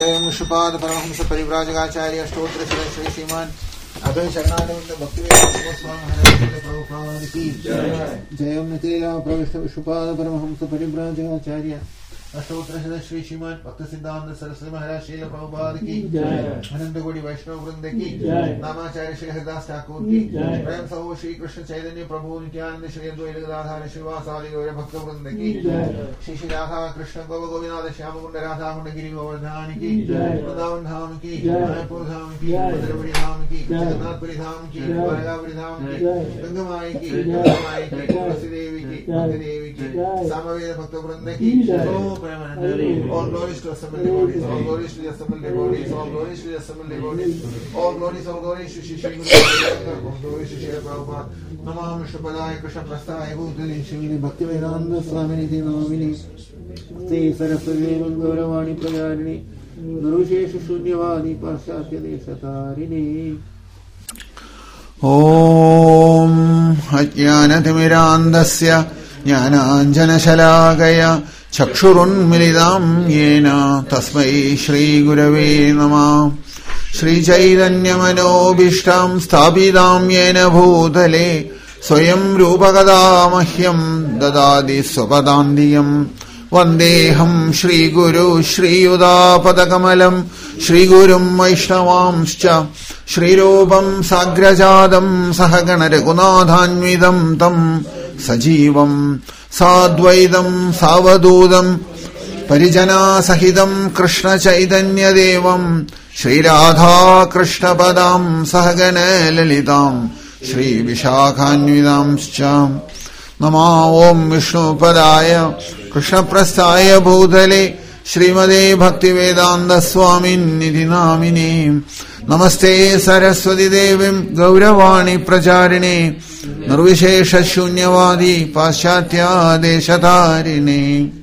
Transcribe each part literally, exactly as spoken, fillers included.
श्रीपाद परमहंस परिव्राजकाचार्य अष्टोत्तर श्री श्रीमान अभय शरणानंद भक्तिवेदांत स्वामी महाराज प्रभुपाद की जय। ओम नितेला प्रविष्ट विश्वपाद परमहंस परिव्राजकाचार्य अष्टोत्तर श्री श्रीमान भक्त सिद्धांत सरस्वती महाराज श्री प्रभुपाद की अनंत कोटि वैष्णव वृंद की नामाचार्य श्री हरिदास ठाकुर की प्रेम सहो श्री कृष्ण चैतन्य प्रभु नित्यानंद श्री अद्वैत गदाधर श्रीवासादि गौर भक्त वृंद की श्री श्री राधा कृष्ण गोप गोविंद श्याम कुंड राधा कुंड गिरि गोवर्धन की वृंदावन धाम की मायापुर धाम की मधुरपुरी धाम की जगन्नाथपुरी धाम की द्वारकापुरी धाम की गंगामाई की गंगामाई की तुलसी देवी की भक्ति देवी की सामवेद भक्त वृंद की all glories to assembled devotees, all glories to the assembled devotees, all glories to the assembled devotees, all glories, all glories to Shri Shri Guru, all glories to Shri Prabhupada. Namah Vishnupadaya Krishna Prasthaya Bhutale Shri Bhaktivedanta Swaminiti Namini Sri Saraswati Gauravani Prayarini Narushesha Shunyavadi Paschatya Deshatarini. Om Ajnanatimidandasya Jnananjanashalakaya चक्षुरुन्मिलितां येन तस्मै श्रीगुरवे नमः। श्रीचैतन्यमनोभीष्टां स्थापितां येन भूतले स्वयं रूपकदा मह्यं ददाति स्वपदान्तिकम्। वन्देऽहं श्रीगुरु श्रीयुतापदकमलं श्रीगुरुं वैष्णवांश्च श्रीरूपं साग्रजातं सहगणरघुनाथान्वितं तं सजीवम् साद्वैतं सावधूतं परिजनासहितं कृष्णचैतन्यदेवं श्रीराधा कृष्णपदां सहगण ललितां श्रीविशाखान्वितांश्च। नमो ॐ विष्णुपदाय कृष्णप्रस्थाय भूतले श्रीमदे भक्तिवेदान्त स्वामिन्निधि नामिने। नमस्ते सरस्वती देवीं गौरवाणी प्रचारिणे निर्विशेष शून्यवादी पाश्चात्यादेशतारिणे।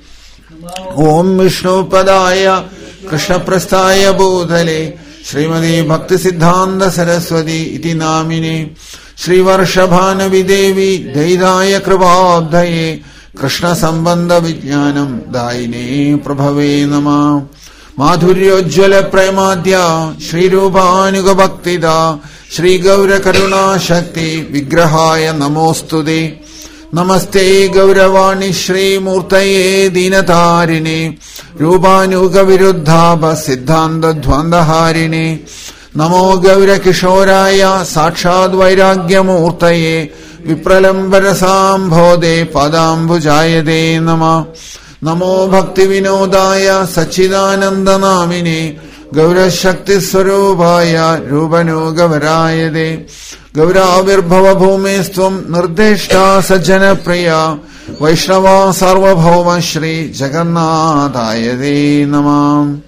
ओम विष्णुपदाय कृष्णप्रस्थाय भूतले श्रीमती भक्ति सिद्धांत सरस्वती इति नामिने। श्रीवर्षभानवि देवी दैदाय कृपाब्धये कृष्ण संबंध विज्ञानम दायिने प्रभवे नमः। माधुर्योज्वल प्रेमाद्या श्रीरूपानुग भक्तिदा श्री गौर करुणा शक्ति विग्रहाय नमोस्तुते। नमस्ते गौरवाणी श्री मूर्तये दीनतारिणे रूपानुग विरुद्धाभ सिद्धांत ध्वंदहारिणे। नमो गौर किशोराय साक्षात् वैराग्य मूर्तये विप्रलंबर सांभोदे पदाम्बुजाय ते नमः। नमो भक्ति विनोदाय सच्चिदानंद नामिने गौरशक्ति स्वरूपाय रूपनुगवराय दे। गौराविर्भव भूमिस्त्वं निर्देष्टा सज्जन प्रिया वैष्णवा सार्वभौम श्री जगन्नाथाय ते नमः।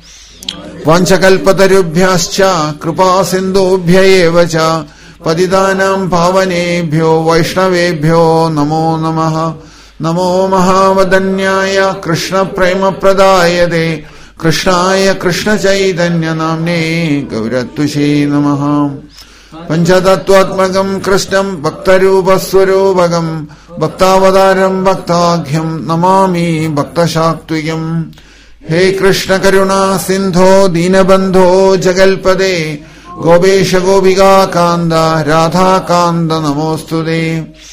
वाञ्छकल्पतरुभ्यश्च कृपा सिन्धुभ्य एव च पतितानां पावनेभ्यो वैष्णवेभ्यो नमो नमः। नमो महावदन्याय कृष्ण प्रेम प्रदायते कृष्णाय कृष्ण चैतन्य नाम्ने गौरत्वसे नमः। पंचतत्वात्मकं कृष्णं भक्तरूपस्वरूपकं भक्तावतारं भक्ताख्यं नमामि भक्तशाक्त्विकम्। हे कृष्ण करुणा सिंधो दीनबंधो जगल्पदे गोपेश गोपिका कांद राधा कांद नमोस्तुते।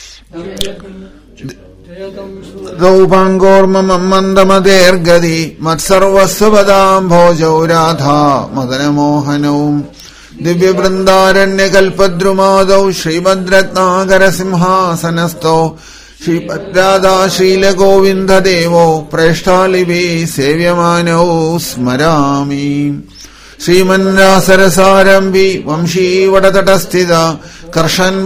गौपांगोर्मम मंदमदेर्गदि मत्सर्वस्वपदाम्भोजौ राधा मदनमोहनौ। दिव्य वृंदारण्यकल्पद्रुमादौ श्रीमद्रत्नाकर सिंहासनस्थौ श्रीपद्राधा श्रीलगोविन्द देवो प्रेष्ठालिभिः सेव्यमानौ स्मरामि। श्रीमन्रासरसारम्भि वंशीवटतटस्थिता कर्षन्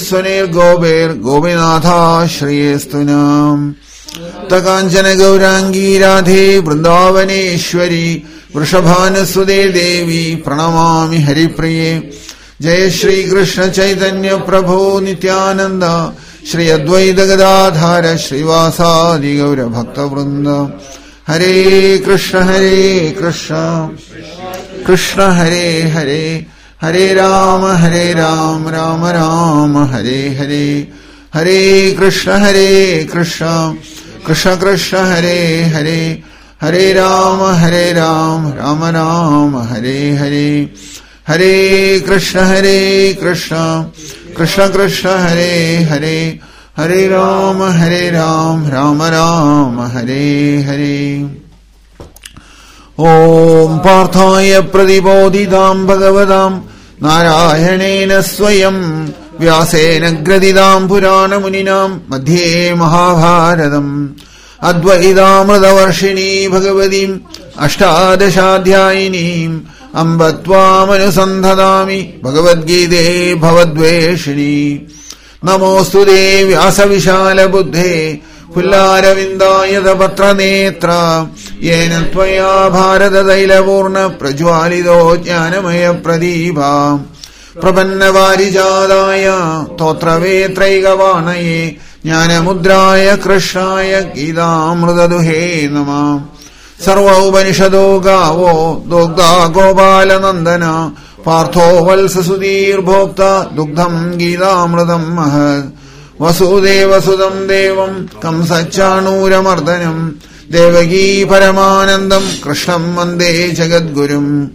वेणुस्वनिर्गोपैर्गोपीनाथाश्रयेस्तु नाम। तकाञ्चन गौरांगी राधे वृंदावनेश्वरी वृषभानुसुते देवी प्रणमामि हरिप्रिये। जय श्री कृष्ण चैतन्य प्रभु नित्यानंद श्री अद्वैत गदाधर श्रीवासादि गौर भक्तवृंद। हरे कृष्ण हरे कृष्ण कृष्ण हरे हरे हरे राम हरे राम राम राम हरे हरे। हरे कृष्ण हरे Krishna Krishna Krishna Hare Hare Hare Rama, Hare Rama, Rama Rama, Hare Hare, Hare Krishna, Hare Krishna, Krishna Krishna, Hare Hare, Hare Rama, Hare Rama, Rama Rama, Hare Hare. Om Parthaya Pradibodhidam Bhagavatam Narayanena Swayam Vyasena Gradidam Purana Muninam Madhye Mahabharatam Advaidamradavarshini Bhagavadim Ashtadashadhyayinim Ambatvam Anusandhadami Bhagavad-gite Bhavadveshini Namostude Vyasa Vishala Buddhe Pullaravindayata Patra Netra Yena Tvaya Bharata Dailapurna Prajwalido Jnanamaya Pradipa Prapanna Varijadaya Totra Vetraigavanaye Jnanamudraya Krishnaya Gidamrudaduhe Nama Sarva Upanishado Gavo Dogda Gopala Nandana Partho Valsa Sudhir Bhokta Dugdham Gidamrudam Mahad Vasudeva Sudam Devam Kamsachanura Mardanam Devagi Paramanandam Krishnam Mande Jagadgurum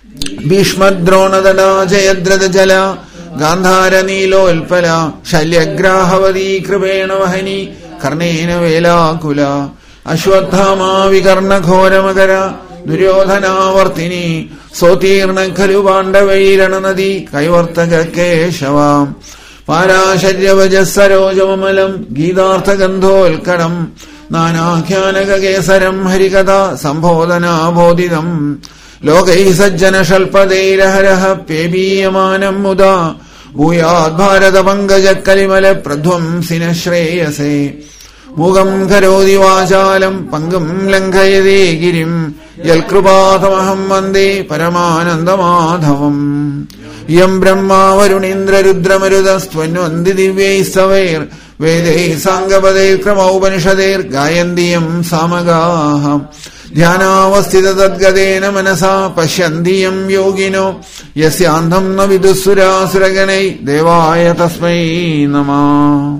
Bhishmadronadana Jayadrada Jala Gandhara Nilo Ilpala Shalyagrahavadi Kripena Vahani Karnena Vela Kula Ashwathama Vikarna Ghora Magara Duryodhana Vartini Sotirna Kalubanda Vairana Nadi Kaivartaga Keshavam Parasharya Vajasarojamalam Gidartha Gandhol Kadam Nana Khyanaga Kesaram Harikata Sambhodana Bodhidam Lokai Sajjana Shalpadeira Haraha Pebiyamanam Muda Bhuyad Bharata Pangaja Kalimala Pradhvam Sinashreyase Mugam Karodi Vachalam Pangam Lankayade Girim Yalkrupatamaham Mande Paramananda Madhavam Yam Brahma Varunindra Rudra Marudastvanvandi Divye Saver Vede Sangapade Krama Upanishader Gayandiyam Samagaha Dhyana Vastita Tadgadena Manasa Pashyandiyam Yogino Yasyandham Navidusura Suraganei Devaya Tasmai Nama.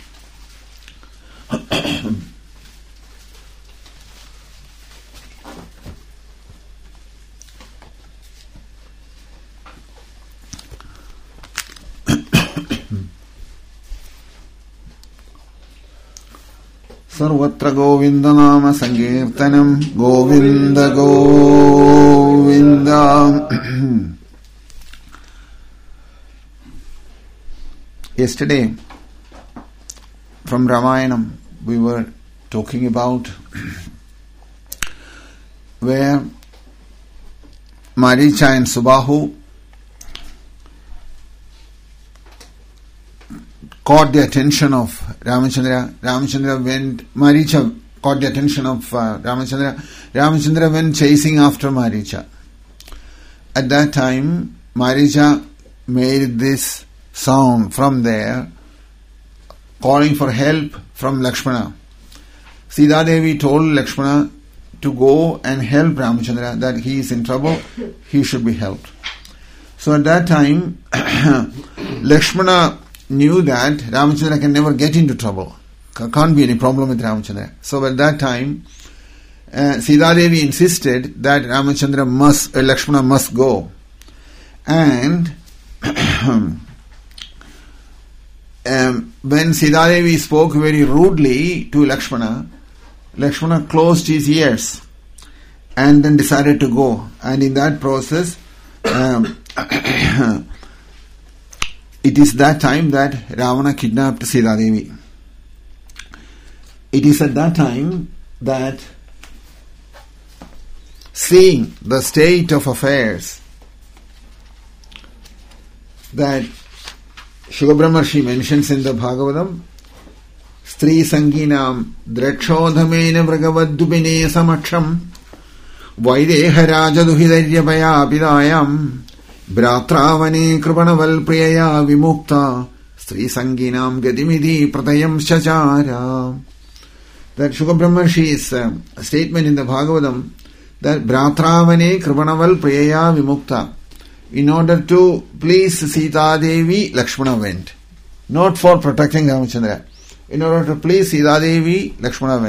Sarvatra Govinda Nama Sankirtanam Govinda Govinda. Yesterday, from Ramayanam, we were talking about where Maricha and Subahu caught the attention of Ramachandra. Ramachandra went, Maricha caught the attention of uh, Ramachandra. Ramachandra went chasing after Maricha. At that time, Maricha made this sound from there, calling for help from Lakshmana. Sita Devi told Lakshmana to go and help Ramachandra, that he is in trouble, he should be helped. So at that time, Lakshmana knew that Ramachandra can never get into trouble. Can't be any problem with Ramachandra. So at that time, uh, Sita Devi insisted that Ramachandra must, uh, Lakshmana must go. And um, when Sita Devi spoke very rudely to Lakshmana, Lakshmana closed his ears and then decided to go. And in that process, um, it is that time that Ravana kidnapped Sita Devi. It is at that time that, seeing the state of affairs, that Shuka Brahmarshi mentions in the Bhagavatam, Stri Sanginam Drakshodhamena Bragavadupine Samaksham Vaideha Rajaduhidaryapaya Pidayam Bratravane Kripanaval Priyaya Vimukta Stri Sanginam Gadimidhi Pratayam Shachara. That Shuka Brahmarshi's uh, statement in the Bhagavatam, that Bratravane Kripanaval Priyaya Vimukta, in order to please Sita Devi, Lakshmana went. Not for protecting Ramachandra. In order to please Sita Devi, Lakshmana went.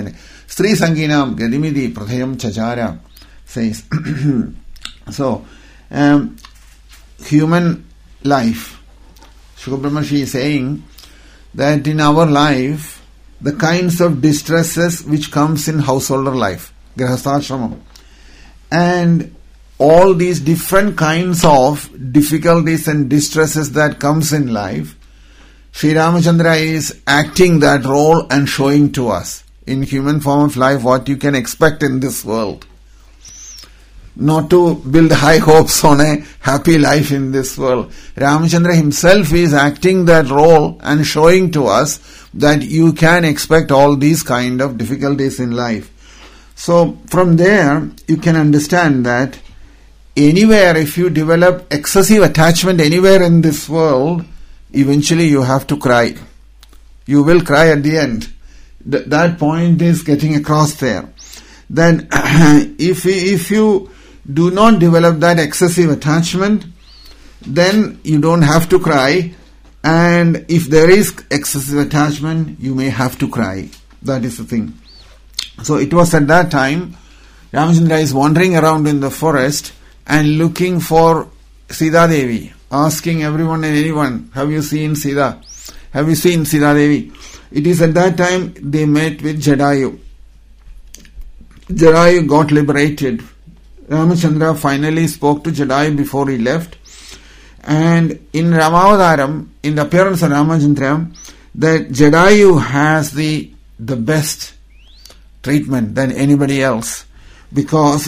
Sri Sanginam Gadimidi Prathayam Chachara says. So, um, human life. Shukra Brahmashi is saying that in our life, the kinds of distresses which comes in householder life, Grihasthashramam, and all these different kinds of difficulties and distresses that comes in life, Sri Ramachandra is acting that role and showing to us in human form of life what you can expect in this world. Not to build high hopes on a happy life in this world. Ramachandra himself is acting that role and showing to us that you can expect all these kind of difficulties in life. So from there you can understand that anywhere if you develop excessive attachment anywhere in this world, eventually you have to cry. You will cry at the end. Th- that point is getting across there. Then if if you do not develop that excessive attachment, then you don't have to cry. And if there is excessive attachment, you may have to cry. That is the thing. So it was at that time, Ramachandra is wandering around in the forest and looking for Sita Devi, asking everyone and anyone, have you seen Sita? Have you seen Sita Devi? It is at that time they met with Jadayu. Jadayu got liberated. Ramachandra finally spoke to Jadayu before he left. And in Ramavadaram, in the appearance of Ramachandra, that Jadayu has the the best treatment than anybody else. Because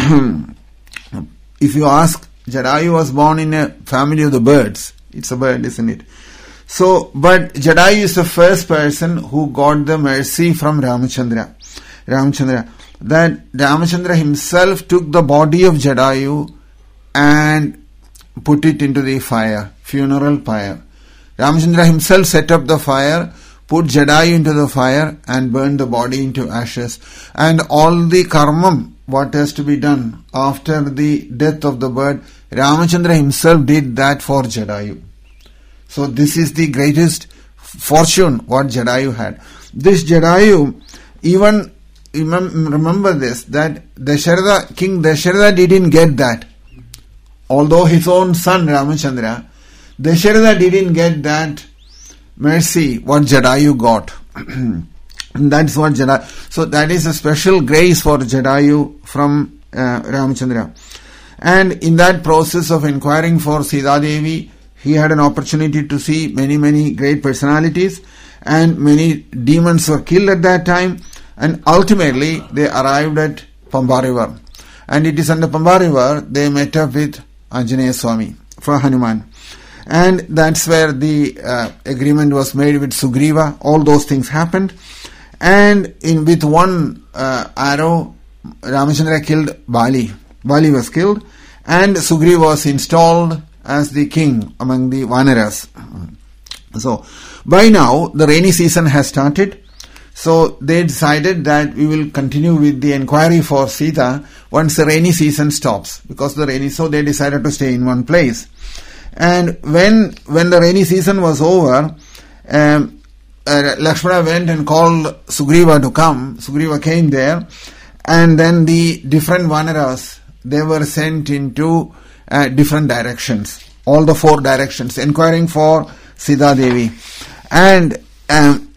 if you ask, Jadayu was born in a family of the birds. It's a bird, isn't it? So, but Jadayu is the first person who got the mercy from Ramachandra. Ramachandra. That Ramachandra himself took the body of Jadayu and put it into the fire, funeral pyre. Ramachandra himself set up the fire, put Jadayu into the fire and burned the body into ashes. And all the karmam, what has to be done after the death of the bird, Ramachandra himself did that for Jadayu. So this is the greatest fortune what Jadayu had. This Jadayu, even remember this, that Dasharatha, King Dasharatha didn't get that. Although his own son Ramachandra, Dasharatha didn't get that mercy what Jadayu got. That's what Jadayu. So that is a special grace for Jadayu from uh, Ramachandra. And in that process of inquiring for Sita Devi, he had an opportunity to see many, many great personalities, and many demons were killed at that time. And ultimately, they arrived at Pamba River. And it is on the Pamba River, they met up with Anjaneya Swami for Hanuman. And that's where the uh, agreement was made with Sugriva. All those things happened. And in with one uh, arrow, Ramachandra killed Bali. Bali was killed. And Sugriva was installed as the king among the Vanaras. So, by now, the rainy season has started. So they decided that we will continue with the inquiry for Sita once the rainy season stops, because the rainy, so they decided to stay in one place. And when when the rainy season was over, um, uh, Lakshmana went and called Sugriva to come. Sugriva came there, and then the different Vanaras, they were sent into uh, different directions, all the four directions, inquiring for Sita Devi. And um,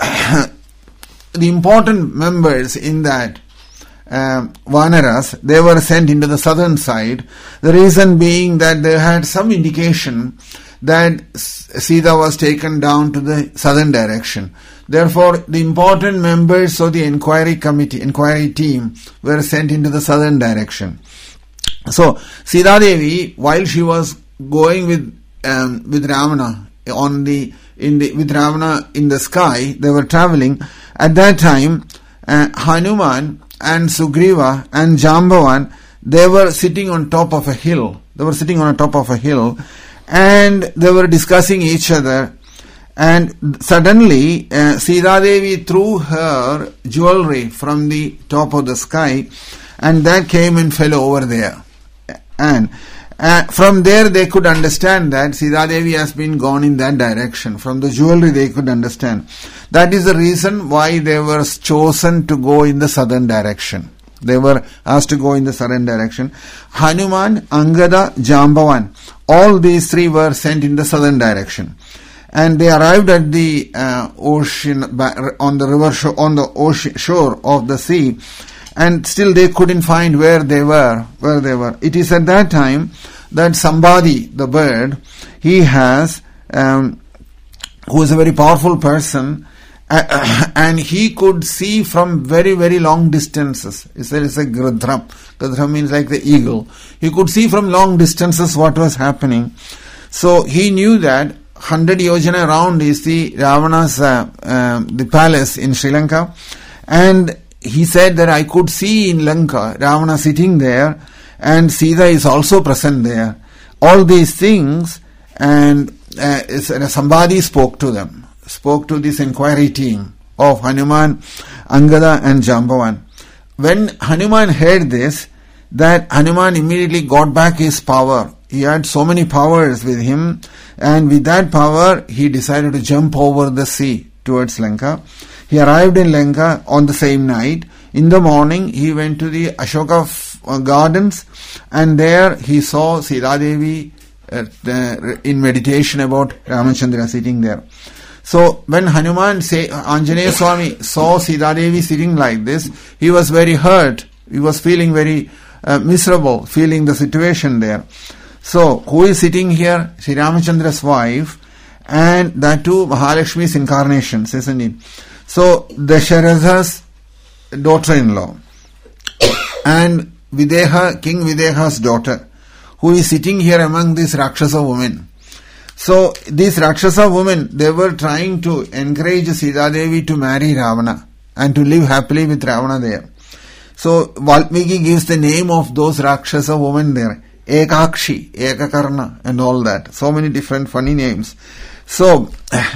the important members in that uh, Vanaras, they were sent into the southern side. The reason being that they had some indication that Sita was taken down to the southern direction. Therefore, the important members of the inquiry committee, inquiry team, were sent into the southern direction. So, Sita Devi, while she was going with um, with Ravana on the in the with Ravana in the sky, they were traveling. At that time, uh, Hanuman and Sugriva and Jambavan, they were sitting on top of a hill. They were sitting on the top of a hill, and they were discussing each other. And suddenly, uh, Sita Devi threw her jewelry from the top of the sky, and that came and fell over there. And uh, from there they could understand that Sita Devi has been gone in that direction. From the jewelry they could understand. That is the reason why they were chosen to go in the southern direction. They were asked to go in the southern direction. Hanuman, Angada, Jambavan, all these three were sent in the southern direction. And they arrived at the uh, ocean, on the river shore, on the ocean shore of the sea, and still they couldn't find where they were, where they were. It is at that time that Sambadi, the bird, he has, um, who is a very powerful person, uh, and he could see from very, very long distances. It's a, it's a Gridhram. Gridhram means like the eagle. He could see from long distances what was happening. So he knew that hundred yojana around is the Ravana's uh, uh, the palace in Sri Lanka, and he said that I could see in Lanka Ravana sitting there, and Sita is also present there. All these things, and uh, somebody spoke to them, spoke to this inquiry team of Hanuman, Angada and Jambavan. When Hanuman heard this, that Hanuman immediately got back his power. He had so many powers with him, and with that power he decided to jump over the sea towards Lanka. He arrived in Lanka on the same night. In the morning he went to the Ashoka gardens, and there he saw Sita Devi uh, in meditation about Ramachandra sitting there. So when Hanuman, say, Anjaneya Swami saw Sita Devi sitting like this, he was very hurt. He was feeling very uh, miserable, feeling the situation there. So, who is sitting here? Sri Ramachandra's wife, and that too Mahalakshmi's incarnations, isn't it? So, Dasharatha's daughter-in-law, and Videha, King Videha's daughter, who is sitting here among these Rakshasa women. So, these Rakshasa women, they were trying to encourage Sita Devi to marry Ravana and to live happily with Ravana there. So, Valmiki gives the name of those Rakshasa women there. Ekakshi, Ekakarna, and all that. So many different funny names. So,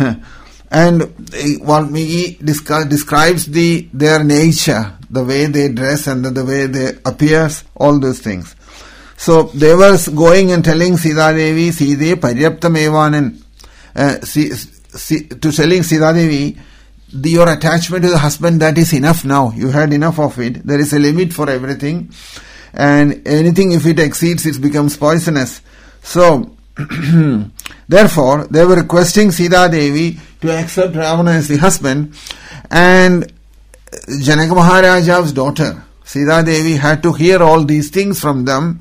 and Valmiki describes the their nature, the way they dress and the way they appear, all those things. So, they were going and telling Sita Devi, Sita Paryaptam Evanan, uh, to telling Sita Devi, the, your attachment to the husband, that is enough now. You had enough of it. There is a limit for everything. And anything, if it exceeds, it becomes poisonous. So, therefore, they were requesting Sita Devi to accept Ravana as the husband, and Janaka Maharaja's daughter, Sita Devi, had to hear all these things from them.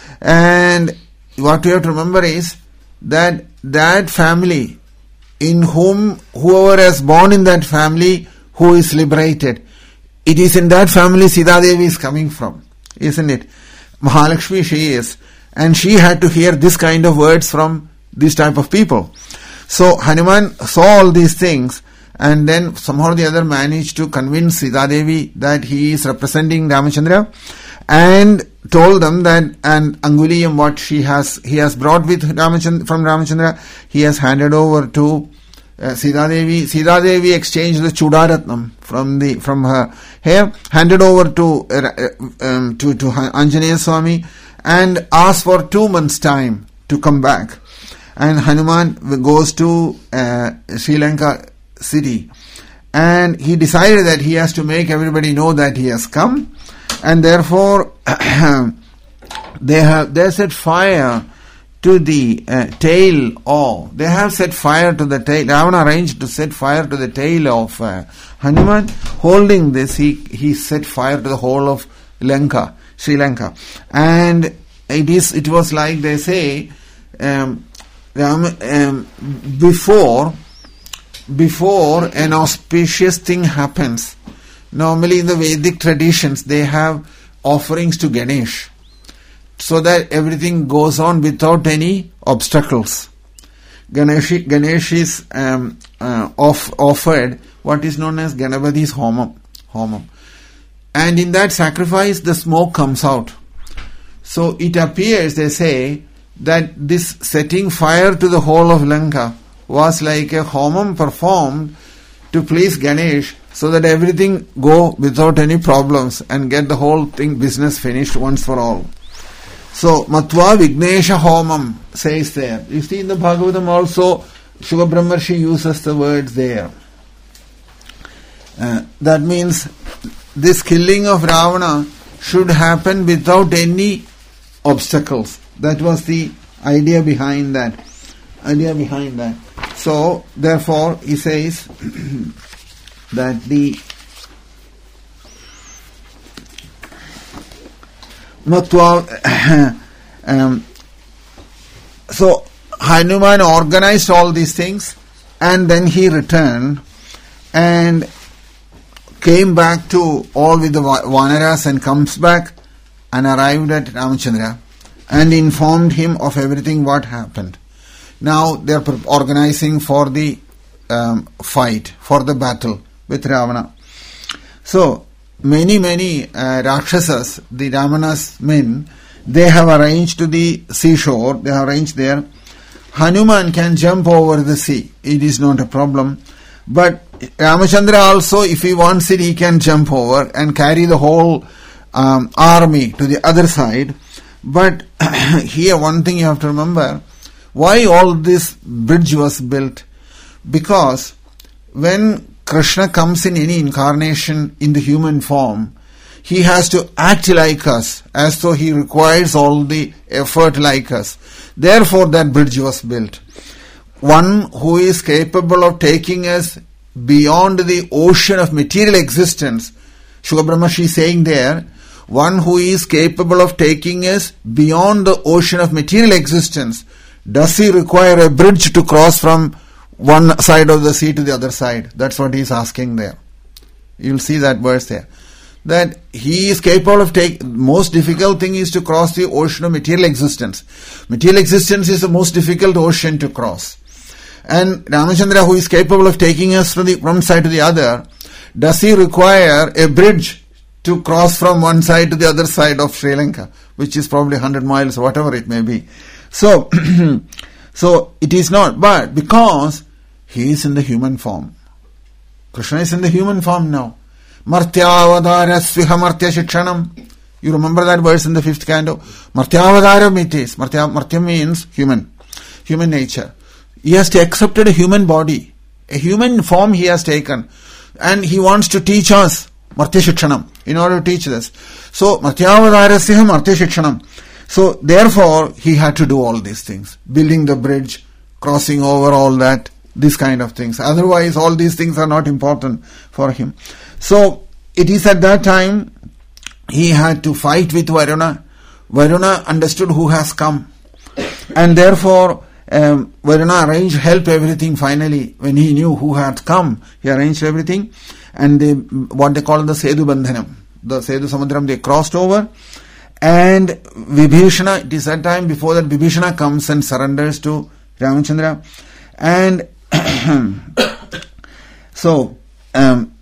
And what you have to remember is that that family, in whom whoever is born in that family, who is liberated, it is in that family Sita Devi is coming from. Isn't it? Mahalakshmi she is. And she had to hear this kind of words from this type of people. So Hanuman saw all these things, and then somehow or the other managed to convince Sita Devi that he is representing Ramachandra, and told them that and Anguliyam, what she has he has brought with Ramachandra, from Ramachandra, he has handed over to Uh, Sita Devi. Sita Devi exchanged the Chudaratnam from the from her hair, handed over to uh, um, to to Anjaneya Swami, and asked for two months' time to come back. And Hanuman goes to uh, Sri Lanka city, and he decided that he has to make everybody know that he has come, and therefore they have they set fire to the uh, tail of, they have set fire to the tail, Ravana arranged to set fire to the tail of uh, Hanuman. Holding this, he, he set fire to the whole of Lanka, Sri Lanka. And it is, it was like they say, um, um, before, before an auspicious thing happens, normally in the Vedic traditions, they have offerings to Ganesh, so that everything goes on without any obstacles. Ganesh, Ganesh is um, uh, off, offered what is known as Ganapati's homam, homam. And in that sacrifice, the smoke comes out. So it appears, they say, that this setting fire to the whole of Lanka was like a homam performed to please Ganesh, so that everything go without any problems and get the whole thing business finished once for all. So, Matva Vignesha Homam says there. You see in the Bhagavatam also, Shuka Brahmarshi uses the words there. Uh, that means this killing of Ravana should happen without any obstacles. That was the idea behind that. Idea behind that. So, therefore, he says that the Matva, um, so Hanuman organized all these things and then he returned and came back to all with the Vanaras and comes back and arrived at Ramachandra and informed him of everything what happened. Now they are organizing for the um, fight, for the battle with Ravana. So, many, many uh, Rakshasas, the Ravana's men, they have arranged to the seashore, they have arranged there. Hanuman can jump over the sea, it is not a problem. But Ramachandra also, if he wants it, he can jump over and carry the whole um, army to the other side. But here one thing you have to remember, why all this bridge was built? Because when Krishna comes in any incarnation in the human form, he has to act like us, as though he requires all the effort like us. Therefore that bridge was built. One who is capable of taking us beyond the ocean of material existence, Shuka Brahmarshi is saying there, one who is capable of taking us beyond the ocean of material existence, does he require a bridge to cross from one side of the sea to the other side? That's what he is asking there. You'll see that verse there. That he is capable of taking, most difficult thing is to cross the ocean of material existence. Material existence is the most difficult ocean to cross. And Ramachandra, who is capable of taking us from the one side to the other, does he require a bridge to cross from one side to the other side of Sri Lanka, which is probably one hundred miles, whatever it may be. So, so it is not, but because he is in the human form. Krishna is in the human form now. Martyavadara sviha martya shikshanam. You remember that verse in the fifth canto? Martyavadara means, Martya, Martya means human, human nature. He has to accept a human body. A human form he has taken. And he wants to teach us Martya Shikshanam in order to teach this. So, Martyavadarasya Martya Shikshanam. So, therefore, he had to do all these things. Building the bridge, crossing over all that, these kind of things. Otherwise, all these things are not important for him. So, it is at that time, he had to fight with Varuna. Varuna understood who has come. And therefore, um, Varuna arranged, helped everything finally. When he knew who had come, he arranged everything. And they, what they call the Sedu Bandhanam, the Sedu Samudram, they crossed over. And Vibhishana, it is that time before that Vibhishana comes and surrenders to Ramachandra. And so, um,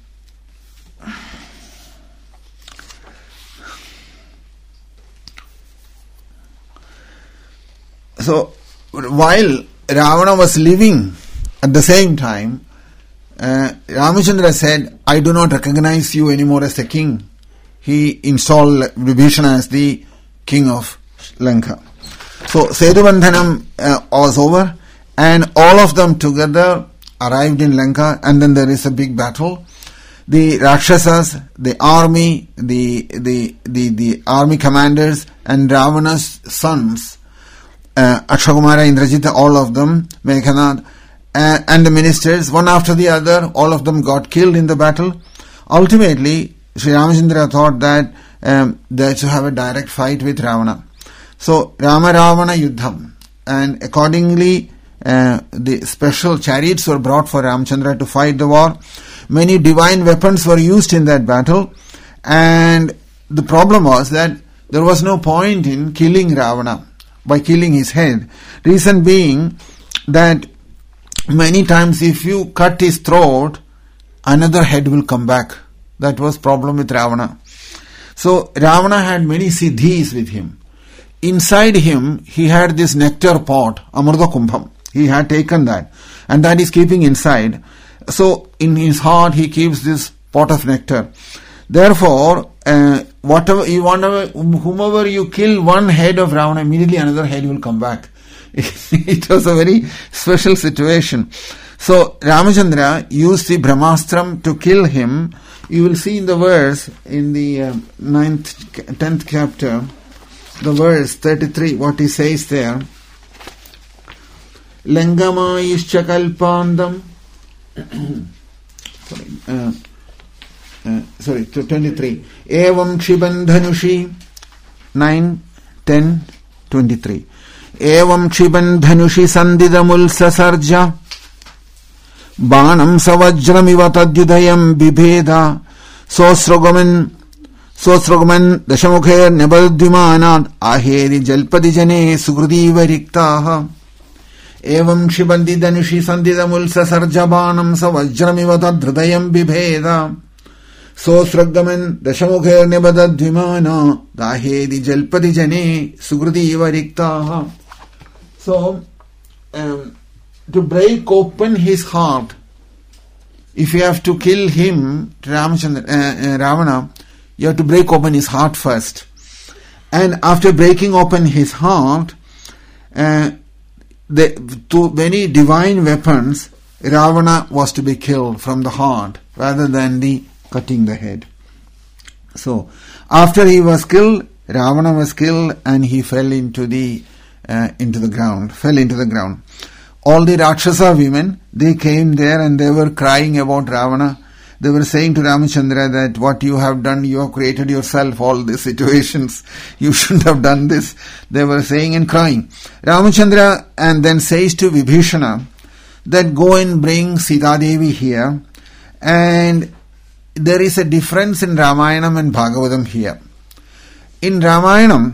so while Ravana was living at the same time, uh, Ramachandra said, I do not recognize you anymore as the king. He installed Vibhishana as the king of Lanka. So, Sedubandhanam uh, was over, and all of them together arrived in Lanka, and then there is a big battle. The Rakshasas, the army, the the the, the army commanders, and Ravana's sons, uh, Akshakumara, Indrajita, all of them, Meghanath, uh, and the ministers, one after the other, all of them got killed in the battle. Ultimately, Sri Ramachandra thought that um, they should have a direct fight with Ravana. So, Rama Ravana Yuddham. And accordingly, uh, the special chariots were brought for Ramachandra to fight the war. Many divine weapons were used in that battle. And the problem was that there was no point in killing Ravana by killing his head. Reason being that many times if you cut his throat, another head will come back. That was problem with Ravana. So Ravana had many siddhis with him. Inside him, he had this nectar pot, Amrita Kumbham. He had taken that. And that is keeping inside. So in his heart, he keeps this pot of nectar. Therefore, uh, whatever you want, whomever you kill one head of Ravana, immediately another head will come back. It was a very special situation. So Ramachandra used the Brahmastram to kill him. You will see in the verse in the uh, ninth, tenth chapter, the verse thirty-three, what he says there. Lengamayishcha kalpandam. Sorry, uh, uh, sorry, twenty-three. Evam Shibandhanushi. nine, ten, twenty-three. Evam Shibandhanushi Sandidamul Sasarja. Banam Savajramiva Tadyudayam Bibheda. Sosrogaman Sosrogaman Dashamukher Nebaddyumanat Aheri Jalpadi Jane Sugrudiva Riktaha. Evam Shibandi Danushi Sandidamul Sasarjabanam Savajramiva Tadyudayam Bibheda. Sosragaman Dashamukher Nebaddyumana Aheri Jalpadi Jane Sugrudiva Riktaha. So, um, to break open his heart, if you have to kill him, Ramachandra, uh, uh, Ravana, you have to break open his heart first. And after breaking open his heart, uh, the, to many divine weapons, Ravana was to be killed from the heart rather than the cutting the head. So, after he was killed, Ravana was killed and he fell into the uh, into the ground, fell into the ground. All the Rakshasa women, they came there and they were crying about Ravana. They were saying to Ramachandra that what you have done, you have created yourself all these situations. You shouldn't have done this. They were saying and crying. Ramachandra and then says to Vibhishana that go and bring Sita Devi here. And there is a difference in Ramayanam and Bhagavatam here. In Ramayanam,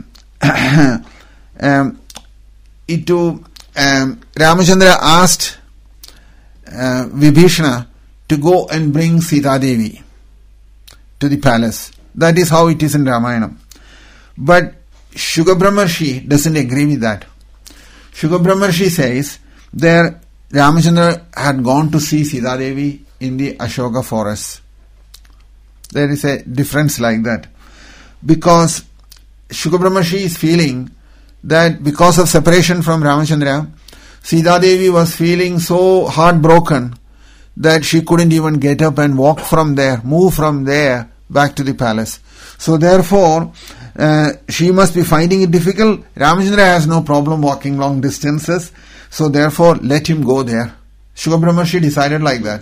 um, it to Um, Ramachandra asked uh, Vibhishana to go and bring Sita Devi to the palace. That is how it is in Ramayana. But Shuga Brahmarshi doesn't agree with that. Shuga Brahmarshi says there Ramachandra had gone to see Sita Devi in the Ashoka forest. There is a difference like that. Because Shuga Brahmarshi is feeling that because of separation from Ramachandra, Sita Devi was feeling so heartbroken that she couldn't even get up and walk from there, move from there back to the palace. So therefore, uh, she must be finding it difficult. Ramachandra has no problem walking long distances, so therefore let him go there. Shuga Brahmarshi decided like that.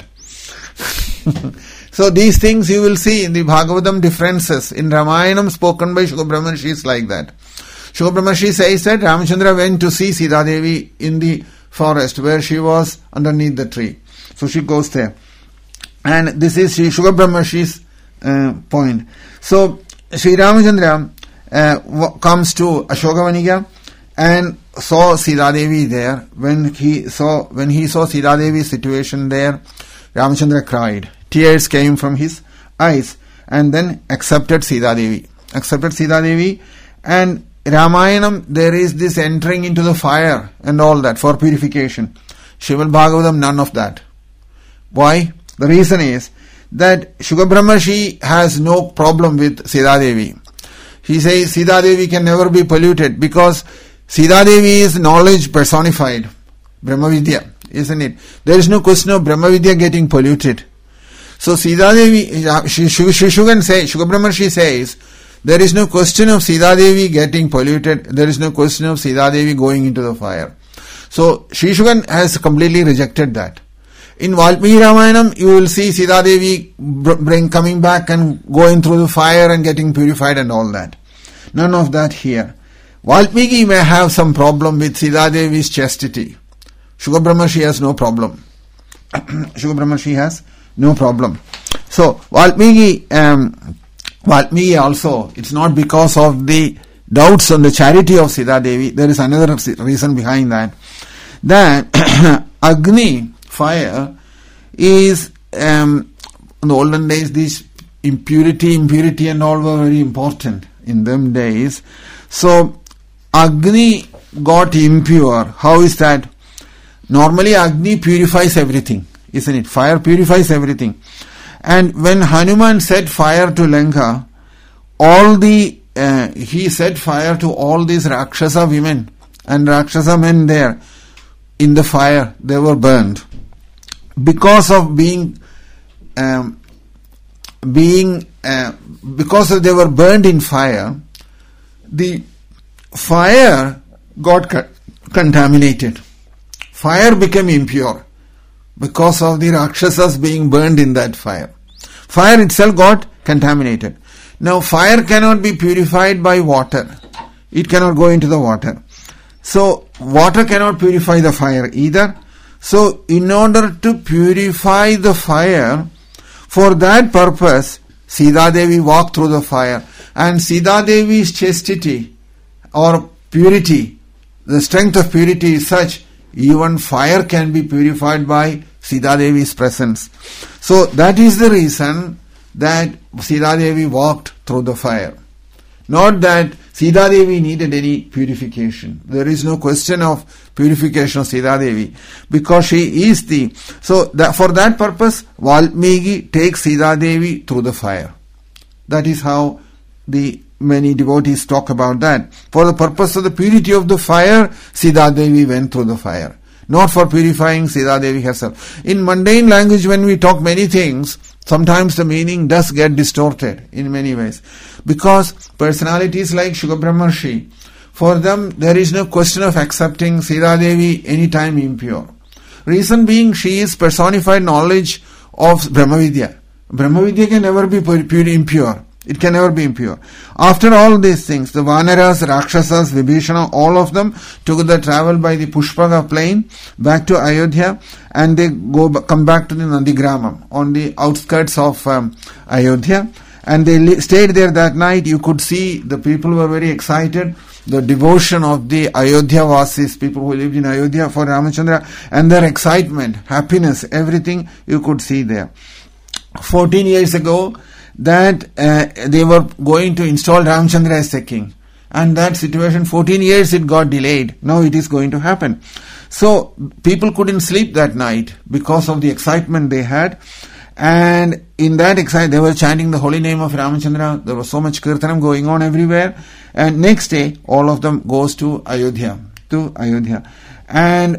So these things you will see in the Bhagavatam differences. In Ramayanam spoken by Shuga Brahmarshi is like that. Shuga Brahmarshi says that Ramachandra went to see Sita Devi in the forest where she was underneath the tree. So she goes there. And this is Shuga Brahmarshi's uh, point. So Sri Ramachandra uh, comes to Ashokavaniga and saw Sita Devi there. When he saw when he saw Sita Devi's situation there, Ramachandra cried. Tears came from his eyes and then accepted Sita Devi. Accepted Sita Devi and Ramayanam, there is this entering into the fire and all that for purification. Srimad Bhagavatam, none of that. Why? The reason is that Shuga Brahmarshi has no problem with Sita Devi. He says Sita Devi can never be polluted because Sita Devi is knowledge personified. Brahmavidya, isn't it? There is no question of Brahmavidya getting polluted. So Sita Devi, Shuga say, Shuga Brahmarshi says, there is no question of Sita Devi getting polluted. There is no question of Sita Devi going into the fire. So Sri Shugan has completely rejected that. In Valmiki Ramayanam, you will see Sita Devi bring coming back and going through the fire and getting purified and all that. None of that here. Valmiki may have some problem with Sita Devi's chastity. Shuga Brahmarshi has no problem. Shuga Brahmarshi has no problem. So Valmiki um, Valmiki also, it's not because of the doubts on the charity of Sita Devi. There is another reason behind that. That Agni, fire, is, um, in the olden days, this impurity, impurity and all were very important in them days. So, Agni got impure. How is that? Normally, Agni purifies everything, isn't it? Fire purifies everything. And when Hanuman set fire to Lanka, all the, uh, he set fire to all these Rakshasa women and Rakshasa men there in the fire. They were burned. Because of being, um, being, uh, because of they were burned in fire, the fire got co- contaminated. Fire became impure because of the Rakshasas being burned in that fire. Fire itself got contaminated. Now fire cannot be purified by water. It cannot go into the water. So water cannot purify the fire either. So in order to purify the fire, for that purpose, Sita Devi walked through the fire. And Sita Devi's chastity or purity, the strength of purity is such, even fire can be purified by Sita Devi's presence. So that is the reason that Sita Devi walked through the fire. Not that Sita Devi needed any purification. There is no question of purification of Sita Devi, because she is the... So that for that purpose, Valmiki takes Sita Devi through the fire. That is how the many devotees talk about that. For the purpose of the purity of the fire, Sita Devi went through the fire. Not for purifying Sita Devi herself. In mundane language, when we talk many things, sometimes the meaning does get distorted in many ways. Because personalities like Shukra Brahmarshi, for them there is no question of accepting Sita Devi anytime impure. Reason being, she is personified knowledge of Brahmavidya. Brahmavidya can never be pure, impure. It can never be impure. After all these things, the Vanaras, Rakshasas, Vibhishana, all of them took the travel by the Pushpaka plain back to Ayodhya, and they go come back to the Nandigramam on the outskirts of um, Ayodhya, and they li- stayed there that night. You could see the people were very excited. The devotion of the Ayodhya Vasis, people who lived in Ayodhya for Ramachandra, and their excitement, happiness, everything you could see there. Fourteen years ago, that uh, they were going to install Ramchandra as the king. And that situation, fourteen years it got delayed. Now it is going to happen. So people couldn't sleep that night because of the excitement they had. And in that excitement, they were chanting the holy name of Ramachandra. There was so much kirtanam going on everywhere. And next day, all of them goes to Ayodhya. To Ayodhya. And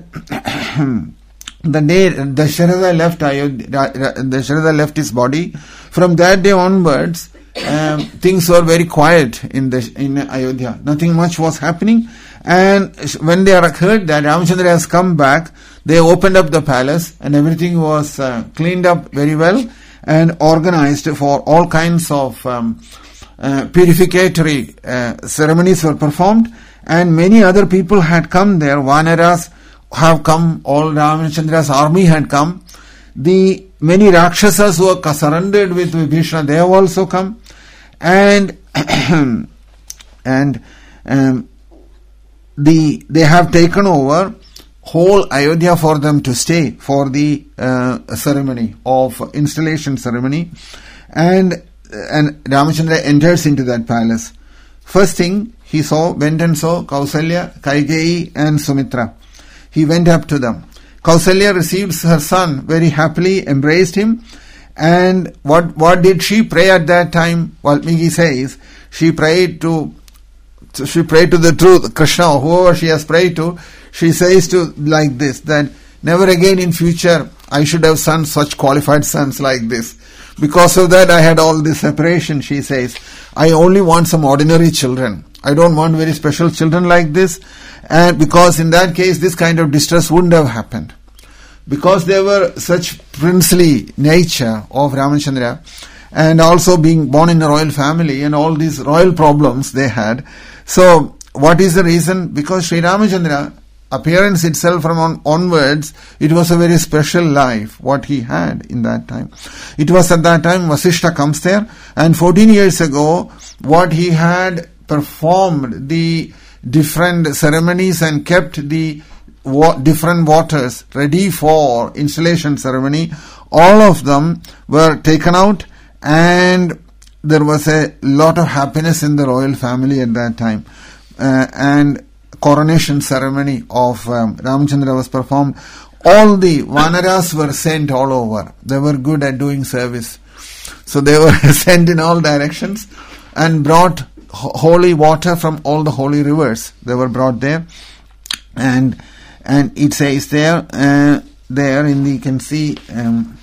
the day Dasharatha left Ayodhya, Dasharatha left his body, from that day onwards, um, things were very quiet in the in Ayodhya. Nothing much was happening. And when they heard that Ramachandra has come back, they opened up the palace, and everything was uh, cleaned up very well and organized for all kinds of um, uh, purificatory uh, ceremonies were performed, and many other people had come there. Vanaras have come, all Ramachandra's army had come. The many Rakshasas who were surrendered with Vibhishana, they have also come. And and um, the they have taken over whole Ayodhya for them to stay for the uh, ceremony of installation ceremony. And and Ramachandra enters into that palace. First thing he saw, went and saw Kausalya, Kaikeyi and Sumitra. He went up to them. Kausalya received her son very happily, embraced him, and what what did she pray at that time? Valmiki says she prayed to she prayed to the truth, Krishna, whoever she has prayed to. She says to like this, that never again in future I should have sons, such qualified sons like this. Because of that I had all this separation, she says. I only want some ordinary children. I don't want very special children like this, and because in that case this kind of distress wouldn't have happened. Because they were such princely nature of Ramachandra, and also being born in a royal family and all these royal problems they had. So what is the reason? Because Sri Ramachandra, appearance itself from on, onwards, it was a very special life what he had in that time. It was at that time Vasishta comes there, and fourteen years ago what he had performed the different ceremonies and kept the wa- different waters ready for installation ceremony. All of them were taken out, and there was a lot of happiness in the royal family at that time. Uh, and coronation ceremony of um, Ramachandra was performed. All the Vanaras were sent all over. They were good at doing service. So they were sent in all directions. and brought holy water from all the holy rivers. They were brought there, and and it says there, uh, there in the, you can see, um,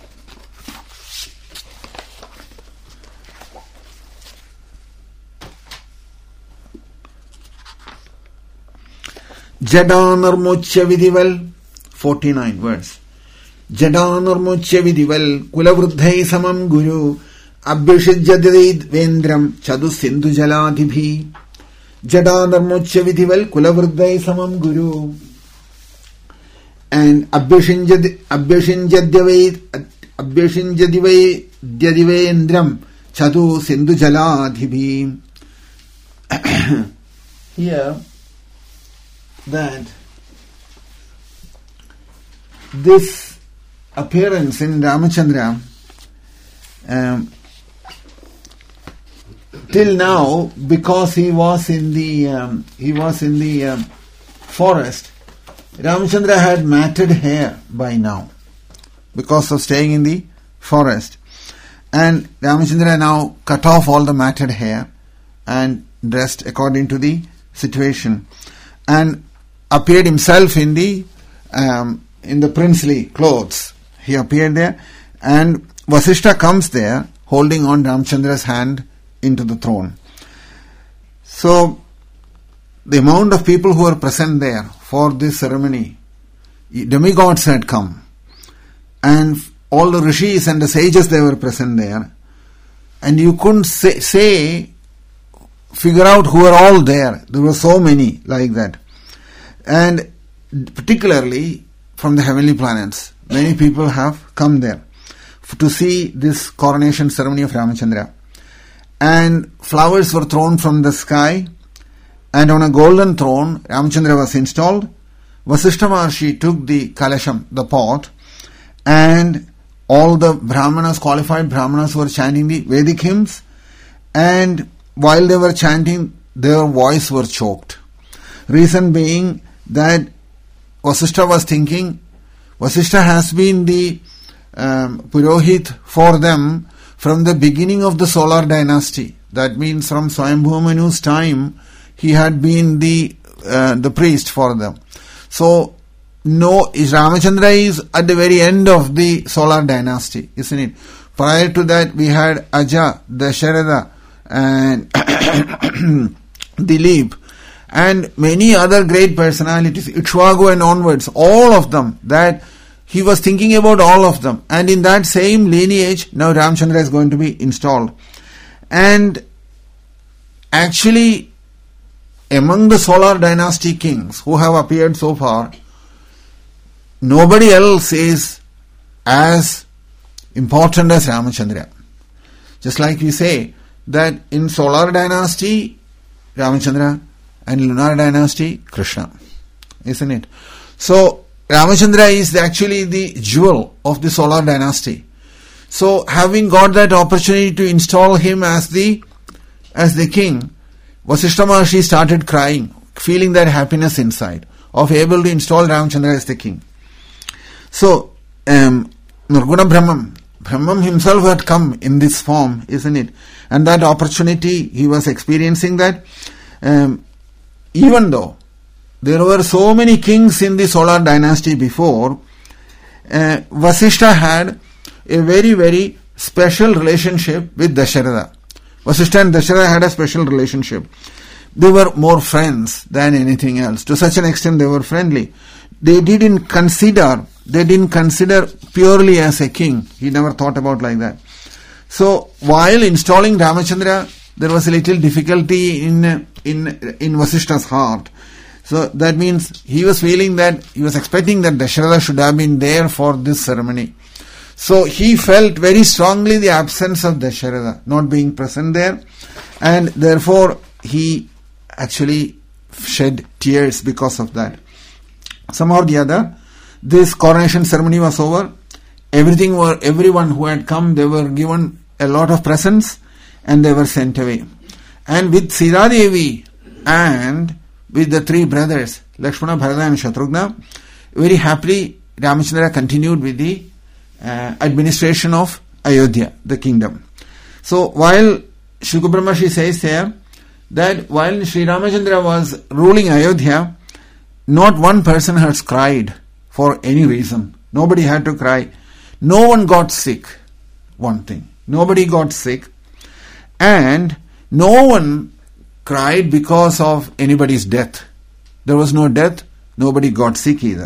Jadanarmochya Vidival, forty-nine words. Jadanarmochya Vidival, Kulavruddhai Samam Guru, Abhishijjadid Vendram, Chadu Sindhu Jaladibhi. Jadanarmochya Vidival, Kulavruddhai Samam Guru. And Abhishinjadivai Abhishinjadivendram, Chadu Sindhu Jaladibhi. Here, that this appearance in Ramachandra, um, till now, because he was in the um, he was in the um, forest, Ramachandra had matted hair by now because of staying in the forest, and Ramachandra now cut off all the matted hair and dressed according to the situation, and appeared himself in the um, in the princely clothes. He appeared there, and Vasishtha comes there holding on Ramachandra's hand into the throne. So the amount of people who were present there for this ceremony, demigods had come, and all the rishis and the sages, they were present there, and you couldn't say, say figure out who were all there. There were so many like that. And particularly from the heavenly planets, many people have come there to see this coronation ceremony of Ramachandra. And flowers were thrown from the sky, and on a golden throne Ramachandra was installed. Vasishtha Maharshi took the kalasham, the pot, and all the brahmanas, qualified brahmanas, were chanting the Vedic hymns, and while they were chanting, their voice were choked. Reason being that Vasishtha was thinking, Vasishtha has been the um, Purohit for them from the beginning of the solar dynasty. That means from Swayambhu Manu's time, he had been the uh, the priest for them. So, no, Ramachandra is at the very end of the solar dynasty, isn't it? Prior to that, we had Aja, Dasharatha, and Dilip, and many other great personalities, Ikshvaku and onwards, all of them, that he was thinking about all of them. And in that same lineage, now Ramachandra is going to be installed. And actually, among the solar dynasty kings who have appeared so far, nobody else is as important as Ramachandra. Just like we say that in solar dynasty, Ramachandra, and lunar dynasty, Krishna, isn't it? So Ramachandra is actually the jewel of the solar dynasty. So having got that opportunity to install him as the as the king, Vasishtha Maharshi started crying, feeling that happiness inside of able to install Ramachandra as the king. So um, Nirguna Brahman, Brahman himself had come in this form, isn't it? And that opportunity, he was experiencing that. Um, even though there were so many kings in the solar dynasty before, uh, Vasishtha had a very, very special relationship with Dasharatha. Vasishtha and Dasharatha had a special relationship. They were more friends than anything else. To such an extent they were friendly. They didn't consider, they didn't consider purely as a king. He never thought about like that. So while installing Ramachandra, there was a little difficulty in in in Vasishtha's heart. So that means he was feeling that, he was expecting that Dasharatha should have been there for this ceremony. So he felt very strongly the absence of Dasharatha, not being present there, and therefore he actually shed tears because of that. Somehow or the other, this coronation ceremony was over. Everything were, everyone who had come, they were given a lot of presents and they were sent away. And with Sita Devi and with the three brothers, Lakshmana, Bharata and Shatrughna, very happily Ramachandra continued with the uh, administration of Ayodhya, the kingdom. So while Shukra Brahmashi says here that while Sri Ramachandra was ruling Ayodhya, not one person has cried for any reason. Nobody had to cry. No one got sick. One thing. Nobody got sick. And no one cried because of anybody's death. There was no death. Nobody got sick either.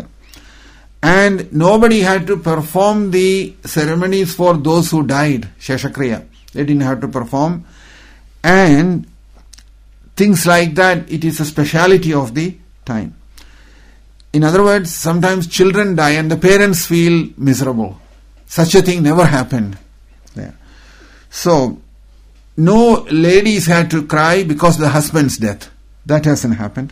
And nobody had to perform the ceremonies for those who died, Sheshakriya. They didn't have to perform. And things like that, it is a speciality of the time. In other words, sometimes children die and the parents feel miserable. Such a thing never happened there. So, no ladies had to cry because of the husband's death. That hasn't happened.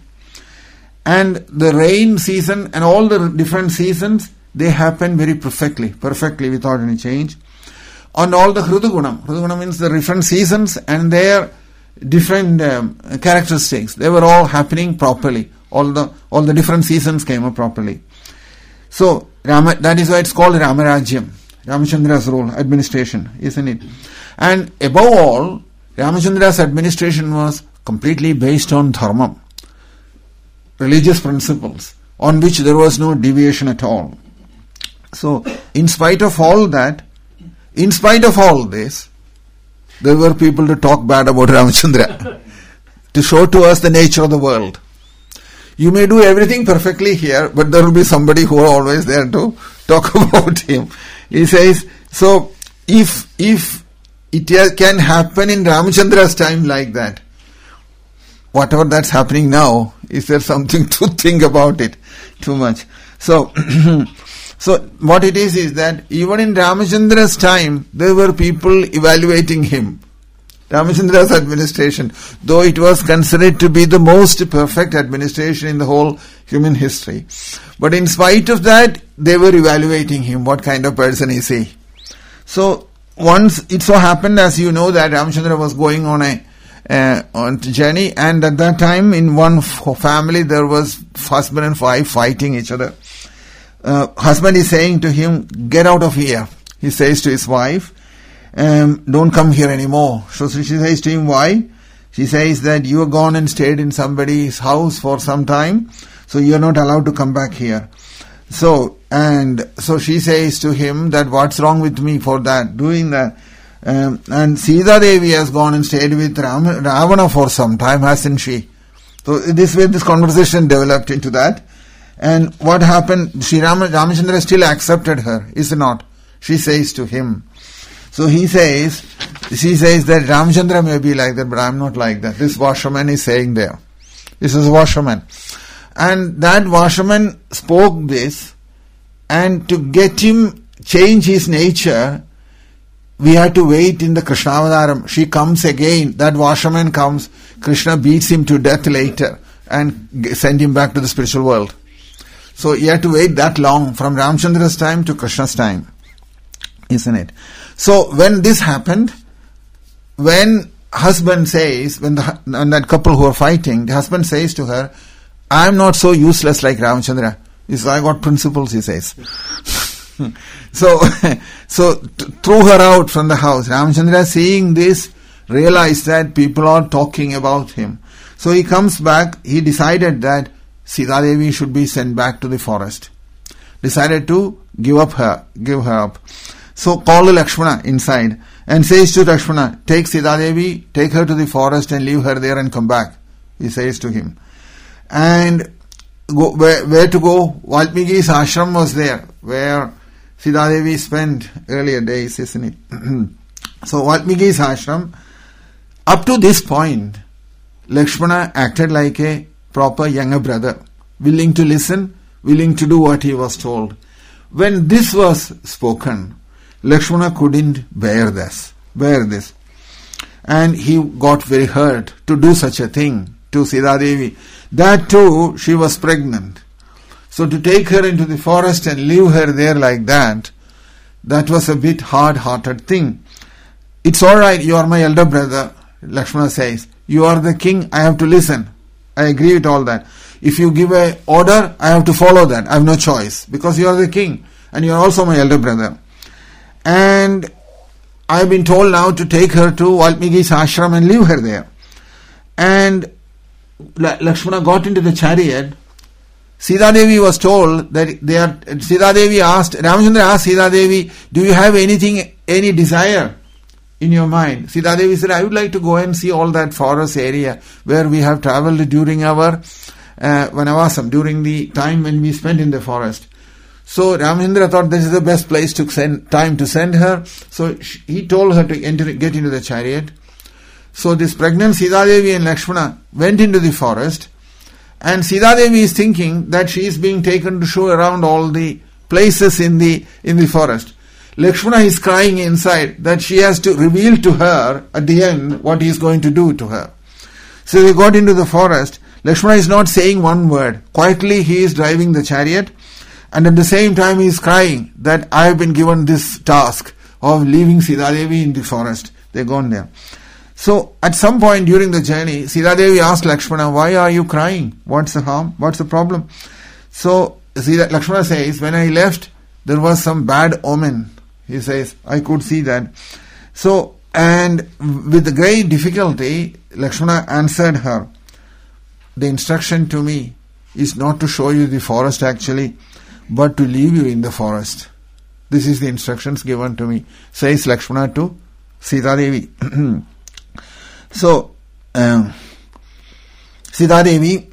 And the rain season and all the different seasons, they happen very perfectly, perfectly without any change. And all the Hrudagunam, Hrudagunam means the different seasons and their different um, characteristics, they were all happening properly. All the all the different seasons came up properly. So, Rama, that is why it's called Ramarajyam, Ramachandra's rule, administration, isn't it? And above all, Ramachandra's administration was completely based on dharma, religious principles, on which there was no deviation at all. So, in spite of all that, in spite of all this, there were people to talk bad about Ramachandra, to show to us the nature of the world. You may do everything perfectly here, but there will be somebody who are always there to talk about him. He says, so if if it can happen in Ramachandra's time like that, whatever that's happening now, is there something to think about it too much? So, so what it is is that even in Ramachandra's time, there were people evaluating him. Ramachandra's administration, though it was considered to be the most perfect administration in the whole human history. But in spite of that, they were evaluating him. What kind of person is he? So, once it so happened, as you know, that Ramachandra was going on a uh, on a journey, and at that time, in one f- family, there was husband and wife fighting each other. Uh, husband is saying to him, "Get out of here." He says to his wife, Um, don't come here anymore. So she says to him, why? She says that you have gone and stayed in somebody's house for some time, so you are not allowed to come back here. So, and so she says to him that what's wrong with me for that, doing that? Um, and Sita Devi has gone and stayed with Ram, Ravana for some time, hasn't she? So this way this conversation developed into that. And what happened? Sri Ram, Ramachandra still accepted her, is it not? She says to him. So he says, she says that Ramachandra may be like that, but I am not like that. This washerman is saying there. This is a washerman. And that washerman spoke this, and to get him change his nature, we had to wait in the Krishnavadaram. She comes again, that washerman comes, Krishna beats him to death later and send him back to the spiritual world. So you had to wait that long from Ramachandra's time to Krishna's time, isn't it? So when this happened, when husband says, when, the, when that couple who are fighting, the husband says to her, I am not so useless like Ramachandra. He says, I got principles, he says. so, so t- threw her out from the house. Ramachandra, seeing this, realized that people are talking about him. So he comes back, he decided that Sita Devi should be sent back to the forest. Decided to give up her, give her up. So called Lakshmana inside and says to Lakshmana, take Sita Devi, take her to the forest and leave her there and come back. He says to him. And go, where, where to go? Valmiki's ashram was there, where Sita Devi spent earlier days, isn't it? So Valmiki's ashram, up to this point, Lakshmana acted like a proper younger brother, willing to listen, willing to do what he was told. When this was spoken, Lakshmana couldn't bear this, bear this. And he got very hurt to do such a thing to Sita Devi. That too, she was pregnant. So to take her into the forest and leave her there like that, that was a bit hard-hearted thing. It's alright, you are my elder brother, Lakshmana says. You are the king, I have to listen. I agree with all that. If you give an order, I have to follow that. I have no choice. Because you are the king and you are also my elder brother. And I have been told now to take her to Valmiki's ashram and leave her there. And Lakshmana got into the chariot. Sita Devi was told that they are, Sita Devi asked, Ramachandra asked Sita Devi, do you have anything, any desire in your mind? Sita Devi said, I would like to go and see all that forest area where we have travelled during our uh, Vanavasam, during the time when we spent in the forest. So Ramachandra thought this is the best place to send, time to send her. So she, he told her to enter, get into the chariot. So this pregnant Sita Devi and Lakshmana went into the forest, and Sita Devi is thinking that she is being taken to show around all the places in the in the forest. Lakshmana is crying inside that she has to reveal to her at the end what he is going to do to her. So they got into the forest. Lakshmana is not saying one word. Quietly he is driving the chariot, and at the same time he is crying that I have been given this task of leaving Sita Devi in the forest. They gone there. So at some point during the journey, Sita Devi asked Lakshmana, why are you crying? What's the harm? What's the problem? So Sita, Lakshmana says, when I left, there was some bad omen. He says, I could see that. So, and with great difficulty, Lakshmana answered her, the instruction to me is not to show you the forest actually, but to leave you in the forest. This is the instructions given to me, says Lakshmana to Sita Devi. So, um, Sita Devi,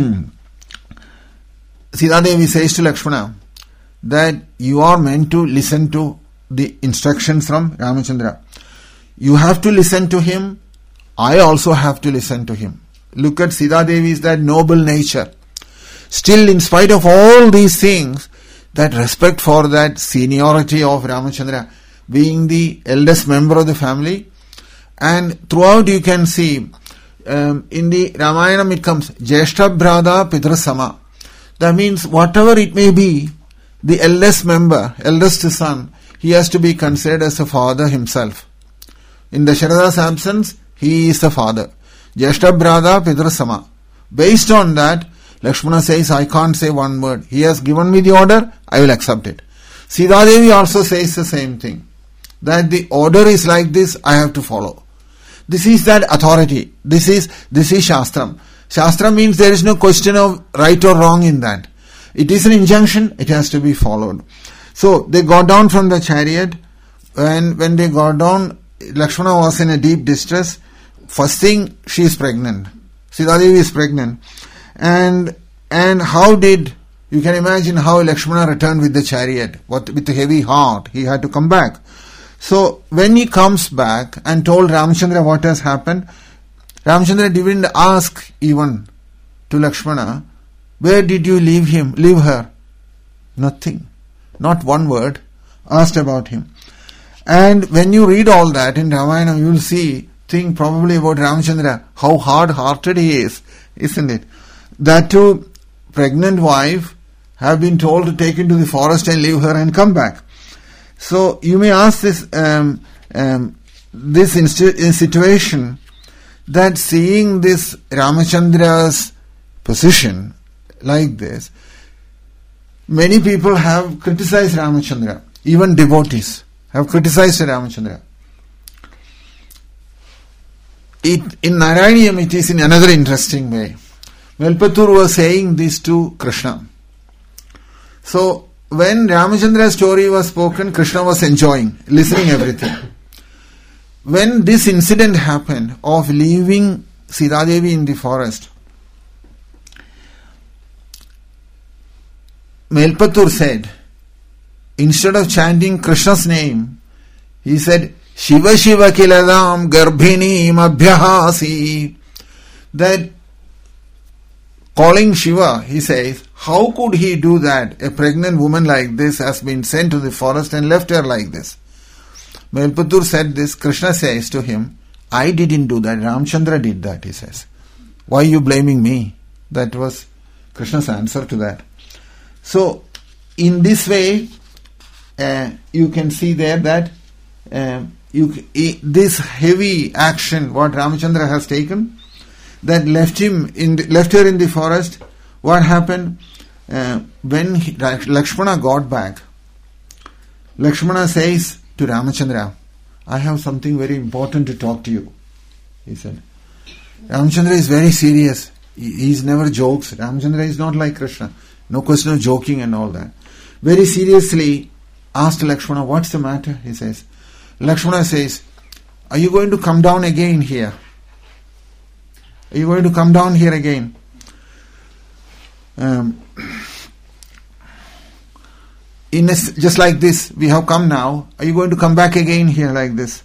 Sita Devi says to Lakshmana that you are meant to listen to the instructions from Ramachandra. You have to listen to him. I also have to listen to him. Look at Sita Devi's that noble nature. Still, in spite of all these things, that respect for that seniority of Ramachandra, being the eldest member of the family. And throughout you can see, um, in the Ramayana it comes, Jeshta Brada Pitrasama. That means whatever it may be, the eldest member, eldest son, he has to be considered as a father himself. In Dasharatha's absence, he is the father. Jeshta Brada Pitrasama. Based on that, Lakshmana says, I can't say one word. He has given me the order, I will accept it. Sita Devi also says the same thing. That the order is like this, I have to follow. This is that authority. This is this is Shastram. Shastra means there is no question of right or wrong in that. It is an injunction, it has to be followed. So they got down from the chariot, and when they got down, Lakshmana was in a deep distress. First thing, she is pregnant. Sita Devi is pregnant. And and how did, you can imagine how Lakshmana returned with the chariot. What, with a heavy heart, he had to come back. So when he comes back and told Ramachandra what has happened, Ramachandra didn't ask even to Lakshmana, where did you leave him, leave her? Nothing. Not one word asked about him. And when you read all that in Ramayana, you will see, think probably about Ramachandra, how hard-hearted he is, isn't it? That too, pregnant wife have been told to take into the forest and leave her and come back. So you may ask this um, um, this inst- situation, that seeing this Ramachandra's position like this, many people have criticized Ramachandra. Even devotees have criticized Ramachandra. It, in Narayaniam it is in another interesting way. Melpathur was saying this to Krishna. So when Ramachandra's story was spoken, Krishna was enjoying, listening everything. When this incident happened of leaving Sita Devi in the forest, Melpathur said, instead of chanting Krishna's name, he said, Shiva Shiva Kiladam Garbhini Mabhyahasi. That calling Shiva, he says, how could he do that? A pregnant woman like this has been sent to the forest and left her like this. Melpathur said this. Krishna says to him, I didn't do that. Ramchandra did that, he says. Why are you blaming me? That was Krishna's answer to that. So, in this way, uh, you can see there that uh, you, this heavy action, what Ramachandra has taken, that left him in the, left her in the forest. What happened? Uh, when he, Lakshmana got back, Lakshmana says to Ramachandra, I have something very important to talk to you, he said. Ramchandra is very serious. He he's never jokes. Ramchandra is not like Krishna. No question of joking and all that. Very seriously asked Lakshmana, what's the matter? He says. Lakshmana says, are you going to come down again here? Are you going to come down here again? Um, in a, just like this, we have come now. Are you going to come back again here like this?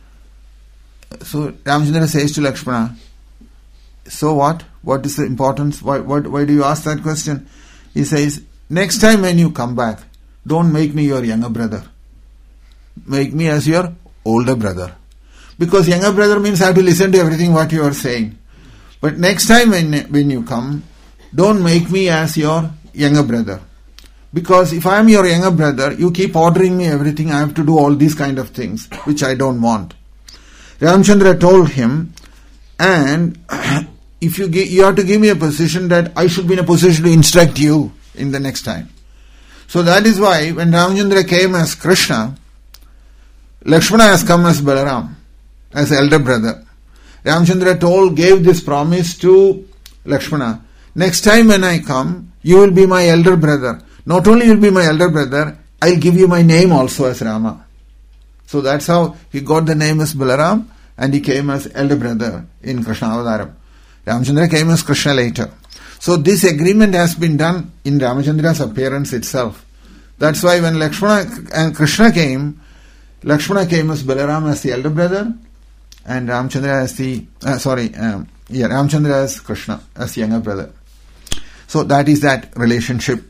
So Ramchandra says to Lakshmana, so what? What is the importance? Why, what, why do you ask that question? He says, next time when you come back, don't make me your younger brother. Make me as your older brother. Because younger brother means I have to listen to everything what you are saying. But next time when, when you come, don't make me as your younger brother. Because if I am your younger brother, you keep ordering me everything, I have to do all these kind of things, which I don't want. Ramchandra told him, and if you give, you have to give me a position that I should be in a position to instruct you in the next time. So that is why when Ramchandra came as Krishna, Lakshmana has come as Balaram, as elder brother. Ramchandra told, gave this promise to Lakshmana, next time when I come, you will be my elder brother. Not only you will be my elder brother, I will give you my name also as Rama. So that's how he got the name as Balaram, and he came as elder brother in Krishna Avadaram. Ramchandra came as Krishna later. So this agreement has been done in Ramachandra's appearance itself. That's why when Lakshmana and Krishna came, Lakshmana came as Balaram as the elder brother, and Ramchandra as the, uh, sorry, um, yeah, Ramchandra as Krishna, as the younger brother. So that is that relationship.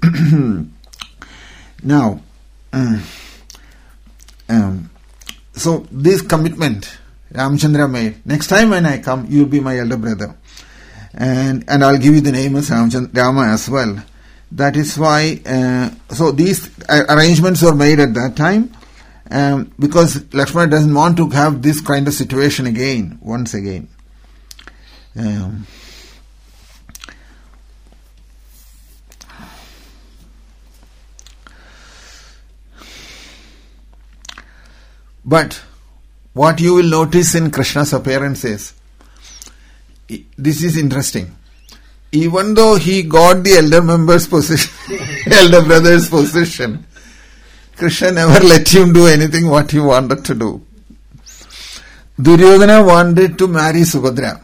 Now, um, um, so this commitment Ramchandra made, next time when I come, you will be my elder brother. And and I'll give you the name as Ramchandra, Rama as well. That is why, uh, so these arrangements were made at that time, um, because Lakshmana doesn't want to have this kind of situation again, once again. Um, but what you will notice in Krishna's appearance is, this is interesting. Even though he got the elder member's position, elder brother's position, Krishna never let him do anything what he wanted to do. Duryodhana wanted to marry Subhadra.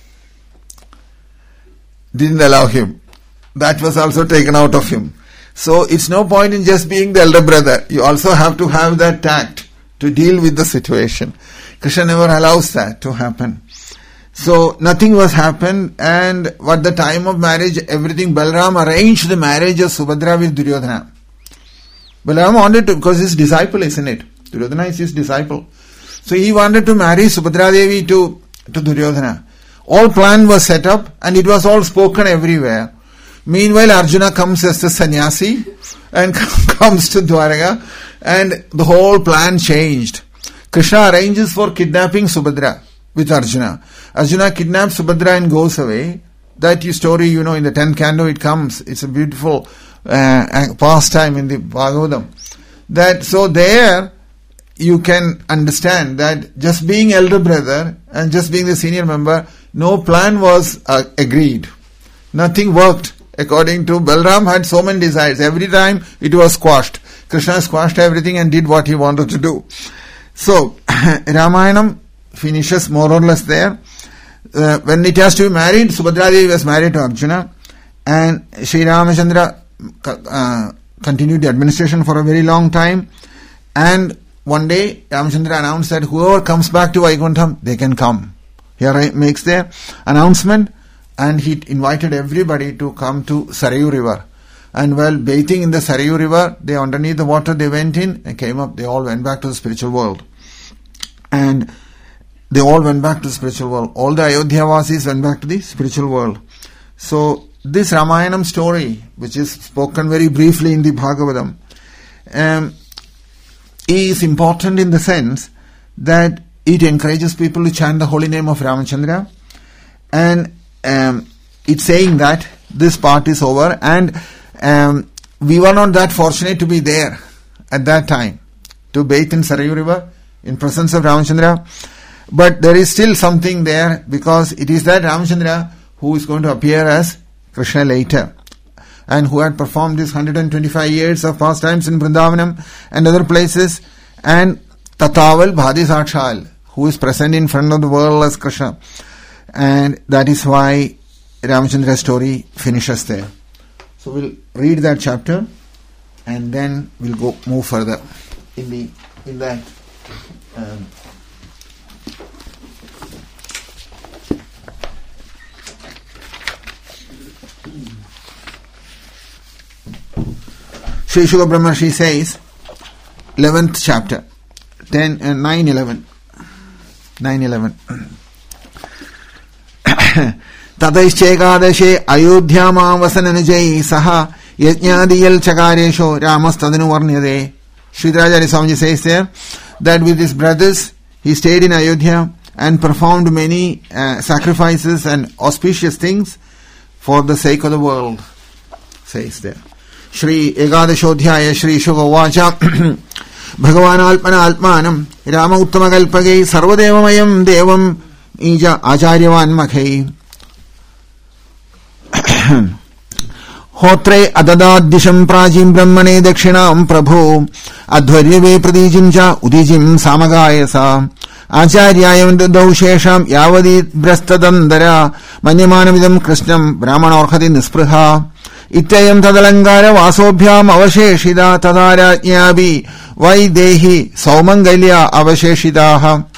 Didn't allow him. That was also taken out of him. So it's no point in just being the elder brother. You also have to have that tact to deal with the situation. Krishna never allows that to happen. So nothing was happened, and at the time of marriage, everything, Balaram arranged the marriage of Subhadra with Duryodhana. Balaram wanted to, because his disciple, isn't it? Duryodhana is his disciple. So he wanted to marry Subhadra Devi to, to Duryodhana. All plan was set up, and it was all spoken everywhere. Meanwhile, Arjuna comes as a sannyasi and comes to Dwaraka, and the whole plan changed. Krishna arranges for kidnapping Subhadra with Arjuna. Arjuna kidnaps Subhadra and goes away. That story, you know, in the tenth canto it comes. It's a beautiful uh, pastime in the Bhagavatam. That, so there you can understand that just being elder brother and just being the senior member, no plan was uh, agreed. Nothing worked according to Balaram had so many desires. Every time it was squashed. Krishna squashed everything and did what he wanted to do. So, Ramayanam finishes more or less there. Uh, when it has to be married, Subhadra Devi was married to Arjuna, and Sri Ramachandra uh, continued the administration for a very long time. And one day, Ramachandra announced that whoever comes back to Vaikuntham, they can come. He makes their announcement, and he invited everybody to come to Sarayu River. And while bathing in the Sarayu River, they underneath the water, they went in and came up. They all went back to the spiritual world. And they all went back to the spiritual world. All the Ayodhya-vasis went back to the spiritual world. So this Ramayanam story, which is spoken very briefly in the Bhagavatam, um, is important in the sense that it encourages people to chant the holy name of Ramachandra, and um, it's saying that this part is over, and um, we were not that fortunate to be there at that time to bathe in Sarayu River. in presence of Ramachandra. But there is still something there, because it is that Ramachandra who is going to appear as Krishna later, and who had performed these one hundred twenty-five years of pastimes in Vrindavanam and other places, and Tataval Bhadi Sakshal, who is present in front of the world as Krishna. And that is why Ramachandra's story finishes there. So we'll read that chapter and then we'll go move further in the in that um, Sri Shuka Brahmarshi says, eleventh chapter, ten and nine eleven. nine eleven. Tataishchekadashe ayodhyamavasananajai saha yajnadiyal chakaresho ramastadanu varnyade. Sridharacharya Swamiji says there that with his brothers he stayed in Ayodhya and performed many uh, sacrifices and auspicious things for the sake of the world, says there. Shri Ekadashodhyaya Shri Shuka Vacha Bhagavan Alpana Alpmanam Rama Uttama Kalpage Sarvadevamayam Devam Ija Acharyavan Makhai Hotre Adadadisham Prajim Brahmane Dakshinam Prabhu Adhvaryave Pradijim Cha Udijim Samagayasa Acharyayam Daushesham Yavadit Brastadandara Manyamanamidam Krishnam Brahmanorkhati Nispraha Ittayam Tadalangara Vasobhyam Avasheshida Tadarajnyabi Vaidehi Saumangalya Avasheshidaha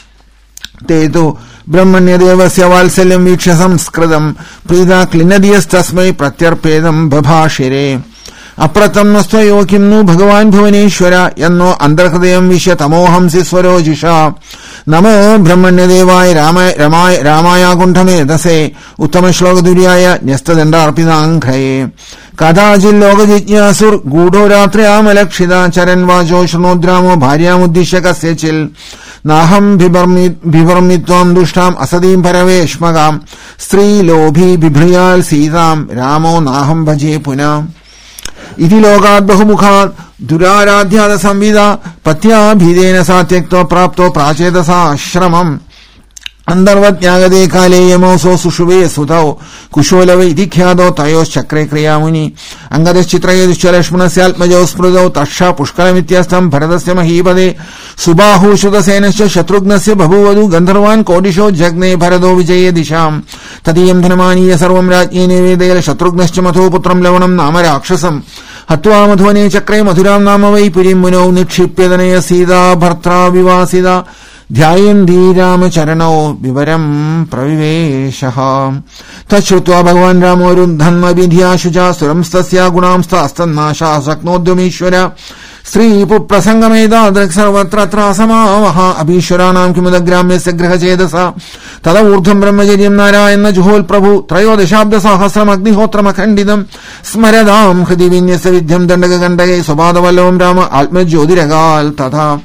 Tetu Brahmanyadevasya Valsalyam Viksha Samskridam Prida Klinadiyas Tasmai Pratyarpedam Babhashire Apratam Nastva Yokimnu Bhagavan Bhuvaneshwara Yanno Andrakadayam Vishya Tamohamsi Swarojisha Namo Brahmanyadevaya Ramaya Ramaya Kuntame Dase Uttama Shloka Duryaya Nyastadanda Arpidankhaye Kadajil Loga Jitnyasur Gudo Ratriyam Alakshida Charan Vajo Shnodramo Bharyam Uddishya Kasyachil Naham Bhivarmitvam Dushtam Asadim Paraveshmagam Stri Lobhi Bibhriyal Sidam Ramo Naham Bhaje Puna Iti Logat Bahumukhat Duraradhyada Samvida Patya Bhidena Satyakto Prapto Prachedasa Ashramam Andarvat Nyagade Kale Yamoso Sushuve Sudao Kusholave Dikhyado Tayos Chakre Kriyamuni Angades Chitraye Dushchalashmana Syalpmajos Prudao Tasha Pushkaramityastam Bharadasya Mahipade Subahu Shudasenasya Shatrugnasya Bhabuvadu Gandharvan Kodisho Jagne Bharado Vijaye Disham Tadiyam Dhanamaniya Sarvam Rajye Nivedayal Shatrugnasya Matho Putram Lavanam Nama Rakshasam Hatva Madhvane Chakre Madhuram Nama Vaipurim Muno Nikshipyadanaya Sida Bhartra Vivasida Dhyayan Dhirama Charano Vivaram Praviveshaha Tachrutva Bhagavan Ramo Ruddhanma Vidhya Shuja Suram Stasya Gunam Stastanasha Saknodhyamishwara Sri Puprasangameda Draksarvatra Trasamavaha Abhiswaranam Kimudagramya Sagraha Chedasa Tada Urdham Brahmajaryam Narayana Juhol Prabhu Trayodeshabda Sahasram Agnihotram Akhandidam Smaradam Khadivinyasa Vidyam Dandagagandage Sobhadavallavam Rama Altma Jodiragal Tata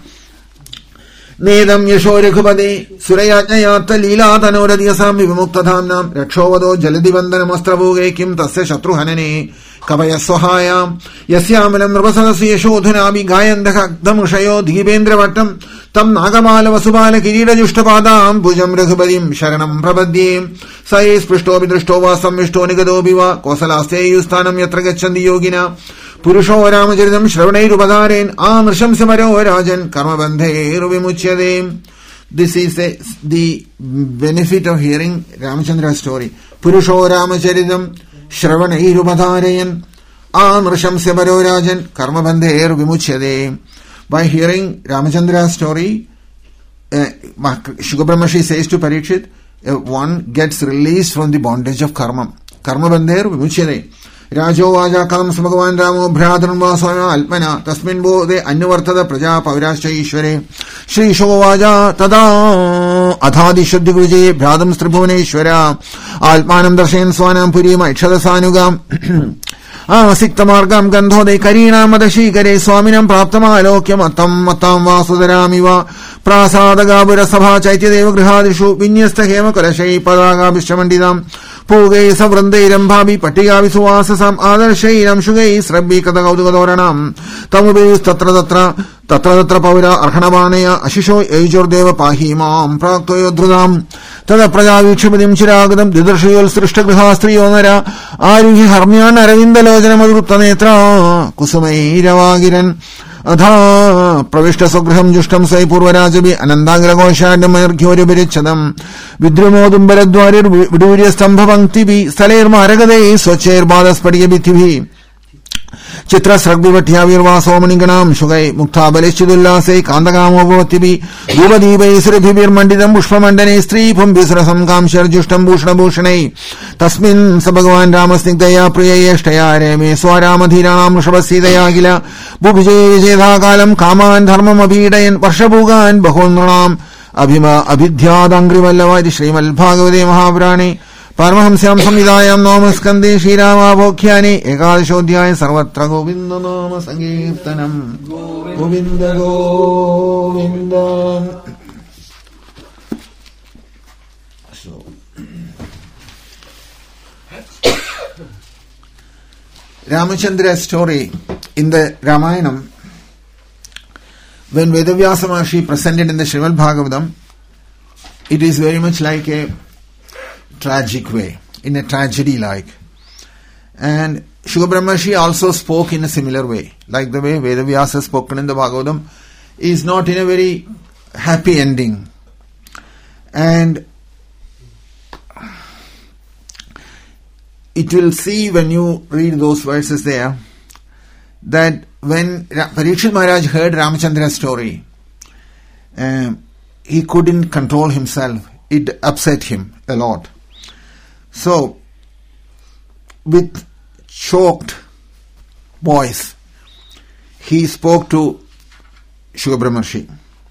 Nedam Yasho Rekhupade Surayajnayata Lila Tanoradiyasam Vimuktadhamnam Rakshobado Jaladivandana Mastrabhoge Kim Tasya Shatruhanane Kavaya Sohaya Yasyamalam Rabhasanasi Yashodhanami Gayandakakdamushayo Dhibendra Vattam Tam Nagamala Vasubala Kirira Jushtapadam Bhujam Rekhupadim Sharanam Prabhadyem Sais Prishto Vidrishto Vasam Vishto Nigado Biva Kosalaste Yustanam Yatra Gacchandi Yogina Purusho Ramacharitam Shravanairupadaren Amrisham Samaro Rajan Karma Bandhairu Vimuchyade. This is the, the benefit of hearing Ramachandra's story. Purusho Ramacharitam Shravanairupadaren Amrisham Samaro Rajan Karma Bandhairu Vimuchyade. By hearing Ramachandra's story, uh, Shuka Brahmarshi says to Parikshit, uh, one gets released from the bondage of karma. Karma bandher vimuchyate. Rajo Vaja Kalam Samagavan Ramo Bhradran Vasana Alpana Tasmin Bo de Anyavartada Praja Pavirascha Ishware Shri Shovaja Tada Adhadi Shuddhi Guruji Bhradam Stribhuvaneshwara Alpanam Darshan Swanam Purima Ikshadasanugam Asikta Margam Gandhode Karina Madashi Gare Swaminam Praptama Alokyam Atam Matam Vasudaramiva Prasada Gabura Sabha Chaitya Deva Grihadishu Vinyasta Hema Kalashai Padaga Vishamandidam പൂഗൈ സവൃന്ദൈരംഭാവി പട്ടികാവി സുവാസസാം ആദർശൈരം ശുഗൈ ശ്രബ്ബി കഥ കൗതുകതോരണം തമുപേസ് തത്ര തത്ര തത്ര തത്ര പൗര അർഹണബാണയ അശിഷോ യൈജോർദേവ പാഹീമാം പ്രാക്തോയോദ്ധൃതാം തദ പ്രജാവീക്ഷപതിം ചിരാഗതം ദിദർശയോൽ സൃഷ്ടഗൃഹാസ്ത്രീയോ നര ആരുഹി ഹർമ്യാൻ അരവിന്ദലോചനമതുവൃത്തനേത്ര കുസുമൈരവാഗിരൻ അഥാ പ്രവിഷ്ട സ്വഗൃഹം ജുഷ്ടം സ്വൈ പൂർവരാജവി അനന്താഗ്രഘോഷാഢ്യമർഘ്യോരുപരിച്ഛദം വിദ്രുമോദുംബരദ്വാരിർ വിഡൂര്യസ്തംഭപങ്ക്തിഭി സ്ഥലൈർമാരഗതൈ സ്വച്ഛൈർബാധസ്ഫടികഭിത്തിഭി ചിത്രസ്രഗ്വിവഠ്യാവിർവാസോമണിഗണാം ശുഗൈ മുക്താബലിശ്ചിതുല്ലാസൈ കാന്തകാമോപവത്തിഭി ധൂപദീപൈസ്രഭിഭിർമണ്ഡിതം പുഷ്പമണ്ഡനൈ സ്ത്രീപുംഭിസ്രസം കാംശർജുഷ്ടം ഭൂഷണഭൂഷണൈ തസ്മിൻ സ ഭഗവാൻ രാമസ്നിഗ്ധയാ പ്രിയയേഷ്ടയാ രമേ സ്വാരാമധീരാണാം ഋഷഭസീതയാ കില ഭുഭിജേതാകാലം കാമാൻ ധർമ്മമഭീഡയൻ വർഷഭൂകാൻ ബഹൂനൃണാം അഭിമ അഭിധ്യാദാംഗ്രിവല്ലവ ശ്രീമദ്ഭാഗവതേ മഹാപുരാണേ പാരമഹംസ്യാം സംഹിതായാം നവമസ്കന്ധേ ശ്രീരാമാഭോഖ്യാനി ഏകാദശോധ്യായ സർവത്ര ഗോവിന്ദനാമ സങ്കീർത്തനം Govinda Govinda. Ramachandra story in the Ramayana, when Vedavyasa Maharshi presented in the Srimad Bhagavatam, it is very much like a tragic way, in a tragedy like. And Shuka Brahmarshi also spoke in a similar way, like the way Vedavyasa spoken in the Bhagavatam is not in a very happy ending. And it will see when you read those verses there that when Parikshit Maharaj heard Ramachandra's story, um, he couldn't control himself. It upset him a lot. So, with choked voice, he spoke to Shuka Brahmarshi.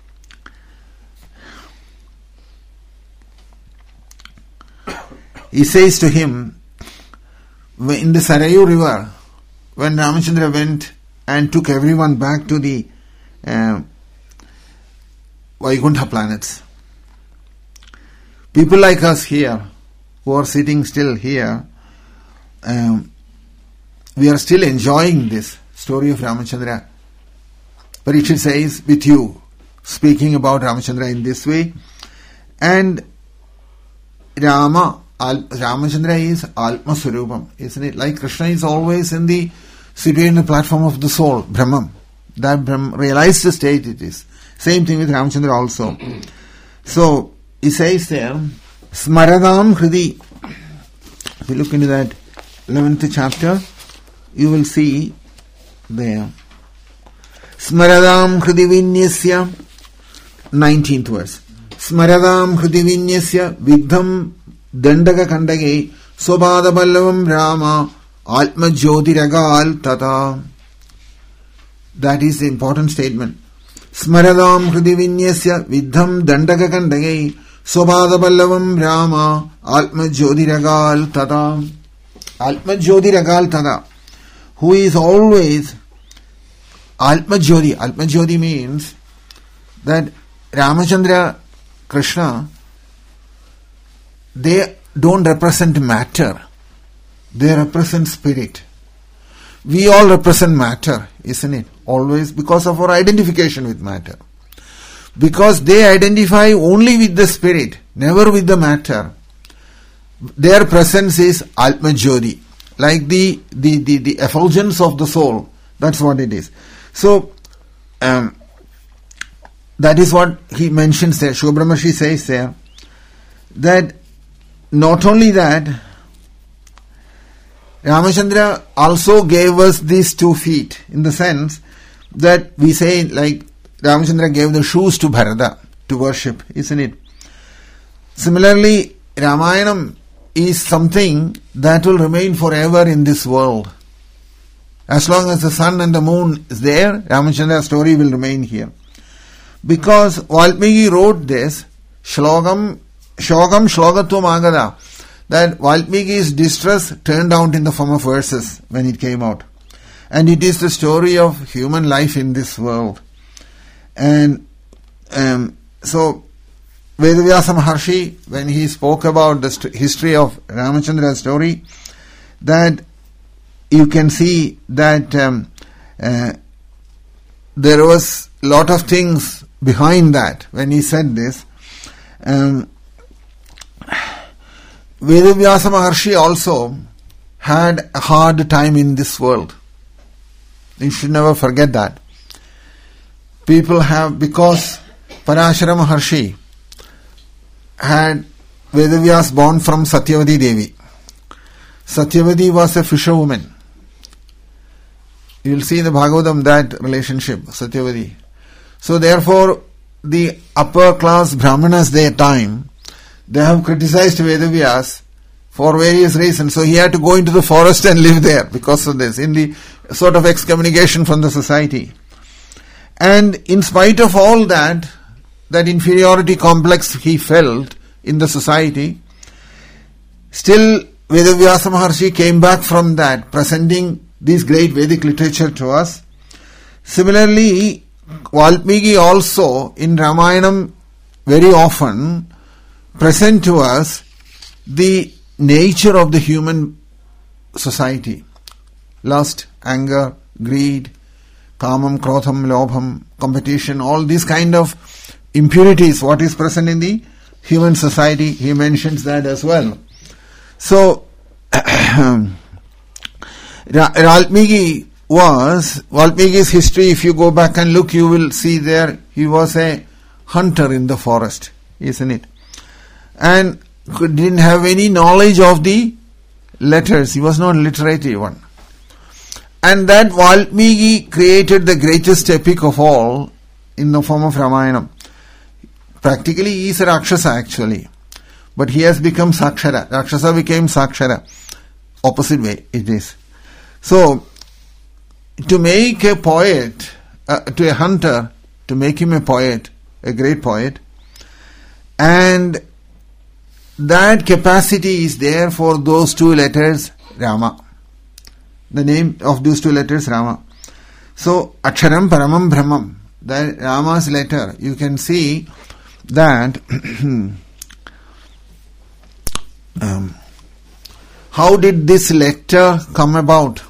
He says to him, in the Sarayu river, when Ramachandra went and took everyone back to the uh, Vaikuntha planets, people like us here, who are sitting still here, um, we are still enjoying this story of Ramachandra. Parikshit says, with you, speaking about Ramachandra in this way, and Rama, Al- Ramachandra is Atma Swarupam, isn't it? Like Krishna is always in the sitting in the platform of the soul, Brahman. That Brahman, realized the state it is. Same thing with Ramachandra also. So, he says there, Smaradam Hridi. If you look into that eleventh chapter, you will see there. Smaradam Hridi Vinyasya, nineteenth verse. Smaradam Hridi Vinyasya Vidham Dandaka Kandage Sobhada Ballavam Rama Atma Jyotiragal Tata. That is the important statement. Smaradam Hridi Vinyasya Vidham Dandaka Kandage Sobhada Ballavam Rama Atma Jyotiragal Tata. Atma Jyotiragal Tata. Who is always Atma Jyoti. Atma Jyoti means that Ramachandra, Krishna, they don't represent matter. They represent spirit. We all represent matter, isn't it? Always because of our identification with matter. Because they identify only with the spirit, never with the matter. Their presence is Atma Jyoti, like the, the, the, the effulgence of the soul. That's what it is. So, um, that is what he mentions there. Shuka Brahmarshi says there, that not only that, Ramachandra also gave us these two feet, in the sense that we say, like, Ramachandra gave the shoes to Bharata to worship, isn't it? Similarly, Ramayanam is something that will remain forever in this world. As long as the sun and the moon is there, Ramachandra's story will remain here. Because Valmiki wrote this, Shlokam, Shokam Shlogatvam Agada, that Valmiki's distress turned out in the form of verses when it came out. And it is the story of human life in this world. And um, so, Vedavyasa Maharshi, when he spoke about the st- history of Ramachandra's story, that you can see that um, uh, there was a lot of things behind that when he said this. Um, Vedavyasa Maharshi also had a hard time in this world. You should never forget that. People have, because Parashara Maharshi had Vedavyas born from Satyavati Devi. Satyavati was a fisherwoman. You will see in the Bhagavatam that relationship, Satyavati. So therefore, the upper class Brahmanas their time, they have criticized Vedavyas for various reasons. So he had to go into the forest and live there because of this, in the sort of excommunication from the society. And in spite of all that, that inferiority complex he felt in the society, still Vedavyasa Maharshi came back from that, presenting this great Vedic literature to us. Similarly, Valmiki also in Ramayanam very often present to us the nature of the human society. Lust, anger, greed, kamam, krotham, lobham, competition, all these kind of impurities, what is present in the human society, he mentions that as well. So, Valmiki was, Valmiki's history, if you go back and look, you will see there, he was a hunter in the forest, isn't it? And didn't have any knowledge of the letters, he was not literate even. And that Valmiki created the greatest epic of all in the form of Ramayana. Practically he is a Rakshasa actually, but he has become Sakshara. Rakshasa became Sakshara. Opposite way it is. So, to make a poet, uh, to a hunter, to make him a poet, a great poet, and that capacity is there for those two letters, Rama. The name of those two letters, Rama. So, Aksharam Paramam Brahmam, that Rama's letter, you can see that um, how did this letter come about?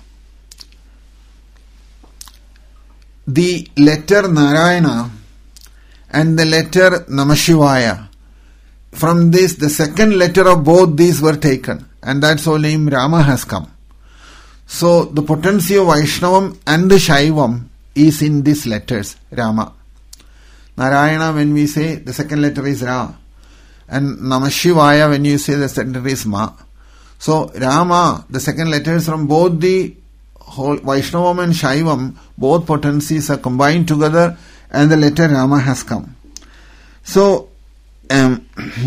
The letter Narayana and the letter Namashivaya, from this the second letter of both these were taken, and that's how name Rama has come. So the potency of Vaishnavam and the Shaivam is in these letters, Rama. Narayana, when we say, the second letter is Ra. And Namashivaya, when you say, the second letter is Ma. So Rama, the second letter is from both the whole Vaishnavam and Shaivam, both potencies are combined together and the letter Rama has come. So, um,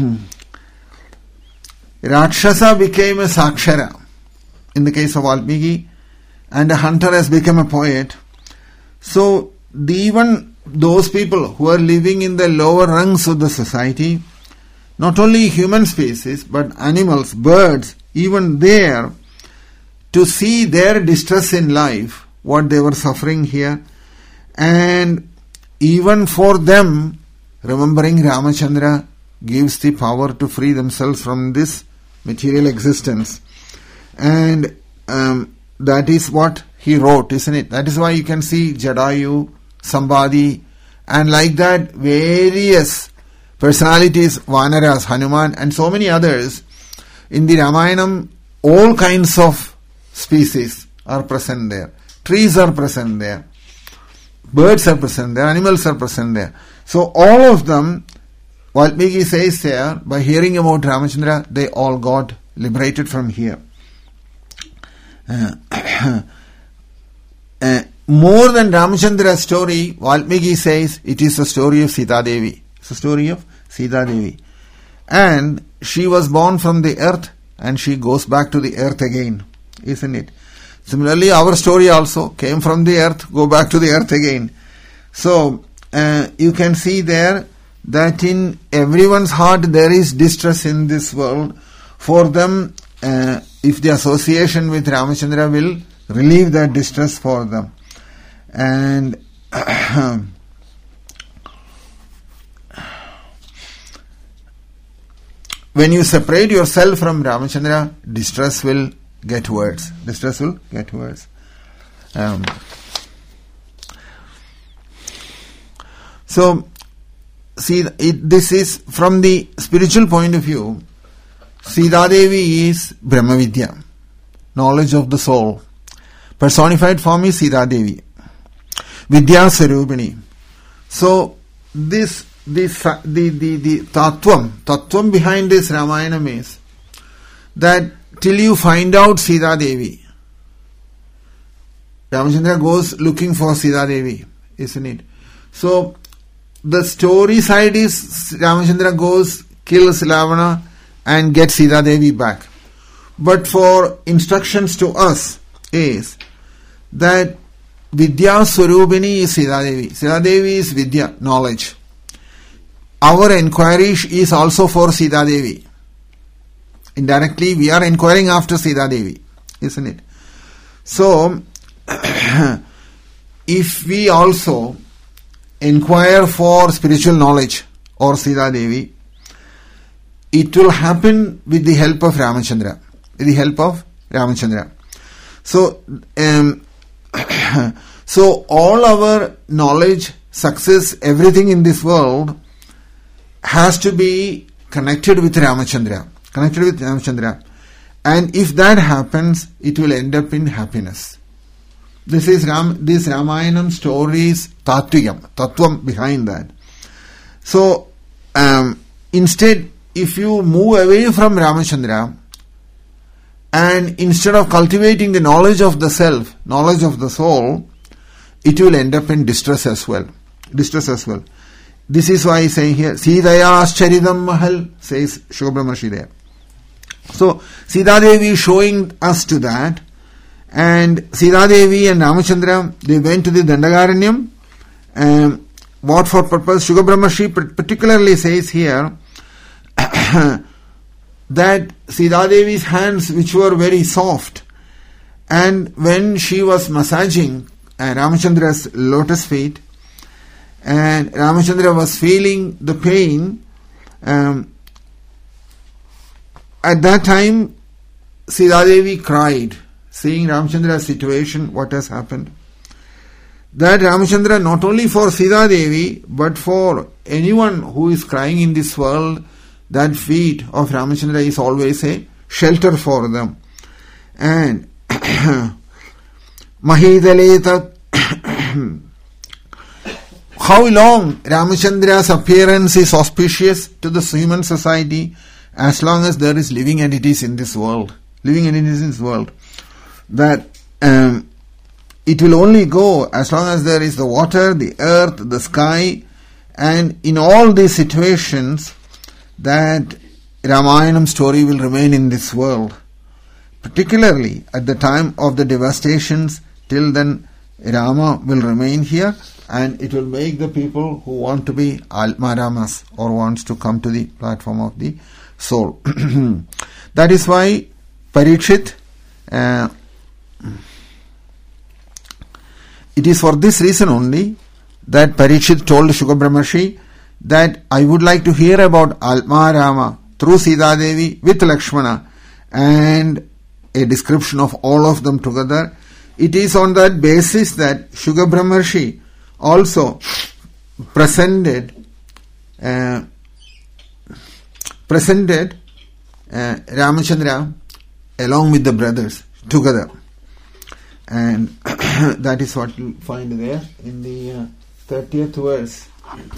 Rakshasa became a Sakshara in the case of Valmiki, and a hunter has become a poet. So, the, even those people who are living in the lower rungs of the society, not only human species, but animals, birds, even there, to see their distress in life, what they were suffering here, and even for them, remembering Ramachandra gives the power to free themselves from this material existence. And um, that is what he wrote, isn't it? That is why you can see Jadayu, Sambadi, and like that various personalities, Vanaras, Hanuman, and so many others. In the Ramayanam, all kinds of species are present there. Trees are present there. Birds are present there. Animals are present there. So all of them, Valmiki says there, by hearing about Ramachandra, they all got liberated from here. Uh, uh, more than Ramachandra's story, Valmiki says it is the story of Sita Devi. It's the story of Sita Devi. And she was born from the earth and she goes back to the earth again, isn't it? Similarly, our story also came from the earth, go back to the earth again. So, uh, you can see there that in everyone's heart there is distress in this world. For them, uh, if the association with Ramachandra will relieve that distress for them. And when you separate yourself from Ramachandra, distress will get worse. Distress will get worse. Um, so, see, it, this is from the spiritual point of view. Sita Devi is Brahmavidya, knowledge of the soul. Personified form is Sita Devi, Vidya Sarupini. So, this, this, the, the, the Tattvam, Tattvam behind this Ramayana is that till you find out Sita Devi, Ramachandra goes looking for Sita Devi, isn't it? So, the story side is Ramachandra goes, kills Ravana and gets Sita Devi back. But for instructions to us is that Vidya Swarupini is Sita Devi. Sita Devi is Vidya, knowledge. Our inquiry is also for Sita Devi. Indirectly, we are inquiring after Sita Devi, isn't it? So, if we also inquire for spiritual knowledge or Sita Devi, it will happen with the help of Ramachandra. With the help of Ramachandra. So, um, so all our knowledge, success, everything in this world has to be connected with Ramachandra. Connected with Ramachandra. And if that happens, it will end up in happiness. This is Ram, this Ramayanam stories, Tattviyam, Tattvam behind that. So, um, instead, if you move away from Ramachandra, and instead of cultivating the knowledge of the self, knowledge of the soul, it will end up in distress as well. Distress as well. This is why I say here, Sitaya Ascharidam Mahal, says Shobhramashi there. So, Sita Devi is showing us to that. And Sita Devi and Ramachandra, they went to the Dandakaranyam. Um, what for purpose? Shubhabrahmashi particularly says here that Sita Devi's hands, which were very soft, and when she was massaging uh, Ramachandra's lotus feet, and Ramachandra was feeling the pain, um, at that time Sita Devi cried, seeing Ramachandra's situation, what has happened. That Ramachandra, not only for Sita Devi, but for anyone who is crying in this world, that feet of Ramachandra is always a shelter for them. And Mahidaleta, how long Ramachandra's appearance is auspicious to the human society? As long as there is living entities in this world. Living entities in this world. That um, it will only go as long as there is the water, the earth, the sky, and in all these situations that Ramayanam story will remain in this world. Particularly at the time of the devastations, till then Rama will remain here, and it will make the people who want to be Almaramas or wants to come to the platform of the soul. That is why Parikshit, uh, it is for this reason only that Parikshit told Shukhabrahmashi that I would like to hear about Almarama through Sita Devi with Lakshmana and a description of all of them together. It is on that basis that Shukhabrahmashi also presented uh, presented uh, Ramachandra along with the brothers together. And that is what you find there in the uh, thirtieth verse.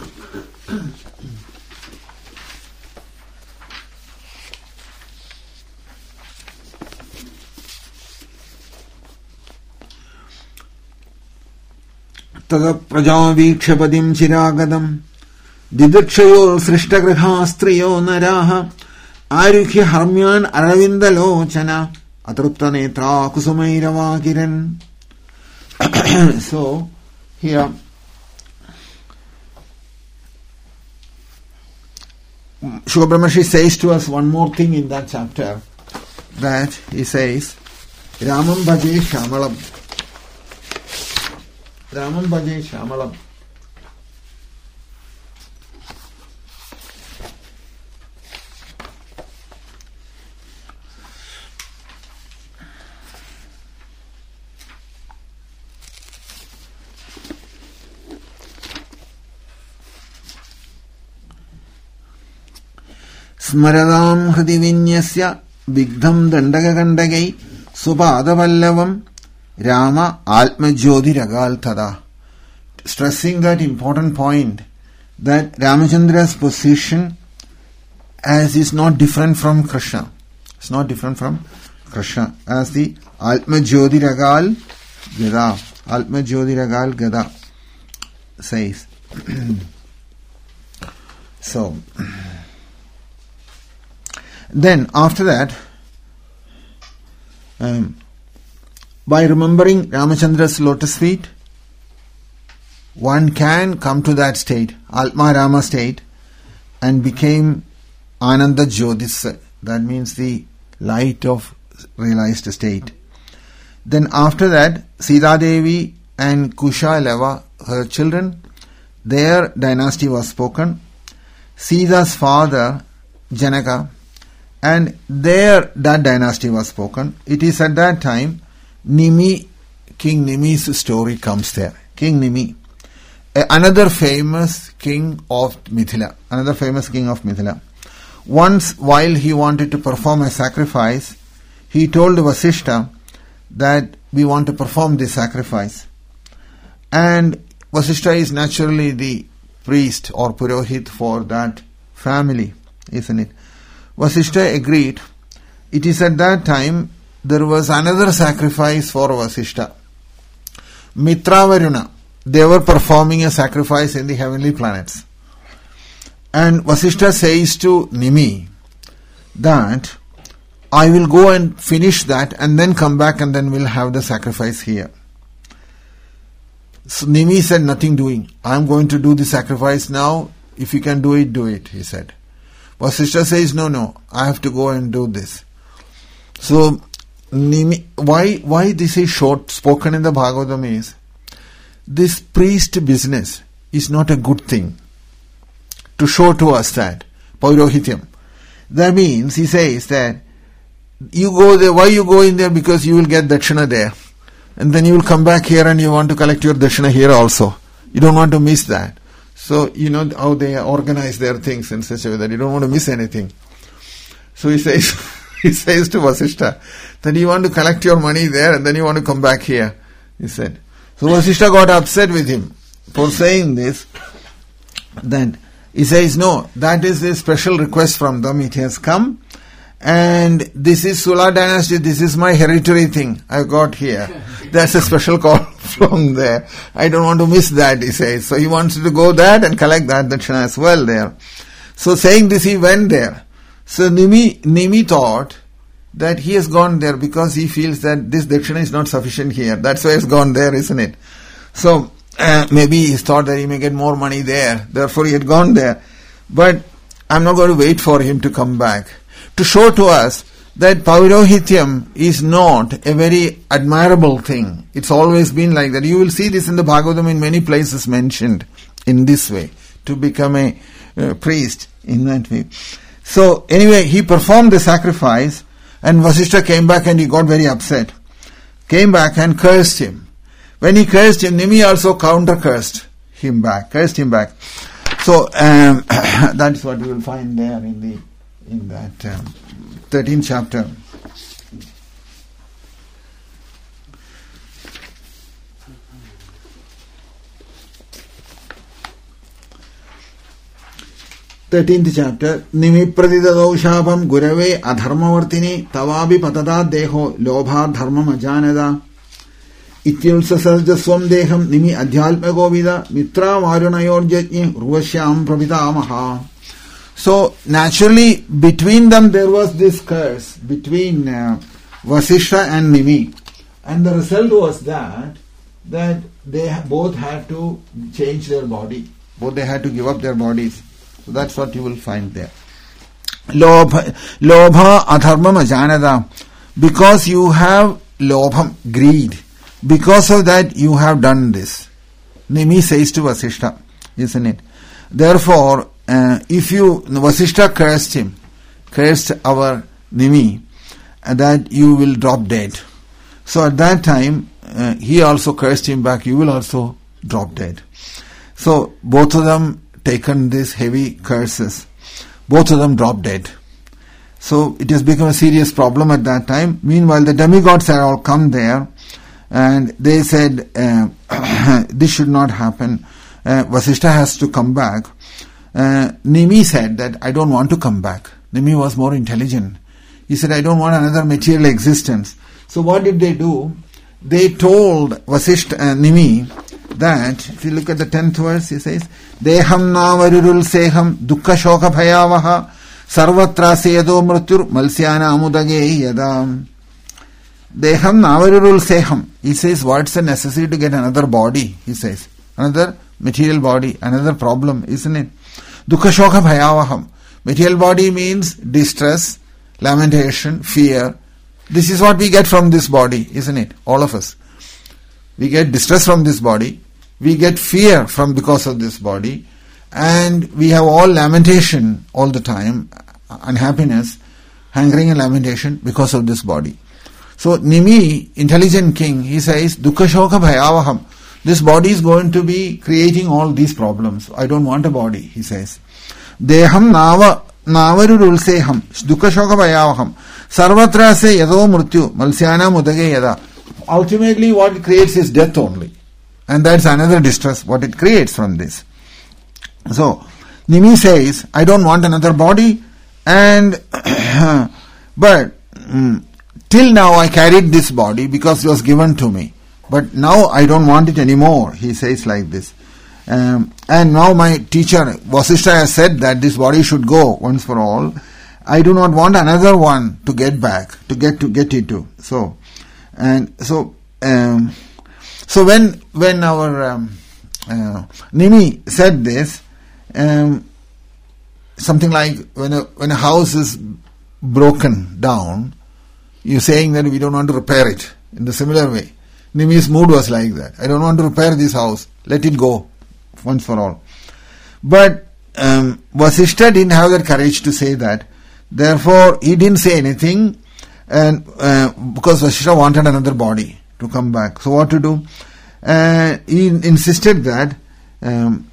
Tada prajavikshapadiam chiragadam didakshayo srishtagrihastriyo naraha arukhya harmyan aravindalochana atrupta netra kusumairava kiran. So, here Shukhabrahmashi says to us one more thing in that chapter, that he says, Ramam bhaje Shamalam. Ramam bhaje Shamalam. Smaradam Hridivinyasya Vigdham Dandagagandagai Subhadapallavam Rama Atma Jyoti Ragal Tada. Stressing that important point that Ramachandra's position as is not different from Krishna. It's not different from Krishna as the Atma Jyoti Ragal Gada. Atma Jyoti Ragal Gada says. So, then after that, um, by remembering Ramachandra's lotus feet, one can come to that state, Atma Rama state, and became Ananda Jyotis. That means the light of realized state. Then after that, Sita Devi and Kusha Lava, her children, their dynasty was spoken. Sita's father, Janaka, and their that dynasty was spoken. It is at that time Nimi, King Nimi's story comes there. King Nimi, another famous king of Mithila, another famous king of Mithila. Once, while he wanted to perform a sacrifice, he told Vasishta that we want to perform this sacrifice. And Vasishta is naturally the priest or Purohit for that family, isn't it? Vasishta agreed. It is at that time there was another sacrifice for Vasishta. Mitra Varuna, they were performing a sacrifice in the heavenly planets. And Vasishta says to Nimi that I will go and finish that and then come back and then we'll have the sacrifice here. So Nimi said, nothing doing. I'm going to do the sacrifice now. If you can do it, do it, he said. Vasishta says, no, no, I have to go and do this. So, Nimi, why, why this is short spoken in the Bhagavatam is, this priest business is not a good thing. To show to us that, Paurohityam. That means, he says that, you go there, why you go in there? Because you will get dakshina there. And then you will come back here and you want to collect your dakshina here also. You don't want to miss that. So, you know how they organize their things in such a way that you don't want to miss anything. So he says, he says to Vasishta, that you want to collect your money there and then you want to come back here, he said. So Vasishta got upset with him for saying this. Then he says, no, that is a special request from them. It has come. And this is Sula dynasty, this is my hereditary thing I've got here. That's a special call from there. I don't want to miss that, he says. So he wants to go there and collect that dakshina as well there. So saying this, he went there. So Nimi, Nimi thought that he has gone there because he feels that this dakshina is not sufficient here. That's why he's gone there, isn't it? So uh, maybe he thought that he may get more money there. Therefore he had gone there. But I'm not going to wait for him to come back. To show to us that Paurohityam is not a very admirable thing. It's always been like that. You will see this in the Bhagavatam in many places mentioned in this way, to become a uh, priest in that way. So anyway, he performed the sacrifice and Vasishta came back and he got very upset. Came back and cursed him. When he cursed him, Nimi also counter-cursed him back, cursed him back. So um, that is what we will find there in the in that um, thirteenth chapter. thirteenth chapter. Nimi pradidadau shapam gurave adharmavartini tavabi patata deho lobha dharmam ajanada ityulsa sajaswam deham nimi adhyalpa govida mitra varunayorjajni ruvashyam prabhitamaha. So naturally between them there was this curse between uh, Vasishta and Nimi, and the result was that that they both had to change their body, both they had to give up their bodies. So that's what you will find there. Lobha, lobha adharmam ajanada, because you have lobham, greed, because of that you have done this. Nimi says to Vasishta, isn't it? Therefore, Uh, if you, Vasishta cursed him, cursed our Nimi, uh, that you will drop dead. So at that time, uh, he also cursed him back, you will also drop dead. So both of them taken these heavy curses. both of them dropped dead. So it has become a serious problem at that time. Meanwhile, the demigods had all come there, and they said, uh, this should not happen. Uh, Vasishtha has to come back. Uh, Nimi said that, I don't want to come back. Nimi was more intelligent. He said, I don't want another material existence. So what did they do? They told Vasishtha, uh, Nimi, that, if you look at the tenth verse, he says, Deham navarurul seham dukkha shoka bhayavaha sarvatra sedo mrityur malsyana amudage yadam. Deham navarurul seham. He says, what's the necessity to get another body? He says, another material body, another problem, isn't it? Dukkha shoka bhayavaham. Material body means distress, lamentation, fear. This is what we get from this body, isn't it? All of us. We get distress from this body. We get fear from because of this body. And we have all lamentation all the time, unhappiness, hankering and lamentation because of this body. So Nimi, intelligent king, he says, Dukkha shoka bhayavaham. This body is going to be creating all these problems. I don't want a body, he says. Deham nava navarurul seham dukkha shoka bhayavaham sarvatra se yado mrityu malsyana mudage yada. Ultimately what it creates is death only. And that's another distress, what it creates from this. So, Nimi says, I don't want another body, and but mm, till now I carried this body because it was given to me. But now I don't want it anymore, he says like this. Um, and now my teacher, Vasishtha, has said that this body should go once for all. I do not want another one to get back, to get to get it to. So, and so, um, so when when our um, uh, Nimi said this, um, something like when a when a house is broken down, you're saying that we don't want to repair it. In the similar way, Nimi's mood was like that. I don't want to repair this house. Let it go once for all. But um, Vasishtha didn't have that courage to say that. Therefore, he didn't say anything, and uh, because Vasishtha wanted another body to come back. So what to do? Uh, he insisted that, um,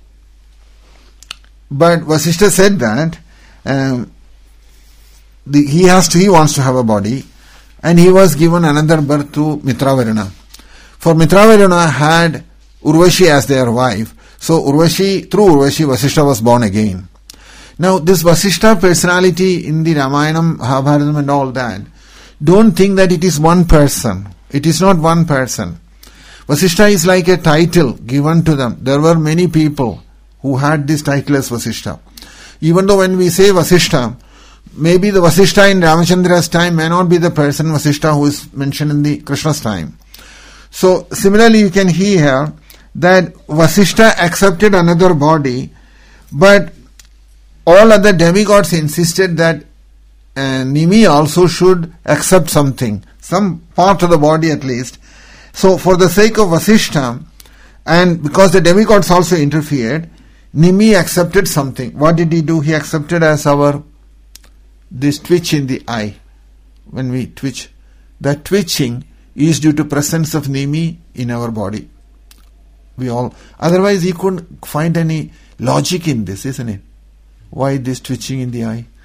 but Vasishtha said that um, the, he has to, he wants to have a body, and he was given another birth to Mitravaruna. For Mitravaruna had Urvashi as their wife, so Urvashi, through Urvashi, Vasishtha was born again. Now, this Vasishtha personality in the Ramayanam, Mahabharatam and all that, don't think that it is one person. It is not one person. Vasishtha is like a title given to them. There were many people who had this title as Vasishtha. Even though when we say Vasishtha, maybe the Vasishtha in Ramachandra's time may not be the person Vasishtha who is mentioned in the Krishna's time. So, similarly you can hear that Vasishtha accepted another body, but all other demigods insisted that uh, Nimi also should accept something, some part of the body at least. So for the sake of Vasishtha, and because the demigods also interfered, Nimi accepted something. What did he do? He accepted as our, this twitch in the eye. When we twitch, that twitching is due to presence of Nimi in our body. We all, otherwise he couldn't find any logic in this, isn't it? Why this twitching in the eye?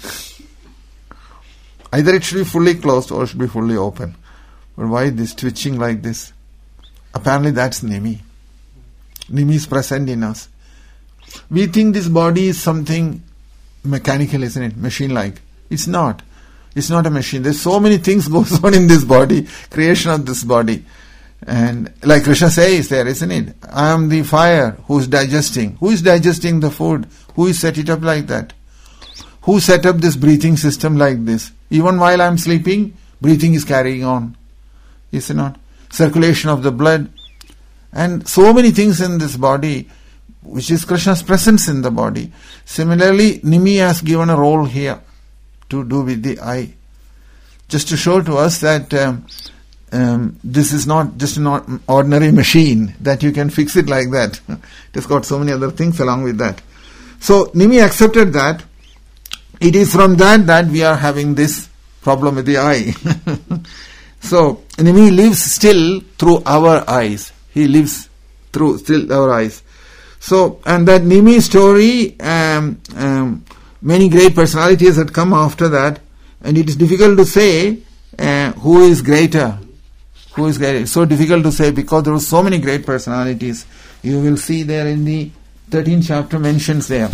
Either it should be fully closed or it should be fully open. But why this twitching like this? Apparently that's Nimi. Nimi is present in us. We think this body is something mechanical, isn't it? Machine-like. It's not. It's not a machine. There's so many things goes on in this body, creation of this body. And like Krishna says there, isn't it? I am the fire who's digesting. Who is digesting the food? Who is set it up like that? Who set up this breathing system like this? Even while I am sleeping, breathing is carrying on. Is it not? Circulation of the blood. And so many things in this body, which is Krishna's presence in the body. Similarly, Nimi has given a role here to do with the eye. Just to show to us that um, um, this is not just an ordinary machine, that you can fix it like that. It has got so many other things along with that. So, Nimi accepted that. It is from that that we are having this problem with the eye. So, Nimi lives still through our eyes. He lives through still our eyes. So, and that Nimi story, um, um, many great personalities that come after that, and it is difficult to say uh, who is greater. Who is greater? It's so difficult to say because there were so many great personalities. You will see there in the thirteenth chapter mentions there.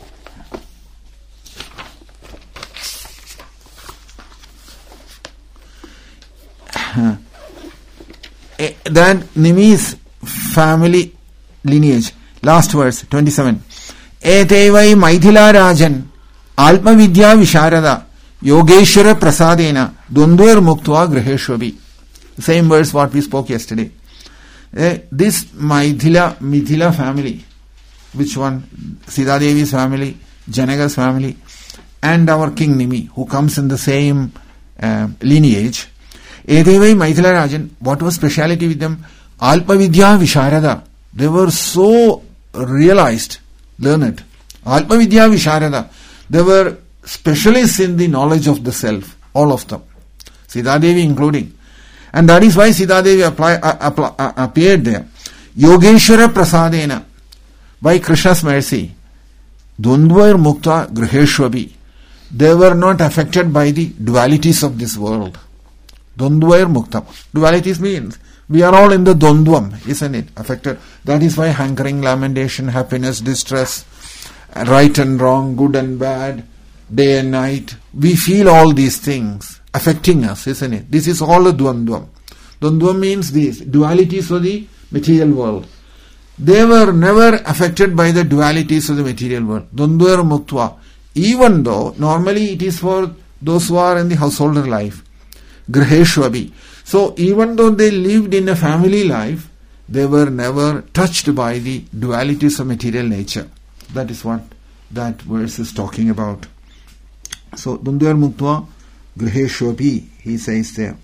That Nimi's family lineage. Last verse, twenty-seven. Etevai Maithila Rajan Alpa Vidya Visharada Yogeshwara Prasadena Dundwar Muktva Graheshwabi. Same verse what we spoke yesterday. Uh, this Maithila, Mithila family, which one? Sita Devi's family, Janaka's family, and our King Nimi, who comes in the same uh, lineage. Etevai Maithila Rajan, what was speciality with them? Alpa Vidya Visharada. They were so realized, learned. Alpa Vidya Visharada. They were specialists in the knowledge of the self, all of them. Sita Devi including. And that is why Sita Devi apply, uh, apply, uh, appeared there. Yogeshwara Prasadena. By Krishna's mercy. Dundvar Mukta Graheshwabi. They were not affected by the dualities of this world. Dundvar Mukta. Dualities means we are all in the Dundvam, isn't it? Affected. That is why hankering, lamentation, happiness, distress, right and wrong, good and bad, day and night. We feel all these things affecting us, isn't it? This is all a Dundvam. Dundvam means these dualities of the material world. They were never affected by the dualities of the material world. Dundvar Muktva. Even though normally it is for those who are in the householder life. Graheshwabi. So even though they lived in a family life, they were never touched by the dualities of material nature. That is what that verse is talking about. So Dundvar Muktva Graheshwabi, he says there.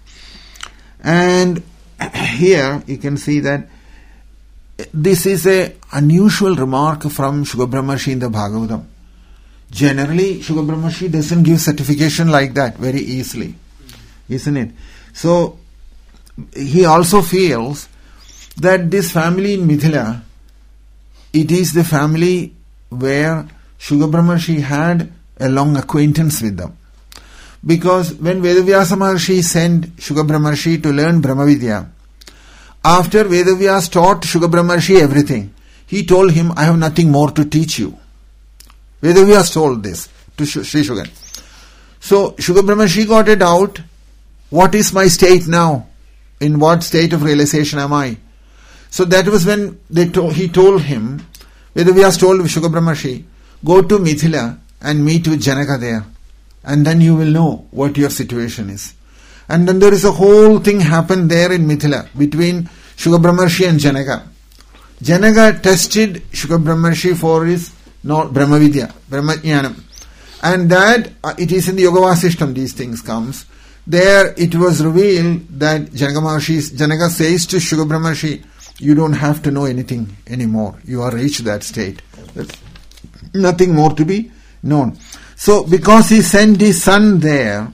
And here you can see that this is a unusual remark from Shukra Brahmarshi in the Bhagavatam. Generally, Shukra Brahmarshi doesn't give certification like that very easily, isn't it? So he also feels that this family in Mithila, it is the family where Shukra Brahmarshi had a long acquaintance with them. Because when Vedavyasa Maharshi sent Shukra Brahmarshi to learn Brahmavidya, after Vedavyas taught Shukra Brahmarshi everything, he told him, I have nothing more to teach you. Vedavyas told this to Sri Shukra. So Shukra Brahmarshi got a doubt, what is my state now? In what state of realization am I? So that was when they to- he told him, Vedavyas told Shukra Brahmarshi, go to Mithila and meet with Janaka there. And then you will know what your situation is. And then there is a whole thing happened there in Mithila between Shukra Brahmarshi and Janaka. Janaka tested Shukra Brahmarshi for his no, Brahmavidya, Brahmajnanam. And that, uh, it is in the Yoga Vasishtam these things comes. There it was revealed that Janaka, Maharshi, Janaka says to Shukra Brahmarshi, you don't have to know anything anymore. You are reached that state. There's nothing more to be known. So because he sent his son there,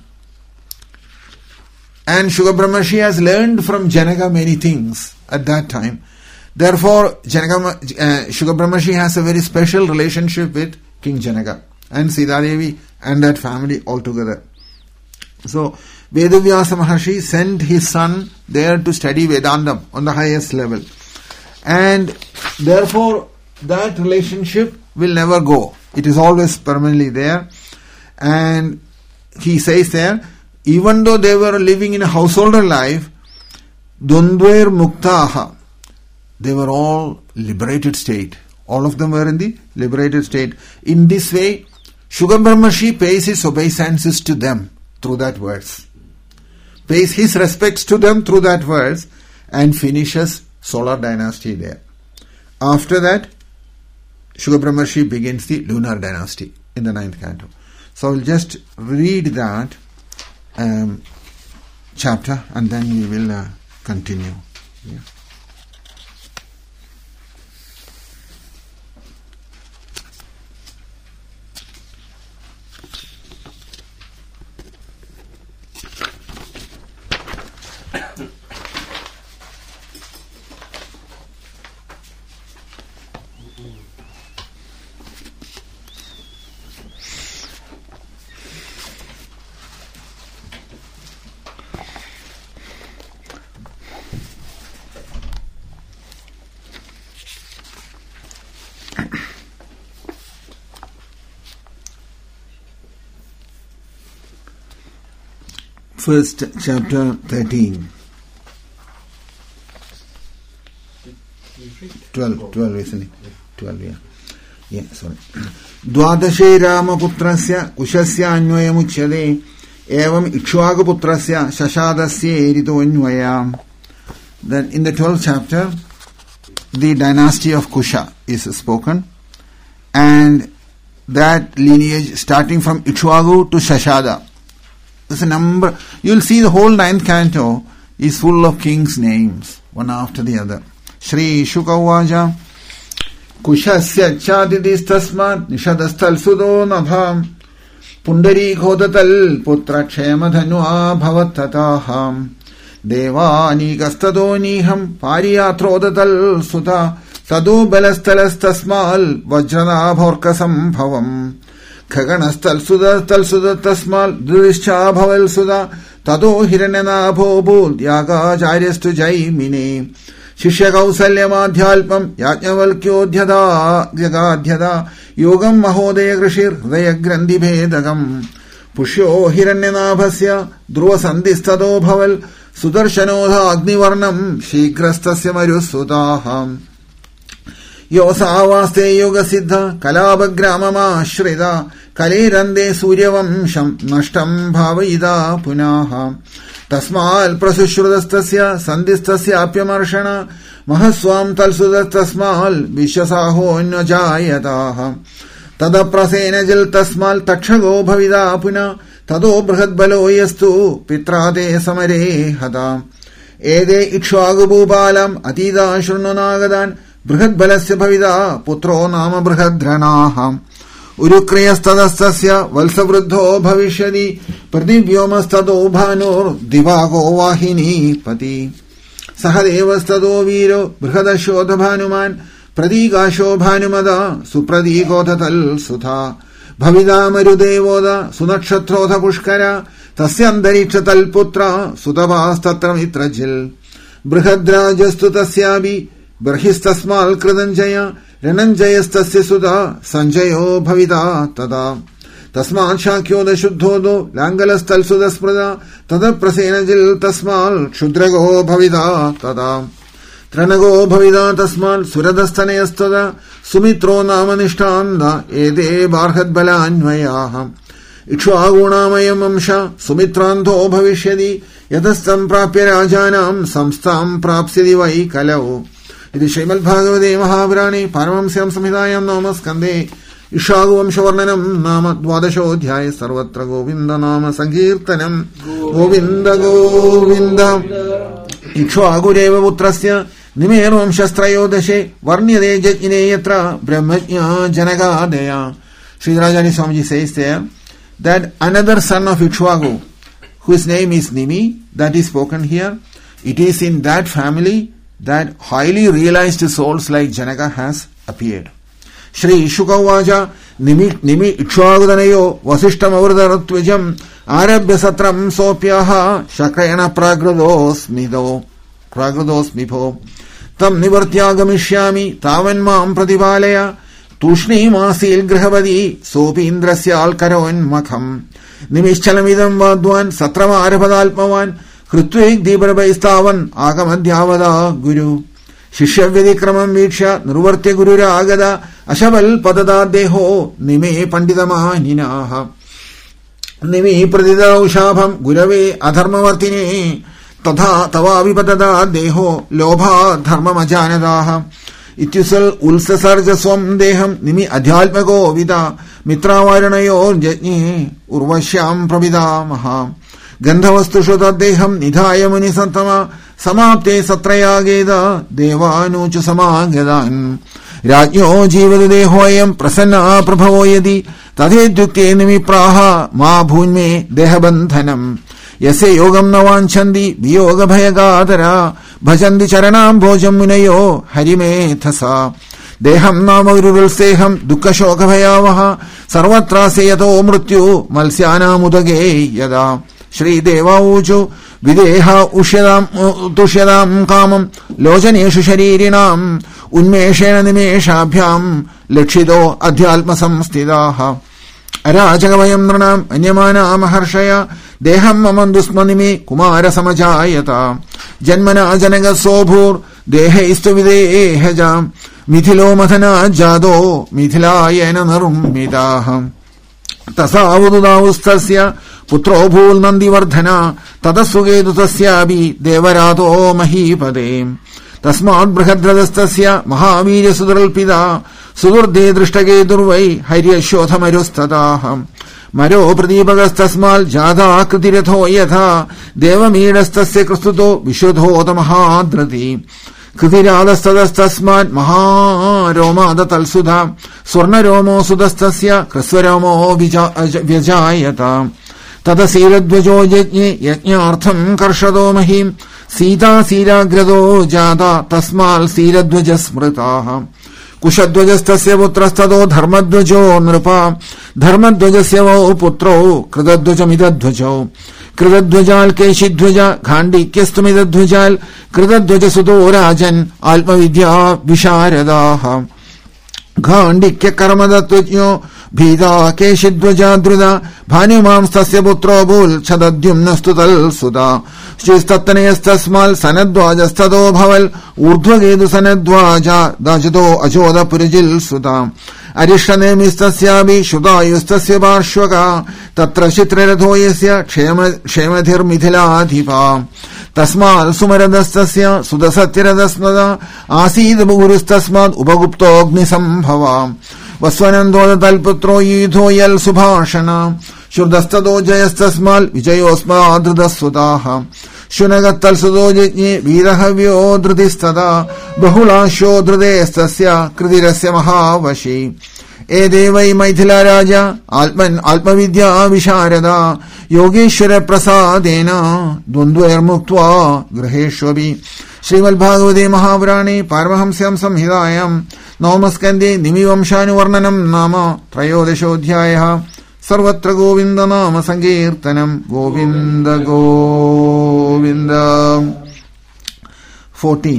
and Shukra Brahmarshi has learned from Janaka many things at that time, therefore Janaka, uh, Shukra Brahmarshi has a very special relationship with King Janaka and Sita Devi and that family altogether. So Vedavyasa Maharshi sent his son there to study Vedantam on the highest level. And therefore that relationship will never go. It is always permanently there. And he says there, even though they were living in a householder life, Dundvar Muktaha, they were all liberated state. All of them were in the liberated state. In this way, Shukra Brahmarshi pays his obeisances to them through that verse. Pays his respects to them through that verse and finishes solar dynasty there. After that, Shukra Brahmarshi begins the lunar dynasty in the ninth canto. So we'll just read that um, chapter and then we will uh, continue. Yeah. First chapter thirteen. Twelve, twelve, isn't it? Twelve, yeah. Yeah, sorry. Dwadashe Ramaputrasya Kushasya Anvayamuchyade Evam Ikshvakuputrasya Shashadasya Eritonyvaya. Then in the twelfth chapter, the dynasty of Kusha is spoken, and that lineage starting from Ikshvaku to Shashada. There's a number. You'll see the whole ninth canto is full of kings' names, one after the other. Shri Shukavaja Kushasya Chadidis Tasmat Nishadastal Sudo Nabham Pundari Khodatal Putra Kshema Dhanua Bhavattataham Devani Gastadoniham Pariyatrodatal Sudha Sadu Belastalas Tasmal Vajrana Bhorkasam Bhavam Khaganastal Sudha Tal Sudha Tasmal Drischa Bhaval Sudha Tado Hiranana Bhobul Yaga Jairestu Jaimine Shishya Kausalyamadhyalpam Yajnavalkyodhyada Jagadhyada Yogam Mahodaya Grishir Hridaya Grandhi Bhedagam Pushyo Hiranyanabhasya Dhruva Sandhistado Bhaval Sudarshanodha Agnivarnam Shikrastasya Marusudaham Yosavaste Yoga Siddha Kalabagramama Shrida Kalirande Suryavamsham Nashtam Bhavida Punaha Tasmal Prasushrutastasya Sandhistasya Apyamarshana Mahaswam Talsudat Tasmal Vishasaho Najayataha Tadaprasena Jil Tasmal Takshago Bhavida Puna Tado Brahadbalo Yastu Pitrade Samare Hada Ede Ikshvagubalam Atida Shurnunagadan Brahadbalasya Bhavida Putro Nama Brahadranaham Urukriyastadastasya Valsavruddho Bhavishyadi Pradivyomasthado Bhanur Divago Vahini Pati Sahadevastado Viro Brihadashodha Bhanuman Pradigasho Bhanumada Supradikotatal Sutha Bhavida Marudevoda Sunakshatrodha Pushkara Tasyandarikshatal Putra Sutavastatra Mitrajil Brihadrajastu Tasyabi Brhistasmal Kradanjaya Rananjayastasya Sudha Sanjayo Bhavida Tada Tasman Shakyoda Shuddhodo Langalastal Sudasprada Tada Prasenajil Tasmal Shudrago Bhavida Tada Tranago Bhavida Tasmal Suradasthanayastada Sumitro Namanishthanda Ede Barhat Balanvayaham Ikshvagunamayam Amsha Sumitranto Bhavishyadi Yatastam Prapya Rajanam Samstam Prapsyadi Vai Kalau Iti Srimad Bhagavate Mahabrani Paramamsyam Samhidayam Namaskande Ishagu Vamshavarnanam Nama Dvadashodhyaya Sarvatra Govinda Nama Sankirtanam Govinda Govinda Ikshvagu Deva Putrasya Nimeram Shastrayodashe Varnyade Jajine Yatra Brahmajna Janagadaya Sri Rajani Swamiji says there that another son of Ikshvagu, whose name is Nimi, that is spoken here, it is in that family that highly realized souls like Janaka has appeared. Shri Shukavaja Nimi Nimi Ikshvagudanayo Vasishtam Avradaratvijam Arabhya Satram Sopyaha Shakrayana Pragrados Mido Pragrados Mipo Tam Nivartyagamishami Tavan Mam Prativalaya Tushni Masil Grahavadi Sopindrasya Alkaroin Makham Nimishchalamidam Vadwan Satrama Arabadalpavan Krutvik Dibarabaistavan Agamadhyavada Guru Shishyavyadikramam Viksha Nurvartya Guru Ragada Ashaval Padada Deho Nime Pandidama Ninaha Nimi Pradida Ushabham Gurave Adharmavartine Tadha Tava Vipadada Deho Lobha Dharma Majanadaha Ityusal Ulsasarja Swam Deham Nimi Adhyalpago Vida Mitravaranayo Jatni Urvashyam Prabhida Maha Gandhavastu Shodadeham Nidhaya Muni Santama Samapte Satrayageda Devanuchu Samagadan Rajyo Jivadehoyam Prasanna Prabhavo Yadi Tadedukte Nimi Praha Ma Bhunme Dehabandhanam Yase Yogam Navanchandi Viyoga Bhayagadara Bhajandi Charanam Bhojam Munayo Harime Thasa Deham Nama Virulseham Dukha Shoka Bhayavaha Sarvatra Seyato Mrityu Malsyana Mudage Yada ശ്രീദേവാഊചു വിദേഹ ഉഷ്യതാം തുഷ്യതാം കാമം ലോചനേഷു ശരീരിണാം ഉന്മേഷേണ നിമേഷാഭ്യാം ലക്ഷിതോ അധ്യാത്മസംസ്ഥിതാഃ അരാജകവയം നൃണാം അന്യമാനാമഹർഷയ ദേഹം മമന്തുസ്മനിമേ കുമാരസമജായത ജന്മനാ ജനകസോഭൂർ ദേഹൈസ്തു വിദേഹജ മിഥിലോ മഥനാ ജാതോ മിഥിലായേന നിർമ്മിതാഃ തസാവുദാവുസ്തസ്യ പുത്രോ ഭൂൽ നന്ദിവർദ്ധന തതസ്സുകേതു തസ്യാപി ദേവരാതോ മഹീപദേ തസ്മാത് ബൃഹദ്രഥസ്തസ്യ മഹാവീര്യസുദർൽപിതാ സുദുർദേ ദൃഷ്ടകേതുർവൈ ഹര്യശോധമരുസ്തതാഃ മരോ പ്രദീപകസ്തസ്മാൽ ജാതാകൃതിരഥോ യഥാ ദേവമീഡസ്തസ്യ ക്രിസ്തുതോ വിശുദ്ധോതമഹാദ്രതി കൃതിരാതസ്തതസ്തസ്മാത് മഹാരോമാദതൽസുധ സ്വർണരോമോ സുതസ്തസ്യ ക്രിസ്വരോമോ വ്യജായത തദസീരധ്വജോ യജ്ഞേ യജ്ഞാർത്ഥം കർഷതോ മഹീം സീതാസീരാഗ്രതോ ജാത തസ്മാൽ സീരധ്വജ സ്മൃതാഃ കുശധ്വജസ്തസ്യ പുത്രസ്തതോ ധർമ്മധ്വജോ നൃപ ധർമ്മധ്വജസ്യ വോ പുത്രോ കൃതധ്വജമിതധ്വജോ കൃതധ്വജാൽ കേശിധ്വജ ഖാണ്ഡിക്യസ്തുമിതധ്വജാൽ കൃതധ്വജസുതോ രാജൻ ആത്മവിദ്യാ വിശാരദാഃ ഖാണ്ഡിക്യ കർമ്മതത്വജ്ഞോ ഭീതാ കേശിധ്വജാദ്രുത ഭാനുമാംസ്തസ്യ പുത്രോ ഭൂൽ ഛദദ്യുമ്നസ്തു തൽസുതാ ശ്രീസ്തത്തനയസ്തസ്മാൽ സനദ്വാജസ്തതോ ഭവൽ ഊർധ്വകേതു സനദ്വാജ ദാജതോ അചോദ പുരജിൽ സുതാ അരിഷ്ടനേമിസ്തസ്യാപി ശ്രുതായുസ്തസ്യ പാർശ്വക തത്ര ചിത്രരഥോ യസ്യ ക്ഷേമ ക്ഷേമധിർമിഥിലാധിപ തസ്മാൽ സുമരദസ്തസ്യ സുതസത്യരഥസ്മത ആസീദ് ഗുരുസ്തസ്മാത് ഉപഗുപ്തോഗ്നിസംഭവ വസ്വനന്ദോദ തൽപുത്രോ യുധോ യൽ സുഭാഷണ ശുദ്ധസ്തോ ജയസ്തസ്മാൽ വിജയോസ്മാധൃതസ്വതാഃ ശുനകത്തൽസുതോ യജ്ഞേ വീരഹവ്യോ ധൃതിസ്തദാ ബഹുളാശോ ധൃതേസ്തസ്യ കൃതിരസ്യ മഹാവശി ഏദേവൈ മൈഥിലരാജ ആത്മൻ ആത്മവിദ്യാ വിശാരദ യോഗീശ്വര പ്രസാദേന ദ്വന്ദ്വൈർമുക്ത്വാ ഗൃഹേഷ്വപി. ശ്രീമദ്ഭാഗവതേ മഹാപുരാണേ പാരമഹംസ്യാം സംഹിതായാം നവമസ്കന്ധേ നിമിവംശാനുവർണനം നാമ ത്രയോദശോऽധ്യായഃ. സർവത്ര ഗോവിന്ദനാമ സങ്കീർത്തനം. ഗോവിന്ദ ഗോവിന്ദ. ഫോർട്ടീൻ.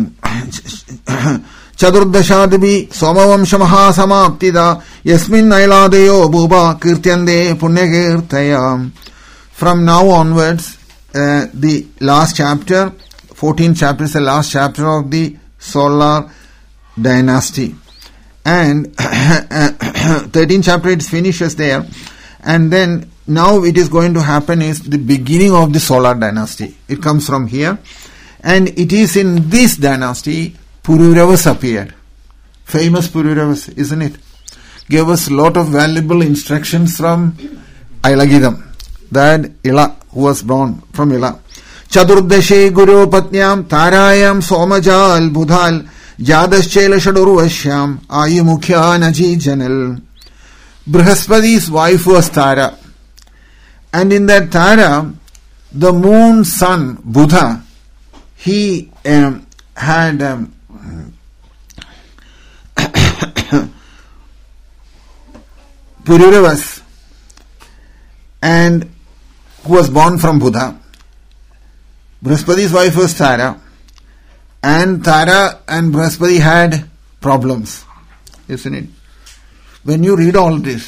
ചതുർദശാദിഭി സോമവംശമഹാസമാപ്തിത യസ്മിൻ ഐളാദയോ ഭൂപ കീർത്യന്തേ പുണ്യകീർത്തയാ. From now onwards, uh, the last chapter, fourteenth chapter is the last chapter of the Solar dynasty. And thirteenth chapter it finishes there. And then now it is going to happen is the beginning of the Solar dynasty. It comes from here. And it is in this dynasty Pururavas appeared. Famous Pururavas, isn't it? Gave us a lot of valuable instructions from Ailagidam. That Ila, who was born from Ila. Chadurdashe Guru Patnyam Tarayam Somajal Budhal Jadaschela Shadurvashyam Ayumukhya Naji Janal. Brihaspati's wife was Tara. And in that Tara, the moon's son, Buddha, he um, had um, Pururavas, and who was born from Buddha. Brihaspati's wife was Tara, and Tara and Brihaspati had problems, isn't it? When you read all this,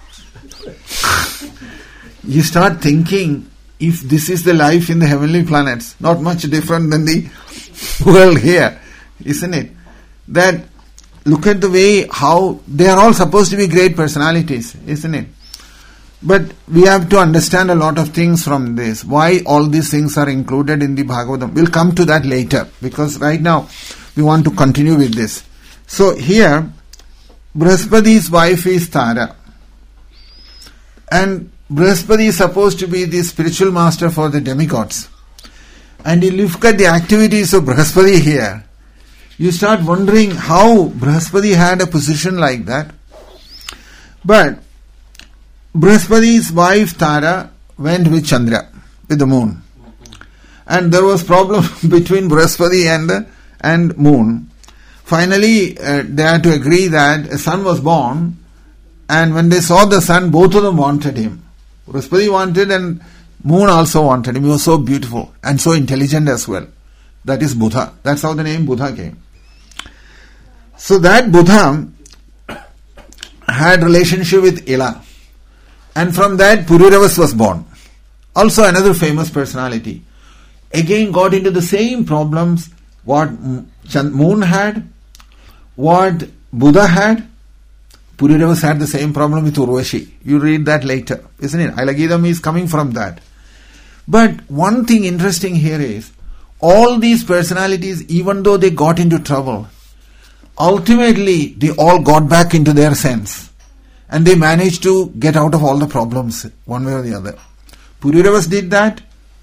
you start thinking if this is the life in the heavenly planets, not much different than the world here, isn't it? That look at the way how they are all supposed to be great personalities, isn't it? But we have to understand a lot of things from this. Why all these things are included in the Bhagavatam. We'll come to that later, because right now we want to continue with this. So here, Brihaspati's wife is Tara. And Brihaspati is supposed to be the spiritual master for the demigods. And you look at the activities of Brihaspati here, you start wondering how Brihaspati had a position like that. But Brihaspati's wife Tara went with Chandra, with the moon. And there was problem between Brihaspati and the and moon. Finally, uh, they had to agree that a son was born, and when they saw the son, both of them wanted him. Brihaspati wanted and Moon also wanted him. He was so beautiful and so intelligent as well. That is Buddha. That's how the name Buddha came. So that Buddha had relationship with Ila. And from that Pururavas was born. Also another famous personality. Again got into the same problems what Moon had, what Buddha had. Pururavas had the same problem with Urvashi. You read that later, isn't it? Alagidam is coming from that. But one thing interesting here is, all these personalities, even though they got into trouble, ultimately they all got back into their sense. And they managed to get out of all the problems, one way or the other. Pururavas did that,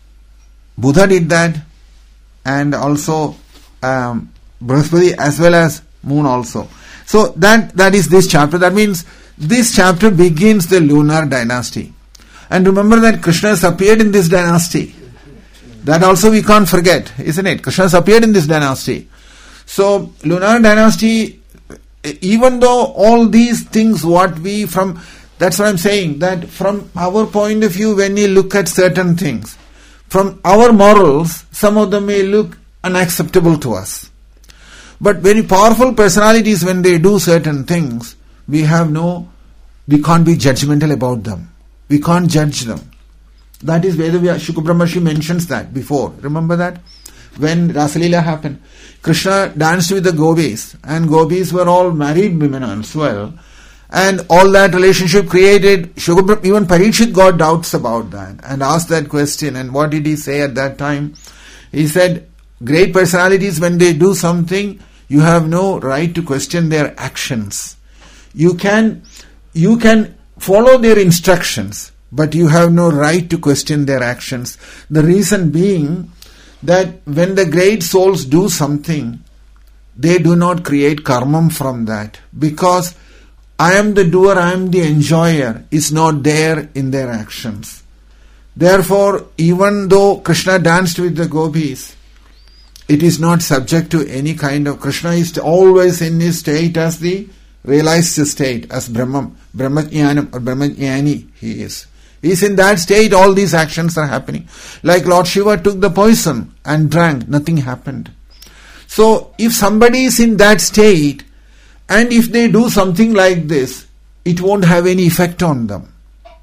Buddha did that, and also um, Brihaspati as well as Moon also. So that that is this chapter. That means this chapter begins the lunar dynasty. And remember that Krishna has appeared in this dynasty. That also we can't forget, isn't it? Krishna has appeared in this dynasty. So lunar dynasty, even though all these things what we from, that's what I'm saying, that from our point of view when we look at certain things, from our morals, some of them may look unacceptable to us. But very powerful personalities, when they do certain things, we have no, we can't be judgmental about them. We can't judge them. That is where Shukra Brahmarshi mentions that before. Remember that? When Rasalila happened, Krishna danced with the gopis, and gopis were all married women as well. And all that relationship created, Shukra, even Parikshit got doubts about that and asked that question. And what did he say at that time? He said, great personalities, when they do something, you have no right to question their actions. You can, you can follow their instructions, but you have no right to question their actions. The reason being that when the great souls do something, they do not create karma from that. Because I am the doer, I am the enjoyer is not there in their actions. Therefore, even though Krishna danced with the gopis, it is not subject to any kind of... Krishna is always in his state as the realized state, as Brahman, Brahmajnanam or Brahmajnani he is. He is in that state, all these actions are happening. Like Lord Shiva took the poison and drank, nothing happened. So, if somebody is in that state, and if they do something like this, it won't have any effect on them.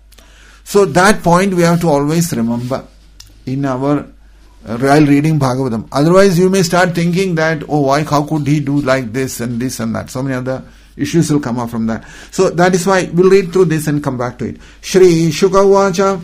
So, that point we have to always remember in our while reading Bhagavatam. Otherwise, you may start thinking that, oh, why, how could he do like this and this and that? So many other issues will come up from that. So that is why we'll read through this and come back to it. Shri Shuka Vacha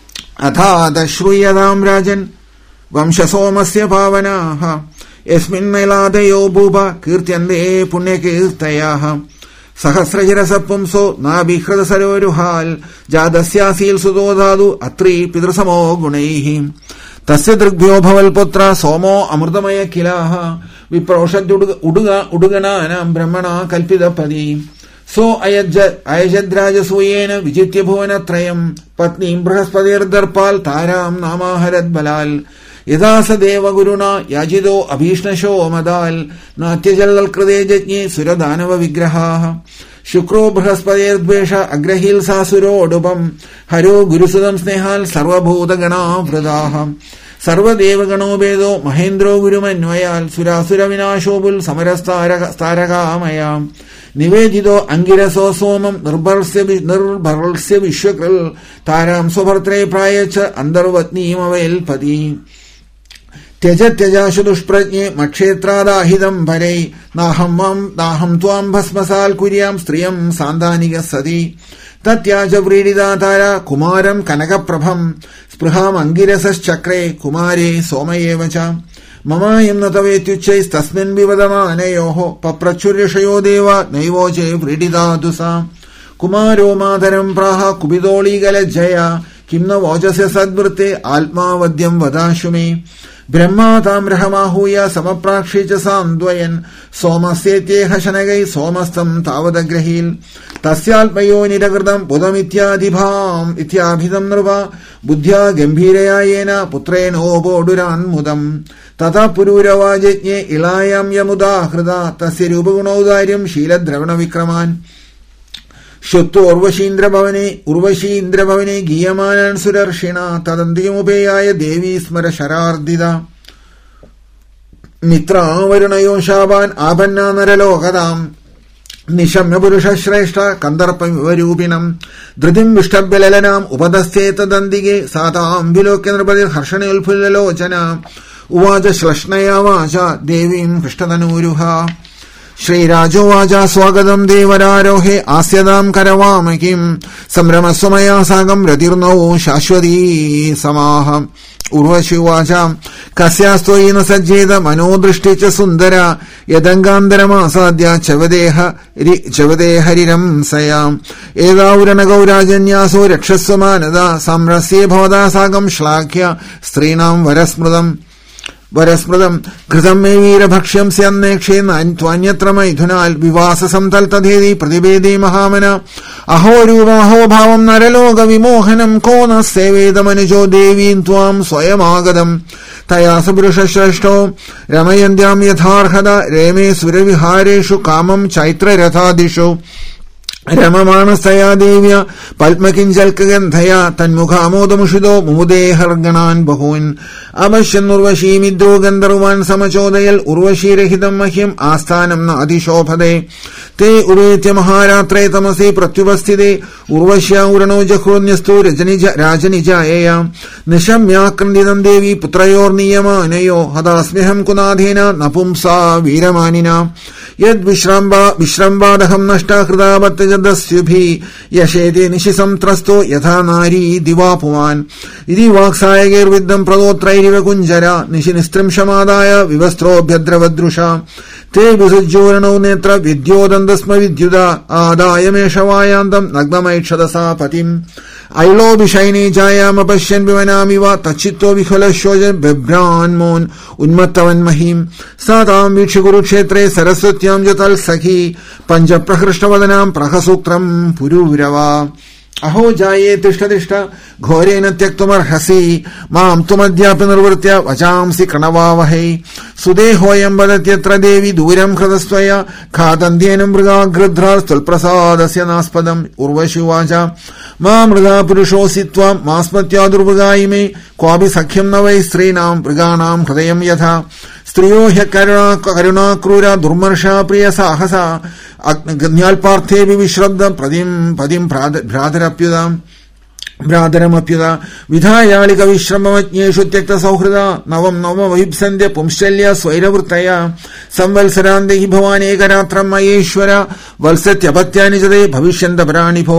Athada Shruyadam Rajan Vamsha Somasya Pavanaha Esmin Meladayo Bhuba Kirtyande Punya Kirtayaha Sahasrajara Sapumso Nabhikrada Saroruhal Jadasyasil Sudodadu Atri Pidrasamo Gunaihi Tasya Drugvyo Bhaval Putra Somo Amurdamaya Kilaha Viproshad Uduga Udugana Brahmana Kalpida Padi. So Ayajadraja Suyena Vijitya Bhuvana Trayam Patni Brahaspadir Darpal Taram Nama Harad Balal Yadasa Deva Guruna Yajido Abhishna Sho Madal Natyajalal Kradejatni Suradanava Vigraha Shukro Brahaspadir Dvesha Agrahil Sasuro Dubam Haro Gurusudam Snehal Sarva Bhuta Gana Vradaha Sarva Deva Gano Bedo Mahendro Gurumanvayal Surasura Vinashobul Samarastara Staraka Amaya Nivejido Angiraso Somam Nurbarasya Vishwakral Taram Sobartre Prayacha Andarvatni Mavel Padi Tyaja Tyaja Shudushprajne Makshetrada Hidam Bharei Naham Naham Tuam Bhasmasal Kuryam Striyam Sandaniga Sadi Tatyaja Vridida Tara Kumaram Kanaka Prabham Spraham Angirasas Chakre Kumare Somayevacha Mamayam Natavetuchais Tasmin Vivadama Neyoho Paprachurya Deva Naivoche Vridida Dusa Kumaro Madaram Praha Kubidoli Galajaya Kimna Vajasya Sadvrte Alma Vadyam Vadashumi Brahma Tamrahamahuya Samaprakshicha Samdwayan Somasete Hashanagai Somastam Tavadagrahil Tasyalpayo Nidagradam Budamityadibham Ityabhidam Nrva Buddhya Gambhirayayena Putreno Boduran Mudam Tata Pururavajatye Ilayam Yamuda Hrida Tasirubunodairyam Shila Dravana Vikraman ശ്രുത്വോർവശീന്ദ്രഭവനെ ഉർവശീന്ദ്രഭവനെ ഗീയമാനാൻ സുരർഷിണ തദന്തിമുപേയായ ദേവീ സ്മര ശരാർദിത മിത്രാവരുണയോ ശാപാൻ ആപന്ന നരലോകതാം നിശമ്യ പുരുഷശ്രേഷ്ഠ കന്ദർപ്പരൂപിണം ധൃതിം വിഷ്ടബലനാം ഉപദസ്ഥേതദന്തികെ സാതാം വിലോക്യ നൃപതിർ ഹർഷണോൽഫുല്ലലോചന ഉവാച ശ്ലഷ്ണയാ വാച ദേവീം ഹൃഷ്ടതനൂരുഹ. ശ്രീരാജോവാച സ്വാഗതം ദേവരാരോഹേ ആസ്യതാം കരവാമകിം സംരമസ്വമയാ സാകം രതിർനൗ ശാശ്വതീ സമാഹ. ഉർവശിവാച കസ്യാസ്ത്വയി ന സജ്ജേത മനോദൃഷ്ടി ച സുന്ദര യദംഗാന്തരമാസാദ്യ ചവദേഹരിരം സയാം ഏതാവുരണഗൗരാജന്യാസോ രക്ഷസ്വമാനത സംരസ്യേ ഭവതാ സാകം ശ്ലാഘ്യ സ്ത്രീണാം വരസ്മൃതം വരസ്മൃതം ഘൃതം മേ വീരഭക്ഷ്യം സ്യന്നേക്ഷേ ത്വന്യത്ര മൈഥുനാൽ വിവാസസം തൽതഥേതി പ്രതിഭേദി മഹാമന. അഹോ രൂപമഹോ ഭാവം നരലോക വിമോഹനം കോ ന സേവേദമനുജോ ദേവീം ത്വാം സ്വയമാഗതം തയാ സപുരുഷശ്രേഷ്ഠോ രമയന്ത്യാം യഥാർഹത രേമേ സുരവിഹാരേഷു കാമം ചൈത്രരഥാദിഷു രമമാണസ്തയാ ദേവ്യ പത്മകിഞ്ചൽക്കഗന്ധയാ തന്മുഖാമോദമുഷിതോ മുമുദേഹർഗണാൻ ബഹൂൻ. അപശ്യന്നുർവശീമിദ്രോ ഗന്ധർവാൻ സമചോദയൽ ഉർവശീരഹിതം മഹ്യം ആസ്ഥാനം ന അതിശോഭതേ തേ ഉവേത്യ മഹാരാത്രേ തമസേ പ്രത്യുപസ്ഥിതേ ഉർവശ്യാ ഉരണോ ജഹ്രോന്യസ്തു രജനിജ രാജനിജായയാ നിശമ്യാക്രന്ദിതം ദേവി പുത്രയോർനിയമാനയോ ഹതാസ്മ്യഹം കുനാഥേന നപുംസാ വീരമാനിന യദ് വിശ്രംബ വിശ്രംബാദഹം നഷ്ടാഹൃതാപത്യജദസ്യുഭി യശേതി നിശിസംത്രസ്തോ യഥാ നാരീ ദിവാപുമാൻ ഇതി വാക്സായകൈർവിദ്ധം പ്രദോത്രൈരിവ കുഞ്ചര നിശി നിസ്ത്രിംശമാദായ വിവസ്ത്രോഭ്യദ്രവദൃഷ തേ വിസുജ്യോരണോ നേത്ര വിദ്യോദന്തസ്മ വിദ്യുത ആദായ മേഷവായാന്തം നഗ്നമൈക്ഷതസാ പതിം ഐളോഭിഷൈനേ ജായാമപശ്യൻ വിമനാമിവ തച്ചിത്തോ വിഹുലശോചൻ ബഭ്രാൻമോൻ ഉന്മത്തവന്മഹീം സാ താം വീക്ഷ്യ കുരുക്ഷേത്രേ സരസ്വത്യാം ച തൽസഖി പഞ്ചപ്രഹൃഷ്ടവദനാം പ്രഹസൂക്തം പുരൂരവ. അഹോ ജായേ തിഷ്ഠ തിഷ്ഠ ഘോരേന ത്യക്തുമർഹസി മാം ത്വമദ്യാപി നിർവൃത്യ വചാംസി കണവാവഹൈ സുദേഹോയം വദത്യത്ര ദേവി ദൂരം ഹൃതസ്ത്വയ ഖാദന്ത്യേന മൃഗാഗൃധ്രാസ്ത്വൽപ്രസാദസ്യ നാസ്പദം. ഉർവശിവാച മാ മൃഗാ പുരുഷോസി ത്വാം മാസ്മത്യാ ദുർവൃഗായിമേ ക്വാപി സഖ്യം ന വൈ സ്ത്രീണാം മൃഗാണാം ഹൃദയം യഥാ സ്ത്രീയോ ഹ്യകരുണാ കരുണാക്രൂര ദുർമർഷാ പ്രിയ സാഹസ അഗ്ന്യാൽപാർത്ഥേഭി വിശ്രബ്ദ പതിം പതിം ഭ്രാതരപ്യുതാം ഭ്രാതരമപ്യുത വിധായാളിക വിശ്രമജ്ഞേഷു ത്യക്ത സൗഹൃദ നവം നവമഭിപ്സന്ധ്യ പുംശല്യ സ്വൈരവൃത്തയ സംവത്സരാന്തി ഭവാനേകരാത്രം മയേശ്വര വത്സത്യപത്യാനി ചതേ ഭവിഷ്യന്തപരാണിഭോ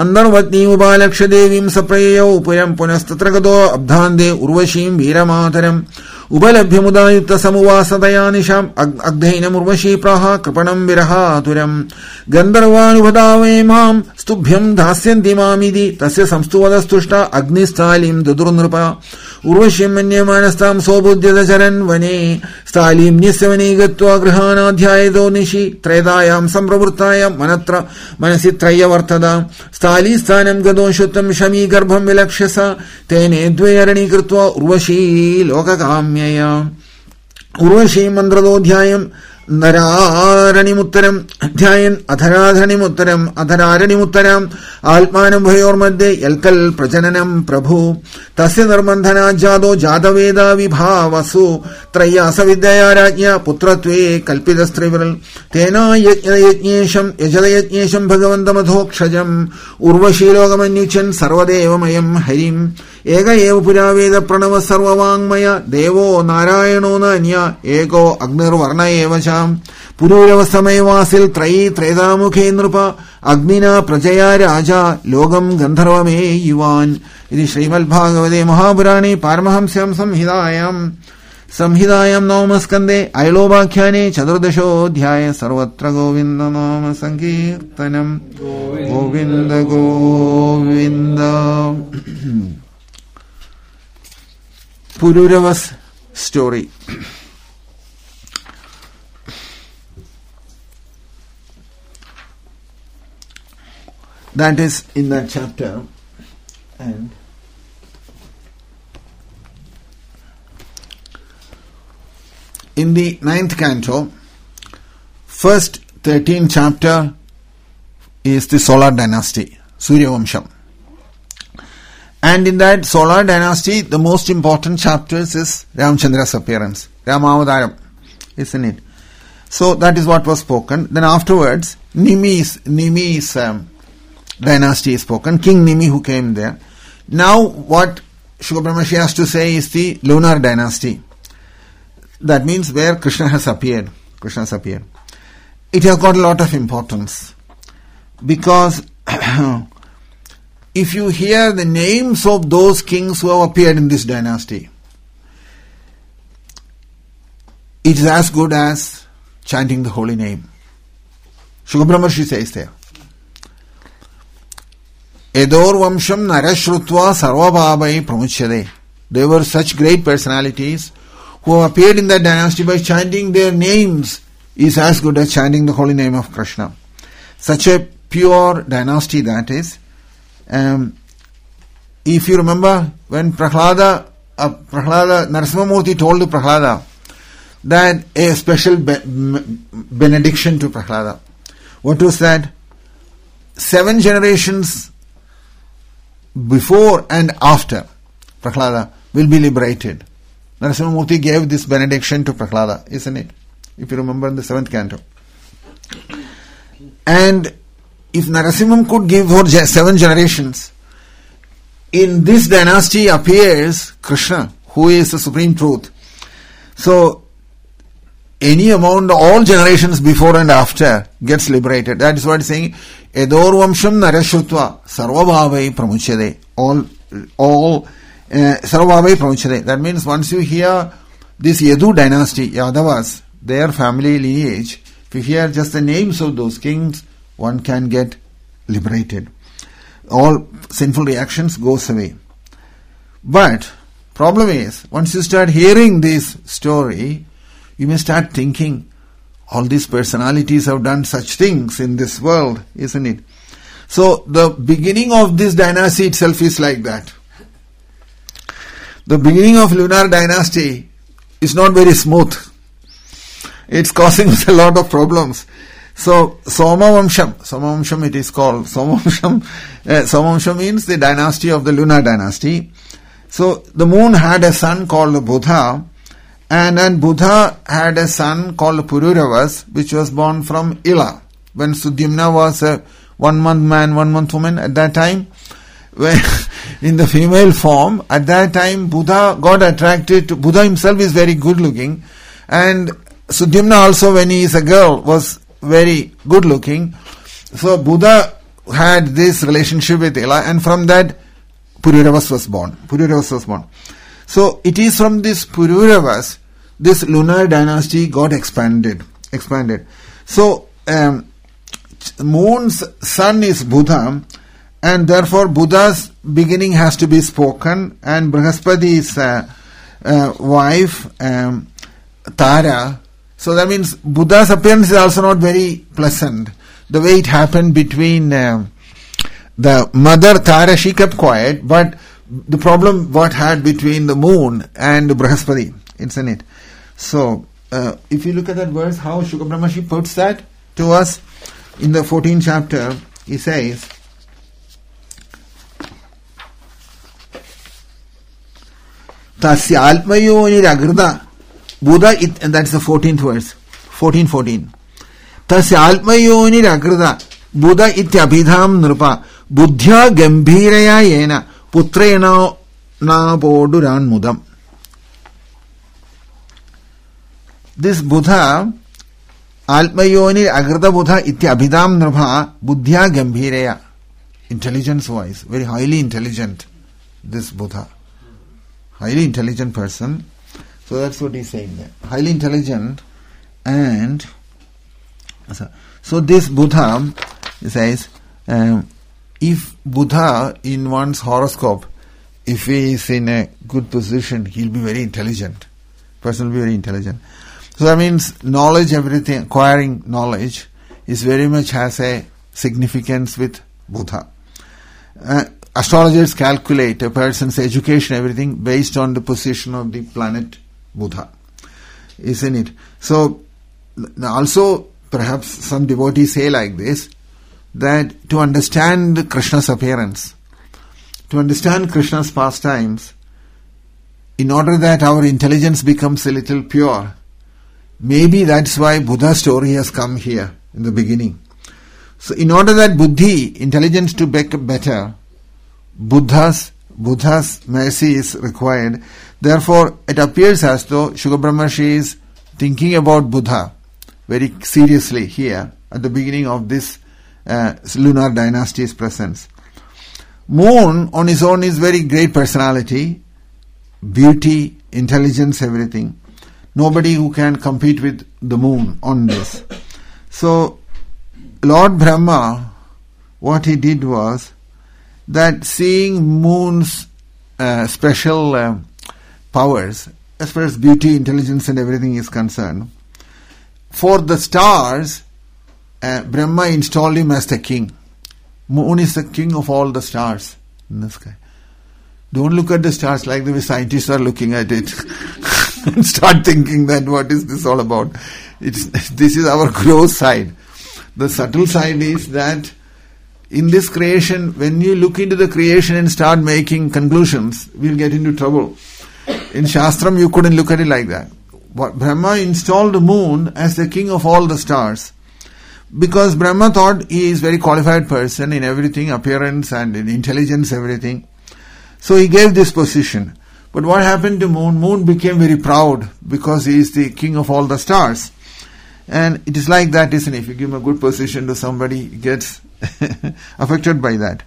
അന്തർവത്നീമുപാലക്ഷ്യദേവീം സപ്രയയൗ പുരം പുനസ്തത്ര ഗതോ അബ്ധാന്തേ ഉർവശീം വീരമാതരം ഉപലഭ്യമുദായുക്ത സമുവാസതയാ നിശാം അഗ്ധൈനമുർവശീ പ്രാഹ കൃപണം വിരഹാതുരം ഗന്ധർവാനുപദാവേ മാം സ്തുഭ്യം ധാസ്യന്തി മാമിതി തസ്യ സംസ്തുവദസ്തുഷ്ട അഗ്നിസ്ഥാലീം ദുദുർനൃപ ഉർവശ്യം മന്യമാനസ്താം സോബുദ്ധ്യത ചരൻ വനേ സ്ഥാലീം ന്യസ്യവനീ ഗത്വാ ഗൃഹാനാധ്യായതോ നിശി ത്രേതായാം സംപ്രവൃത്തായാം മനത്ര മനസി ത്രയ്യവർത്തത സ്ഥാലീസ്ഥാനം ഗതോ ശുദ്ധം ശമീഗർഭം വിലക്ഷ്യസ തേനേ ദ്വേ അരണീകൃത്വാ ഉർവശീ ലോകകാമ്യയ. ഉർവശീ മന്ത്രദോധ്യായം നരാരണിമുത്തരം അധ്യായൻ അധരാധരണിമുത്തരം അധരാരണിമുത്തരം ആത്മാനം ഭയോർമധ്യേ യൽക്കൽ പ്രജനനം പ്രഭു തസ്യ നിർബന്ധനാജാതോ ജാതവേദ വിഭാവസു ത്രയ്യാസവിദ്യയാ രാജ്ഞ പുത്രത്വേ കൽപ്പിതസ്ത്രീവൃൽ തേനാ യജ്ഞേശം യജതയജ്ഞേശം ഭഗവന്തമധോക്ഷജം ഉർവശീലോകമന്യുച്ഛൻ സർവദേവമയം ഹരിം ഏക ഏവ പുരാവേദ പ്രണവ സർവവാങ്മയ ദേവോ നാരായണോ നാന്യ ഏകോ അഗ്നിർവർണ ഏവ ച പുരൂരവസമയവാസിൽ ത്രയീ ത്രേതാമുഖേ നൃപ അഗ്നിന പ്രജയാ രാജ ലോകം ഗന്ധർവമേ യുവാൻ. ഇത് ശ്രീമദ്ഭാഗവതേ മഹാപുരാണേ പാരമഹംസ്യാം സംഹിതായാം സംഹിതായാം നവമസ്കന്ധേ ഐളോപാഖ്യാനേ ചതുർദശോധ്യായ സർവത്ര ഗോവിന്ദനാമ സങ്കീർത്തനം Govinda Govinda. Pururavas story. That is in that chapter, and in the ninth canto, first thirteen chapter is the Solar Dynasty, Surya Vamsham. And in that Solar Dynasty, the most important chapters is Ramchandra's appearance, Ramavadaram, isn't it? So that is what was spoken. Then afterwards, Nimi's, Nimi's um, dynasty is spoken, King Nimi who came there. Now what Shuka Brahmashi has to say is the lunar dynasty. That means where Krishna has appeared. Krishna has appeared. It has got a lot of importance. Because if you hear the names of those kings who have appeared in this dynasty, it is as good as chanting the holy name. Shuka Brahmashi says there. Edor Vamsham Narashrutva Sarvabhabai Pramuchyade. They were such great personalities who appeared in that dynasty by chanting their names is as good as chanting the holy name of Krishna. Such a pure dynasty that is. Um, if you remember when Prahlada, uh, Prahlada, Narasimhamurti told to Prahlada that a special be- benediction to Prahlada. What was that? Seven generations before and after Prahlada will be liberated. Narasimhamurti gave this benediction to Prahlada, isn't it? If you remember in the seventh canto. And if Narasimham could give for seven generations, in this dynasty appears Krishna, who is the supreme truth. So, any amount, all generations before and after gets liberated. That is what it's saying. Edor Vamsham Narashrutva Sarvabhavai Pramuchyade. All, all, uh, Sarvabhavai Pramuchyade. That means once you hear this Yadu dynasty, Yadavas, their family lineage, if you hear just the names of those kings, one can get liberated. All sinful reactions goes away. But problem is, once you start hearing this story, you may start thinking, all these personalities have done such things in this world, isn't it? So the beginning of this dynasty itself is like that. The beginning of lunar dynasty is not very smooth. It's causing us a lot of problems. So, Somavamsham, Somavamsham it is called, Somavamsham, uh, Somavamsham means the dynasty of the lunar dynasty. So, the moon had a son called Buddha, and then Buddha had a son called Pururavas, which was born from Ila. When Sudyumna was a one-month man, one-month woman at that time, when in the female form, at that time Buddha got attracted to, Buddha himself is very good looking, and Sudyumna also, when he is a girl, was very good looking. So Buddha had this relationship with Ila, and from that Pururavas was born. Pururavas was born. So it is from this Pururavas, this lunar dynasty got expanded. Expanded. So um, moon's son is Buddha, and therefore Buddha's beginning has to be spoken, and Brihaspati's uh, uh, wife um, Tara. So that means Buddha's appearance is also not very pleasant. The way it happened between uh, the mother Tara, she kept quiet, but the problem what had between the moon and Brihaspati, isn't it? So, uh, if you look at that verse, how Shuka Brahmashi puts that to us in the fourteenth chapter, he says, Tasya Alpmayoni Ragrida Buddha, it, and that's the fourteenth verse, fourteen fourteen. Tasya Alpmayoni Ragrida Buddha ityabhidham nrupa buddhya gambhiraya yena putrena na poduran mudam. This Buddha, Alpmayoni Agrita Buddha ityabhidham nrupa buddhya gambhiraya. Intelligence wise, very highly intelligent, this Buddha. Highly intelligent person. So that's what he's saying there. Highly intelligent, and so this Buddha, he says, um, if Buddha in one's horoscope, if he is in a good position, he'll be very intelligent. Person will be very intelligent. So that means knowledge, everything, acquiring knowledge is very much has a significance with Buddha. Uh, astrologers calculate a person's education, everything based on the position of the planet Buddha, isn't it? So also perhaps some devotees say like this, that to understand Krishna's appearance, to understand Krishna's pastimes, in order that our intelligence becomes a little pure, maybe that's why Buddha's story has come here in the beginning. So in order that buddhi, intelligence to become better, Buddha's Buddha's mercy is required. Therefore, it appears as though Shuka Brahmarshi is thinking about Buddha very seriously here at the beginning of this uh, lunar dynasty's presence. Moon on his own is very great personality, beauty, intelligence, everything. Nobody who can compete with the moon on this. So, Lord Brahma, what he did was that seeing moon's uh, special uh, powers, as far as beauty, intelligence and everything is concerned, for the stars, uh, Brahma installed him as the king. Moon is the king of all the stars in the sky. Don't look at the stars like the way scientists are looking at it and start thinking that what is this all about. It's, this is our gross side. The subtle side is that in this creation, when you look into the creation and start making conclusions, we'll get into trouble. In Shastram, you couldn't look at it like that. But Brahma installed the moon as the king of all the stars, because Brahma thought he is a very qualified person in everything, appearance and in intelligence, everything. So he gave this position. But what happened to moon? Moon became very proud because he is the king of all the stars. And it is like that, isn't it? If you give a good position to somebody, he gets affected by that.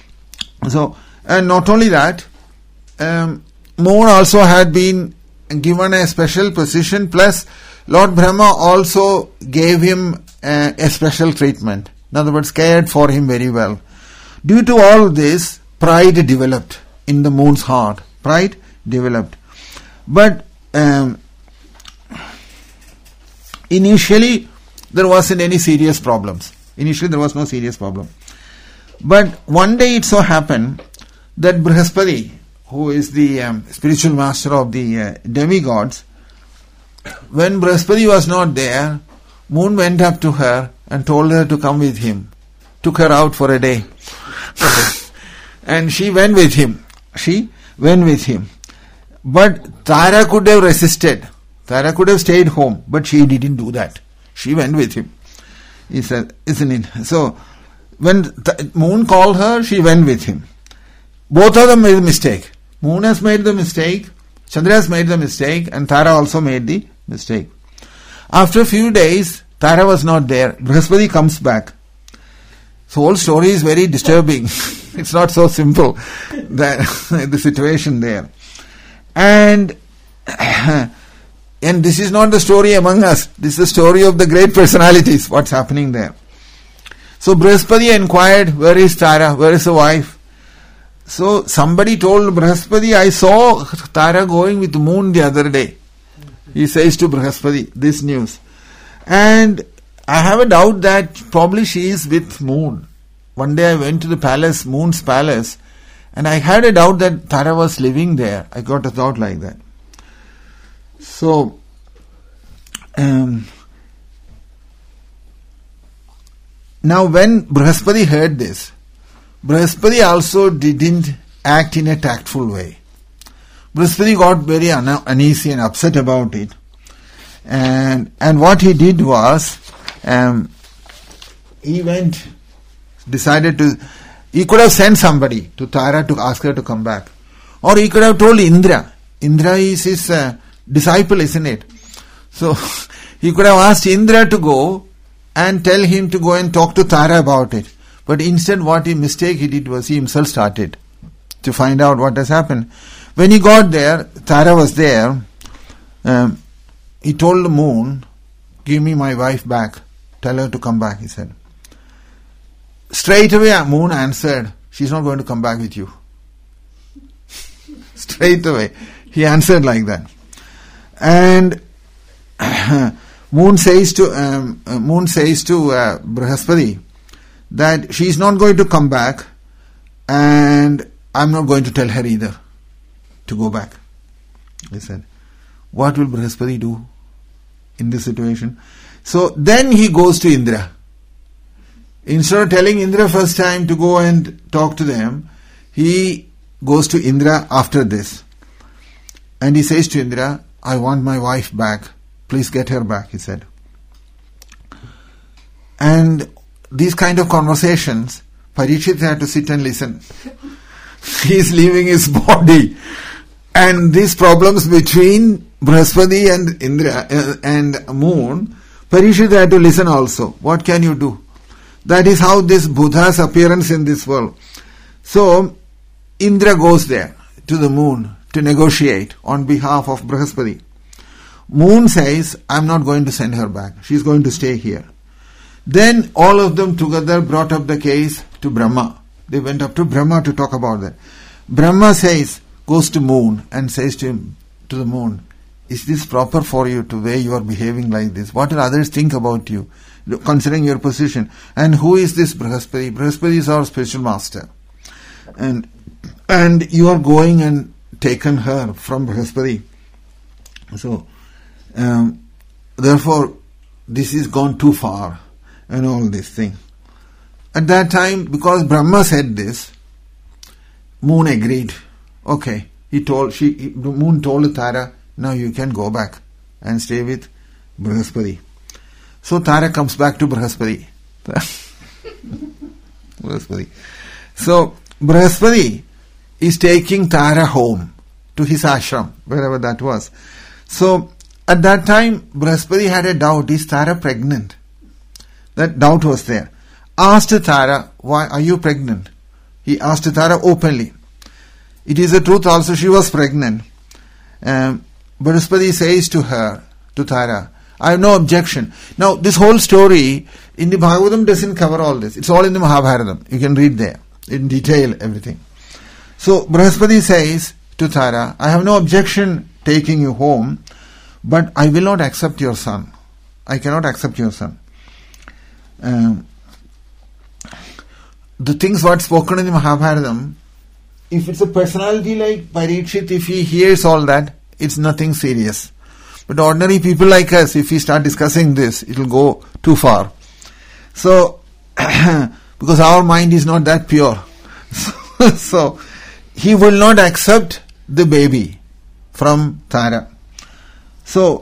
So, and not only that, um, Moon also had been given a special position, plus Lord Brahma also gave him uh, a special treatment. In other words, cared for him very well. Due to all this, pride developed in the moon's heart. Pride developed. But um, initially, there wasn't any serious problems. Initially, there was no serious problem. But one day it so happened that Brihaspati, who is the um, spiritual master of the uh, demigods, when Brihaspati was not there, Moon went up to her and told her to come with him. Took her out for a day. And she went with him. She went with him. But Tara could have resisted. Tara could have stayed home, but she didn't do that. She went with him. He said, isn't it? So, when th- Moon called her, she went with him. Both of them made a mistake. Moon has made the mistake, Chandra has made the mistake, and Tara also made the mistake. After a few days, Tara was not there. Brihaspati comes back. So, whole story is very disturbing. It's not so simple, that the situation there. And And this is not the story among us. This is the story of the great personalities, what's happening there. So Brihaspati inquired, where is Tara? Where is the wife? So somebody told Brihaspati, I saw Tara going with Moon the other day. He says to Brihaspati, this news. And I have a doubt that probably she is with Moon. One day I went to the palace, Moon's palace, and I had a doubt that Tara was living there. I got a thought like that. So, um, now when Brihaspati heard this, Brihaspati also didn't act in a tactful way. Brihaspati got very un- uneasy and upset about it. And and what he did was, um, he went, decided to, he could have sent somebody to Tara to ask her to come back. Or he could have told Indra. Indra is his uh, disciple, isn't it? So he could have asked Indra to go and tell him to go and talk to Tara about it. But instead what he mistake he did was he himself started to find out what has happened. When he got there, Tara was there. Um, he told the Moon, give me my wife back. Tell her to come back, he said. Straight away Moon answered, she's not going to come back with you. Straight away. He answered like that. And Moon says to um, Moon says to uh, Brihaspati that she is not going to come back, and I'm not going to tell her either to go back. He said, what will Brihaspati do in this situation? So then he goes to Indra. Instead of telling Indra first time to go and talk to them, he goes to Indra after this. And he says to Indra, I want my wife back. Please get her back, he said. And these kind of conversations, Parikshit had to sit and listen. He is leaving his body. And these problems between Brahaspati and Indra uh, and Moon, Parikshit had to listen also. What can you do? That is how this Buddha's appearance in this world. So, Indra goes there to the moon to negotiate on behalf of Brahaspati. Moon says, I'm not going to send her back. She's going to stay here. Then all of them together brought up the case to Brahma. They went up to Brahma to talk about that. Brahma says, goes to moon and says to him, to the moon, is this proper for you to way you are behaving like this? What will others think about you, considering your position? And who is this Brahaspati? Brahaspati is our spiritual master. And and you are going and taken her from Brahaspati. So, um, therefore, this is gone too far and all this thing. At that time, because Brahma said this, Moon agreed. Okay, he told, she, he, Moon told Tara, now you can go back and stay with Brahaspati. So Tara comes back to Brahaspati. Brahaspati. So Brahaspati is taking Tara home to his ashram, wherever that was. So at that time, Brahaspati had a doubt, is Tara pregnant? That doubt was there. Asked Tara, why are you pregnant? He asked Tara openly. It is the truth also, she was pregnant. Um, Brahaspati says to her, to Tara, I have no objection. Now, this whole story in the Bhagavatam doesn't cover all this. It's all in the Mahabharatam. You can read there, in detail, everything. So, Brahaspati says to Tara, I have no objection taking you home, but I will not accept your son. I cannot accept your son. Um, the things what spoken in the Mahabharatam, if it's a personality like Parikshit, if he hears all that, it's nothing serious. But ordinary people like us, if we start discussing this, it will go too far. So, because our mind is not that pure. So, so, he will not accept the baby from Tara. So,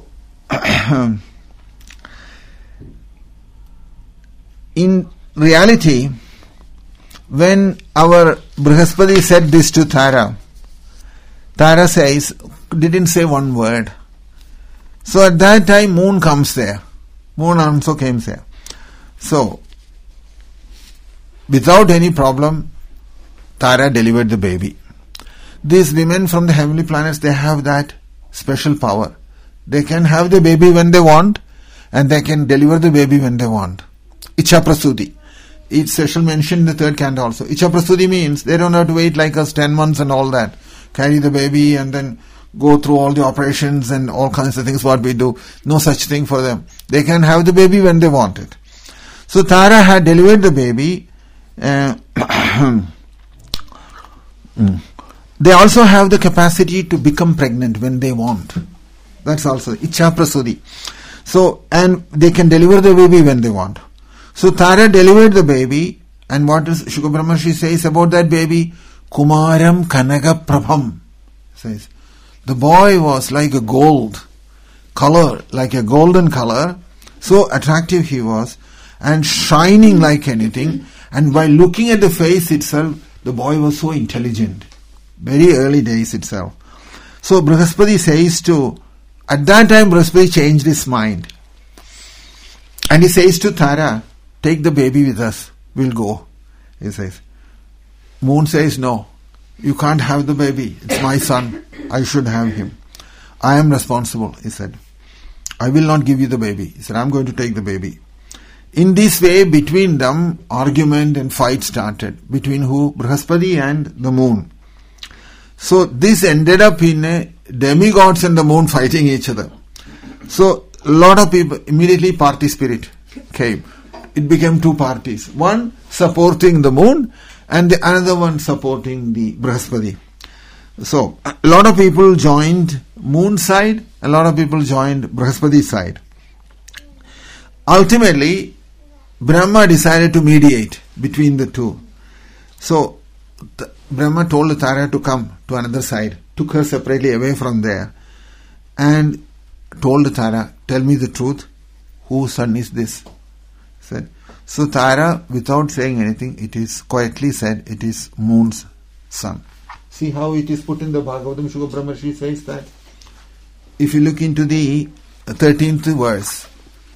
in reality, when our Brahaspati said this to Tara, Tara says, didn't say one word. So at that time, Moon comes there. Moon also came there. So, without any problem, Tara delivered the baby. These women from the heavenly planets, they have that special power. They can have the baby when they want, and they can deliver the baby when they want. Icha Prasudi. It's special mentioned in the third canto also. Icha Prasudi means they don't have to wait like us ten months and all that. Carry the baby and then go through all the operations and all kinds of things what we do. No such thing for them. They can have the baby when they want it. So Tara had delivered the baby. Uh, they also have the capacity to become pregnant when they want. That's also Icha Prasudi. So, and they can deliver the baby when they want. So Tara delivered the baby, and what does Shukra Brahmarshi says about that baby? Kumaram Kanaga Prabham says. The boy was like a gold color, like a golden color, so attractive he was, and shining like anything, and by looking at the face itself, the boy was so intelligent. Very early days itself. So Brahaspati says to, at that time Brahaspati changed his mind. And he says to Tara, take the baby with us, we'll go. He says. Moon says, no, you can't have the baby, it's my son, I should have him. I am responsible, he said. I will not give you the baby. He said, I'm going to take the baby. In this way, between them, argument and fight started. Between who? Brahaspati and the moon. So this ended up in a demigods and the moon fighting each other. So a lot of people, immediately party spirit came. It became two parties. One supporting the moon and the another one supporting the Brahaspati. So a lot of people joined moon side, a lot of people joined Brahaspati side. Ultimately, Brahma decided to mediate between the two. So the, Brahma told Tara to come to another side, took her separately away from there, and told Tara, tell me the truth, whose son is this? Said. So Tara, without saying anything, it is quietly said, it is Moon's son. See how it is put in the Bhagavatam. Shukra Brahmarshi says that. If you look into the thirteenth verse,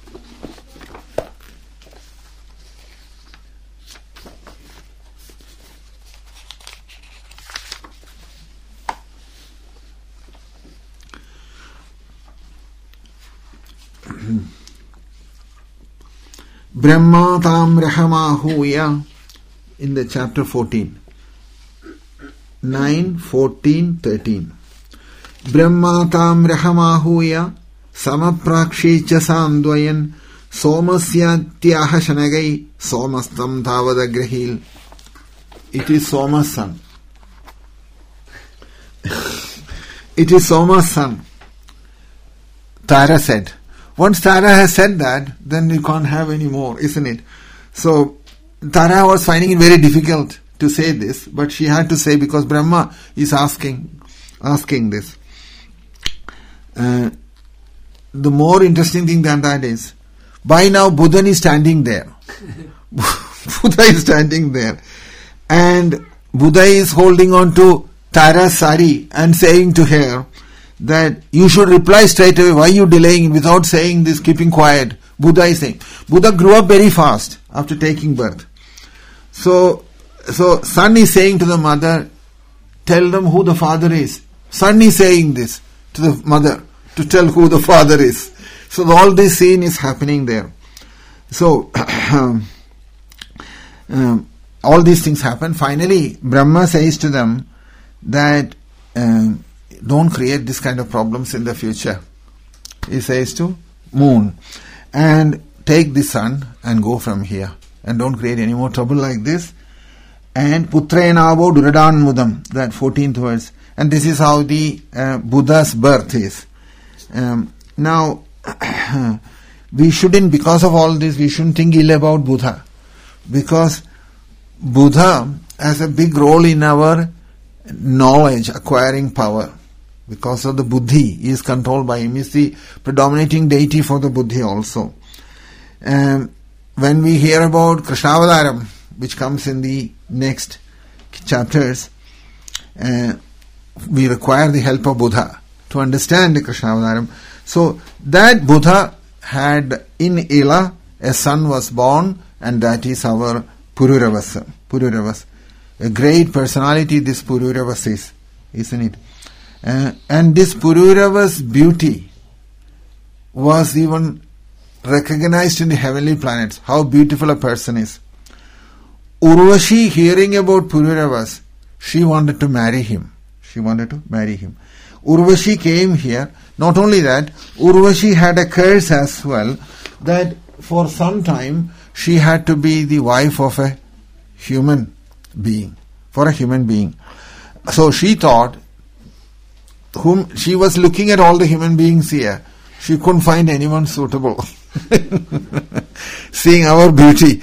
Brahma tam rahamahuya in the chapter fourteen. nine, fourteen, thirteen. Brahma tam rahamahuya samaprakshicha sandvayan somasyatyah shanagai somastam tavadagrahil. It is Soma's son. It is Soma's son. Tara said. Once Tara has said that, then you can't have any more, isn't it? So, Tara was finding it very difficult to say this, but she had to say because Brahma is asking, asking this. Uh, the more interesting thing than that is, by now Buddha is standing there. Buddha is standing there. And Buddha is holding on to Tara's sari and saying to her, that you should reply straight away. Why are you delaying without saying this, keeping quiet? Buddha is saying. Buddha grew up very fast after taking birth. So, so son is saying to the mother, tell them who the father is. Son is saying this to the mother to tell who the father is. So all this scene is happening there. So um, all these things happen. Finally, Brahma says to them that um, don't create this kind of problems in the future. He says to Moon, and take the sun and go from here, and don't create any more trouble like this. And Putrenavo Duradan Mudam, that fourteenth verse. And this is how the uh, Buddha's birth is. Um, now, we shouldn't, because of all this, we shouldn't think ill about Buddha. Because Buddha has a big role in our knowledge, acquiring power. Because of the buddhi, he is controlled by him. He is the predominating deity for the buddhi also. Um, when we hear about Krishnavadaram, which comes in the next chapters, uh, we require the help of Buddha to understand the Krishnavadaram. So that Buddha had in Ila, a son was born, and that is our Pururavas. Pururavas. A great personality this Pururavas is, isn't it? Uh, and this Pururava's beauty was even recognized in the heavenly planets, how beautiful a person is. Urvashi, hearing about Pururavas, she wanted to marry him. She wanted to marry him. Urvashi came here. Not only that, Urvashi had a curse as well, that for some time she had to be the wife of a human being, for a human being. So she thought, whom she was looking at all the human beings here, she couldn't find anyone suitable. Seeing our beauty,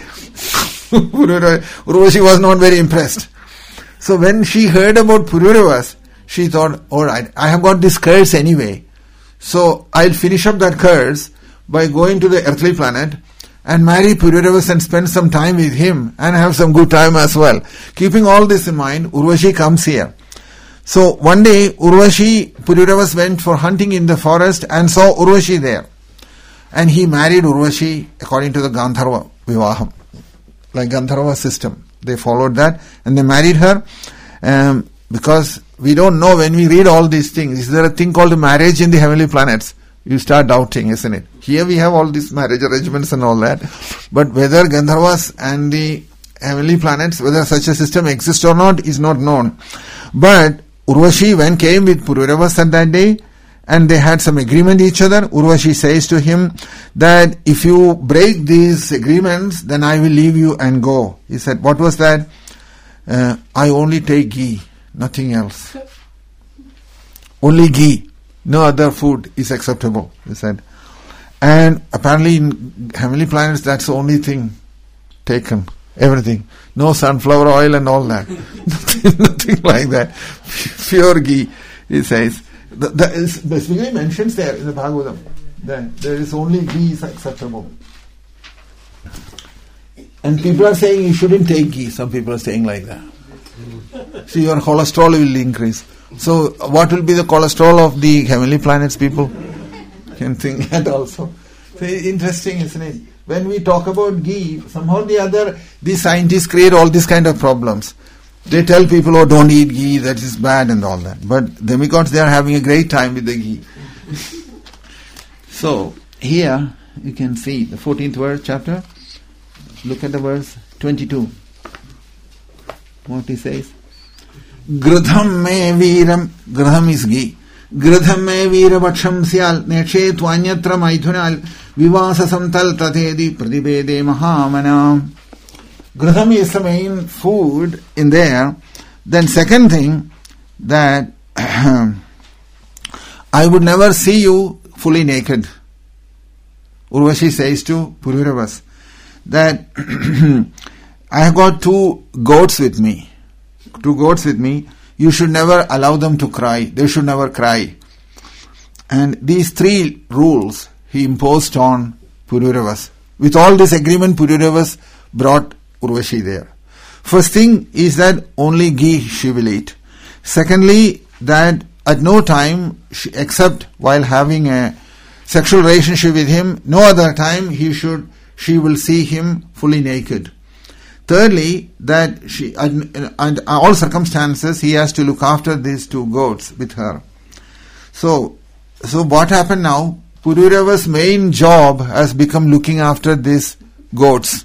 Urvashi was not very impressed. So when she heard about Pururavas, she thought, alright, I have got this curse anyway, so I'll finish up that curse by going to the earthly planet and marry Pururavas and spend some time with him and have some good time as well. Keeping all this in mind, Urvashi comes here. So one day, Urvashi, Pururavas went for hunting in the forest and saw Urvashi there. And he married Urvashi according to the Gandharva Vivaham, like Gandharva system. They followed that and they married her. Um, because we don't know when we read all these things. Is there a thing called marriage in the heavenly planets? You start doubting, isn't it? Here we have all these marriage arrangements and all that. But whether Gandharvas and the heavenly planets, whether such a system exists or not, is not known. But Urvashi when came with Pururavas at that day, and they had some agreement each other. Urvashi says to him that if you break these agreements, then I will leave you and go. He said, what was that? Uh, I only take ghee, nothing else. Only ghee. No other food is acceptable, he said. And apparently in heavenly planets, that's the only thing taken. Everything. No sunflower oil and all that. nothing, nothing like that. Pure ghee, he says. The, the, is specifically mentions there in the Bhagavatam that there is only ghee is acceptable. And people are saying you shouldn't take ghee. Some people are saying like that. See, your cholesterol will increase. So, what will be the cholesterol of the heavenly planets, people? You can think that also. So, interesting, isn't it? When we talk about ghee, somehow or the other, these scientists create all these kind of problems. They tell people, oh, don't eat ghee, that is bad and all that. But demigods, they are having a great time with the ghee. So, here, you can see the fourteenth verse, chapter. Look at the verse twenty-two. What he says? Gridham me viram, gridham is ghee. Gridham me vira bhaksham syal, nekshe tvanyatra maithunal, vivasasam tal tatedi pradibede mahamana. Gridham is the main food in there. Then second thing, that I would never see you fully naked. Urvashi says to Pururavas that I have got two goats with me. Two goats with me. You should never allow them to cry. They should never cry. And these three rules he imposed on Pururavas. With all this agreement, Pururavas brought Urvashi there. First thing is that only ghee she will eat. Secondly, that at no time, she, except while having a sexual relationship with him, no other time he should, she will see him fully naked. Thirdly, that she, and, and all circumstances, he has to look after these two goats with her. So, so what happened now? Pururavas' main job has become looking after these goats.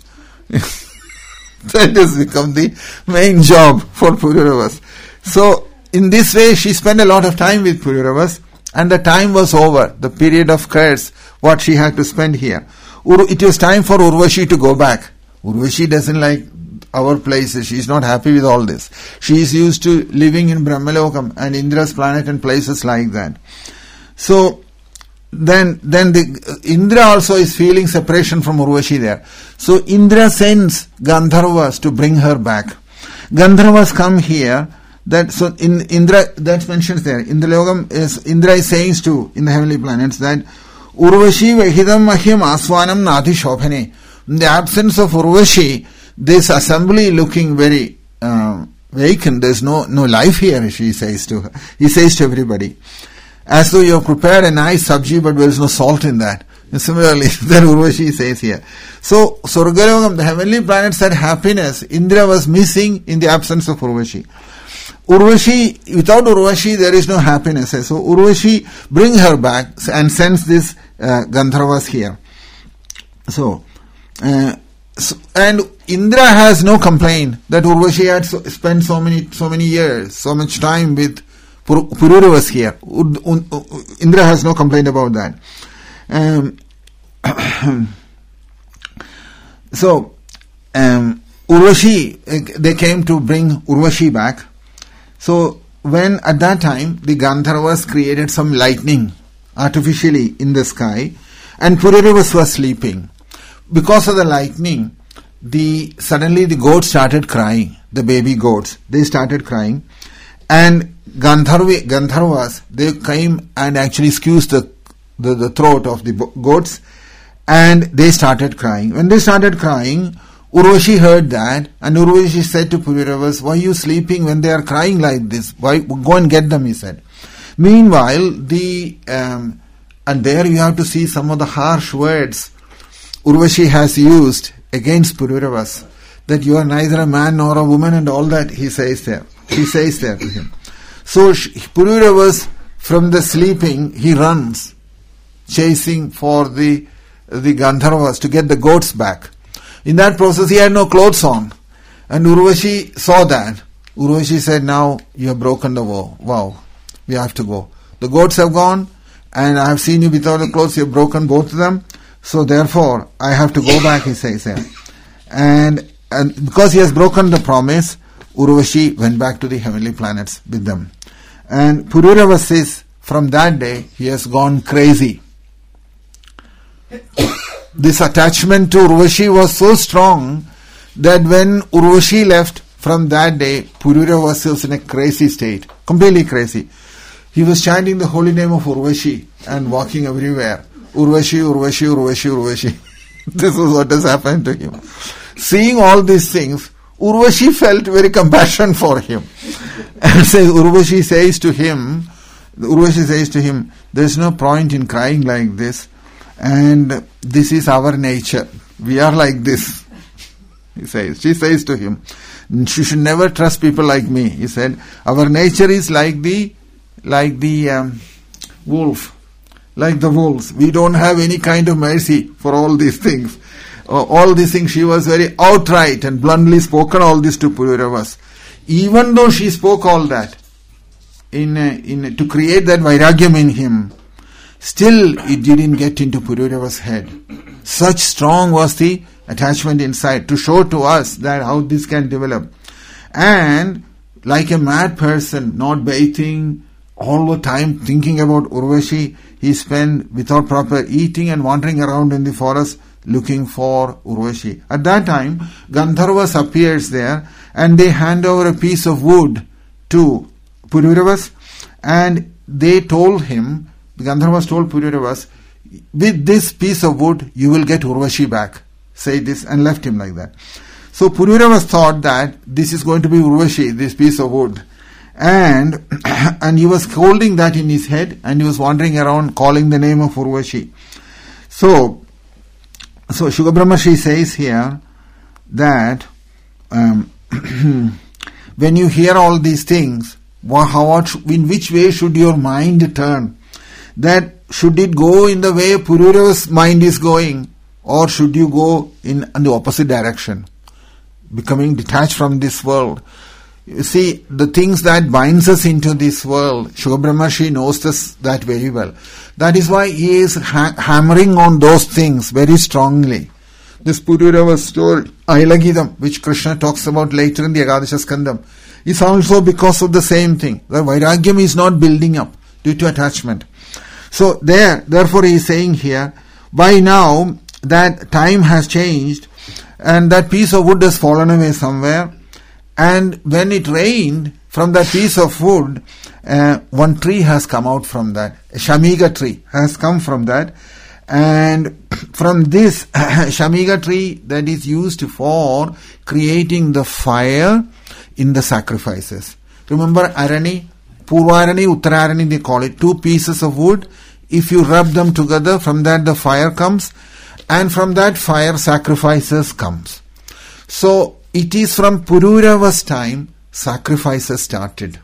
That has become the main job for Pururavas. So, in this way, she spent a lot of time with Pururavas, and the time was over. The period of curse, what she had to spend here. It was time for Urvashi to go back. Urvashi doesn't like our places. She is not happy with all this. She is used to living in Brahmalokam and Indra's planet and places like that. So, then then the Indra also is feeling separation from Urvashi there. So, Indra sends Gandharvas to bring her back. Gandharvas come here. That so in Indra, that's mentioned there. Indralokam is Indra is saying to in the heavenly planets that Urvashi vehidam mahyam aswanam nati shobhane. In the absence of Urvashi, this assembly looking very uh, vacant. There's no no life here. She says to her. He says to everybody, as though you have prepared a nice sabji, but there is no salt in that. And similarly, then Urvashi says here. So Surgalokam, the heavenly planets had happiness. Indra was missing in the absence of Urvashi. Urvashi, without Urvashi, there is no happiness. So Urvashi bring her back and sends this uh, Gandharvas here. So, uh, so, and Indra has no complaint that Urvashi had so, spent so many so many years, so much time with Pur- Pururavas here. Ud, un, uh, Indra has no complaint about that. Um, so, um, Urvashi, they came to bring Urvashi back. So, when at that time the Gandharvas created some lightning artificially in the sky, and Pururavas was sleeping. Because of the lightning, the suddenly the goats started crying, the baby goats. They started crying, and Gandharvi, Gandharvas, they came and actually squeezed the, the, the throat of the goats, and they started crying. When they started crying, Urvashi heard that, and Urvashi said to Pururavas, why are you sleeping when they are crying like this? Why, go and get them, he said. Meanwhile, the um, and there you have to see some of the harsh words Urvashi has used against Pururavas, that you are neither a man nor a woman and all that he says there. He says there to him. So Pururavas, from the sleeping, he runs, chasing for the, the Gandharvas to get the goats back. In that process, he had no clothes on. And Urvashi saw that. Urvashi said, now you have broken the vow. Wow, we have to go. The goats have gone, and I have seen you without the clothes. You have broken both of them. So therefore, I have to go back, he says there. And, and because he has broken the promise, Urvashi went back to the heavenly planets with them. And Pururavas says, from that day, he has gone crazy. This attachment to Urvashi was so strong that when Urvashi left, from that day, Pururava was in a crazy state, completely crazy. He was chanting the holy name of Urvashi and walking everywhere. Urvashi, Urvashi, Urvashi, Urvashi. This is what has happened to him. Seeing all these things, Urvashi felt very compassion for him. And says, Urvashi says to him, Urvashi says to him, there is no point in crying like this, and this is our nature. We are like this. He says, she says to him, you should never trust people like me. He said, our nature is like the, like the um, wolf, like the wolves. We don't have any kind of mercy for all these things. Uh, all these things, she was very outright and bluntly spoken all this to Pururavas. Even though she spoke all that, in, uh, in to create that vairagyam in him, still it didn't get into Pururava's head. Such strong was the attachment inside to show to us that how this can develop. And like a mad person, not bathing, all the time thinking about Urvashi, he spent without proper eating and wandering around in the forest looking for Urvashi. At that time, Gandharvas appears there and they hand over a piece of wood to Pururavas, and they told him, the Gandharvas told Pururavas, with this piece of wood you will get Urvashi back. Say this, and left him like that. So Pururavas thought that this is going to be Urvashi, this piece of wood. And and he was holding that in his head and he was wandering around calling the name of Urvashi. So So Shuka Brahmashi says here that um, when you hear all these things, how, in which way should your mind turn? That should it go in the way Pururava's mind is going, or should you go in, in the opposite direction, becoming detached from this world? You see, the things that binds us into this world, Shuka Brahmashi knows this that very well. That is why he is ha- hammering on those things very strongly. This Pururava story, Ailagidam, which Krishna talks about later in the Ekadasha Skandam, is also because of the same thing. The Vairagyam is not building up due to attachment. So there, therefore he is saying here, by now that time has changed and that piece of wood has fallen away somewhere, and when it rained, from that piece of wood, uh, one tree has come out from that. A Shamiga tree has come from that. And from this Shamiga tree that is used for creating the fire in the sacrifices. Remember Arani, Purvarani, Uttararani, they call it. Two pieces of wood. If you rub them together, from that the fire comes. And from that fire sacrifices comes. So, it is from Pururava's time sacrifices started.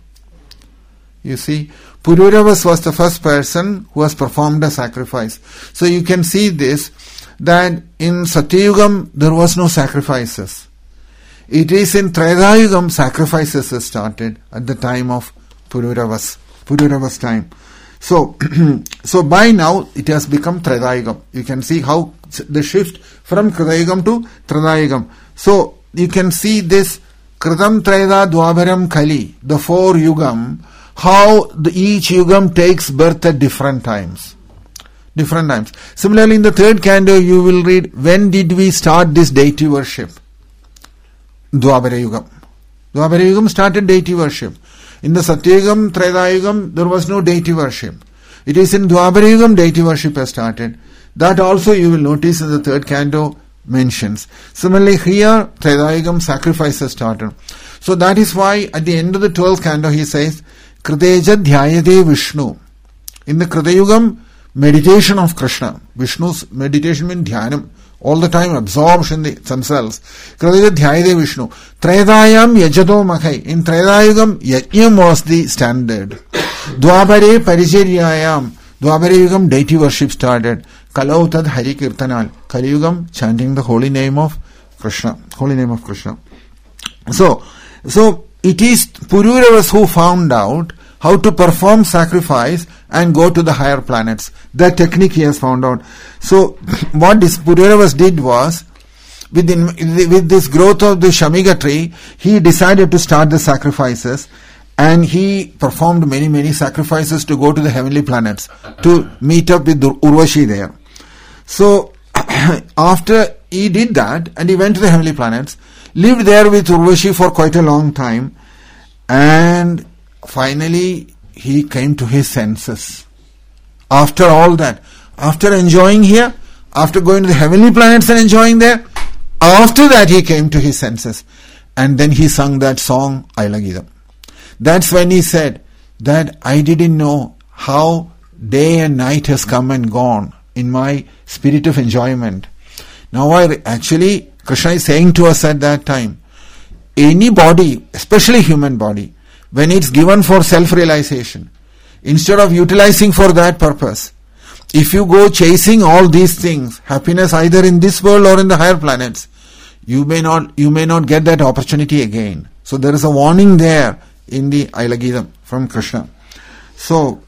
You see, Pururavas was the first person who has performed a sacrifice. So you can see this, that in Satyayugam there was no sacrifices. It is in Tretayugam sacrifices started at the time of Pururavas, Pururavas time. So, so by now it has become Tretayugam. You can see how the shift from Kritayugam to Tretayugam. So, you can see this Kritam Treda Dwabharam Kali, the four Yugam, how the, each Yugam takes birth at different times. Different times. Similarly, in the third canto, you will read, when did we start this deity worship? Dwabhara Yugam. Dwabhara Yugam started deity worship. In the Satyayugam, Tredayugam, there was no deity worship. It is in Dwabhara Yugam deity worship has started. That also you will notice in the third canto mentions. Similarly, here, Tredayugam sacrifices started. So that is why at the end of the twelfth canto he says, Kriteja Dhyayate Vishnu. In the Kritayugam, meditation of Krishna. Vishnu's meditation means dhyanam. All the time absorbed in the themselves. Kriteja Dhyayate Vishnu. Tredayam Yajado Makhai. In Tredayugam, Yajnam was the standard. Dwabhare Paricharyayam. Dwabhara Yugam deity worship started. Kalau tad Hari Kirtanal. Kali Yugam chanting the holy name of Krishna. Holy name of Krishna. So, so it is Pururavas who found out how to perform sacrifice and go to the higher planets. That technique he has found out. So, what this Pururavas did was, within, with this growth of the Shamiga tree, he decided to start the sacrifices. And he performed many, many sacrifices to go to the heavenly planets, to meet up with Urvashi there. So, after he did that, and he went to the heavenly planets, lived there with Urvashi for quite a long time, and finally he came to his senses. After all that, after enjoying here, after going to the heavenly planets and enjoying there, after that he came to his senses. And then he sung that song, Aila Geetham. That's when he said that I didn't know how day and night has come and gone in my spirit of enjoyment. Now I actually, Krishna is saying to us at that time, any body, especially human body, when it's given for self-realization, instead of utilizing for that purpose, if you go chasing all these things, happiness either in this world or in the higher planets, you may not you may not get that opportunity again. So there is a warning there in the Aila Geetham from Krishna. So,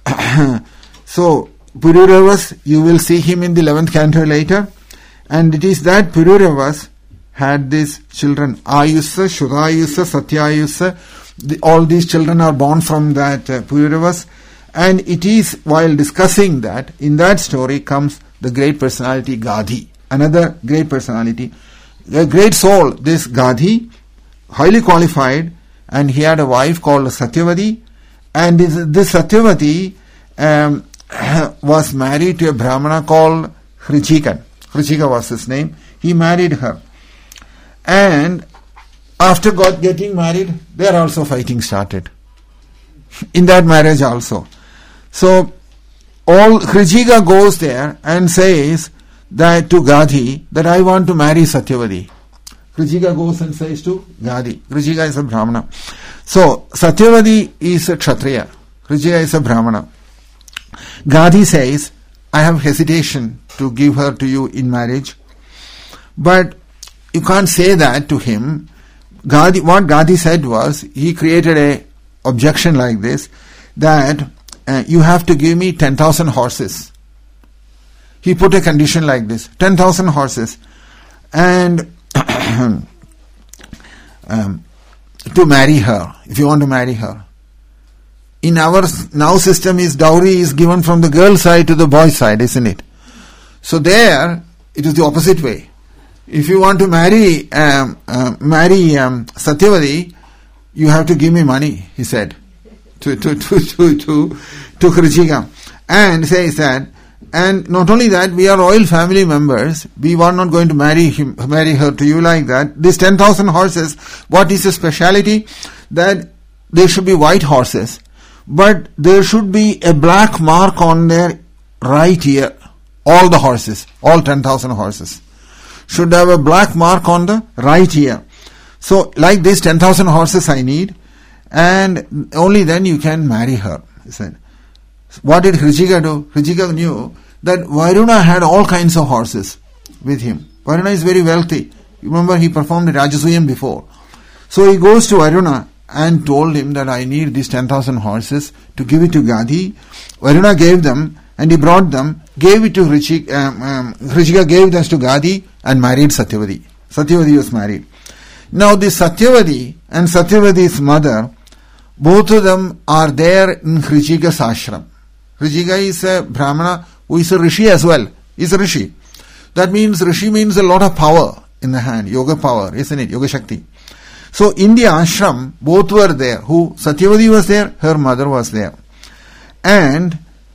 so Pururavas, you will see him in the eleventh canto later, and it is that Pururavas had these children, Ayusa, Shudayusa, Satyayusa. The, all these children are born from that uh, Pururavas. And it is while discussing that, in that story comes the great personality Gadhi, another great personality, a great soul, this Gadhi, highly qualified, and he had a wife called Satyavati, and this, this Satyavati um, was married to a Brahmana called Hrichika. Hrichika was his name. He married her. And after God getting married, there also fighting started. In that marriage also. So, all Hrichika goes there and says that to Gadhi, that I want to marry Satyavati. Hrichika goes and says to Gadhi. Hrichika is a Brahmana. So, Satyavati is a Kshatriya. Hrichika is a Brahmana. Gadhi says, I have hesitation to give her to you in marriage. But you can't say that to him. Gadhi, what Gadhi said was, he created a objection like this, that uh, you have to give me ten thousand horses. He put a condition like this, ten thousand horses. And um, to marry her, if you want to marry her. In our now system, is dowry is given from the girl side to the boy side, isn't it? So there, it is the opposite way. If you want to marry um, uh, marry um, Satyavati, you have to give me money, he said to to to to to, to Hrichika, and says that. And not only that, we are royal family members. We are not going to marry him, marry her to you like that. These ten thousand horses, what is the speciality? That they should be white horses, but there should be a black mark on their right ear. All the horses, all ten thousand horses, should have a black mark on the right ear. So, like these ten thousand horses I need, and only then you can marry her, he said. What did Hrichika do? Hrichika knew that Varuna had all kinds of horses with him. Varuna is very wealthy. Remember, he performed Rajasuyam before. So he goes to Varuna and told him that I need these ten thousand horses to give it to Gadhi. Varuna gave them, and he brought them, gave it to Hrichika. Um, um, Hrichika gave them to Gadhi and married Satyavati. Satyavati was married. Now this Satyavati and Satyavati's mother, both of them are there in Hrichika's ashram. Hrichika is a Brahmana who is a Rishi as well. He is a Rishi. That means Rishi means a lot of power in the hand, yoga power, isn't it? Yoga Shakti. So in the ashram, both were there. Who? Satyavati was there, her mother was there. And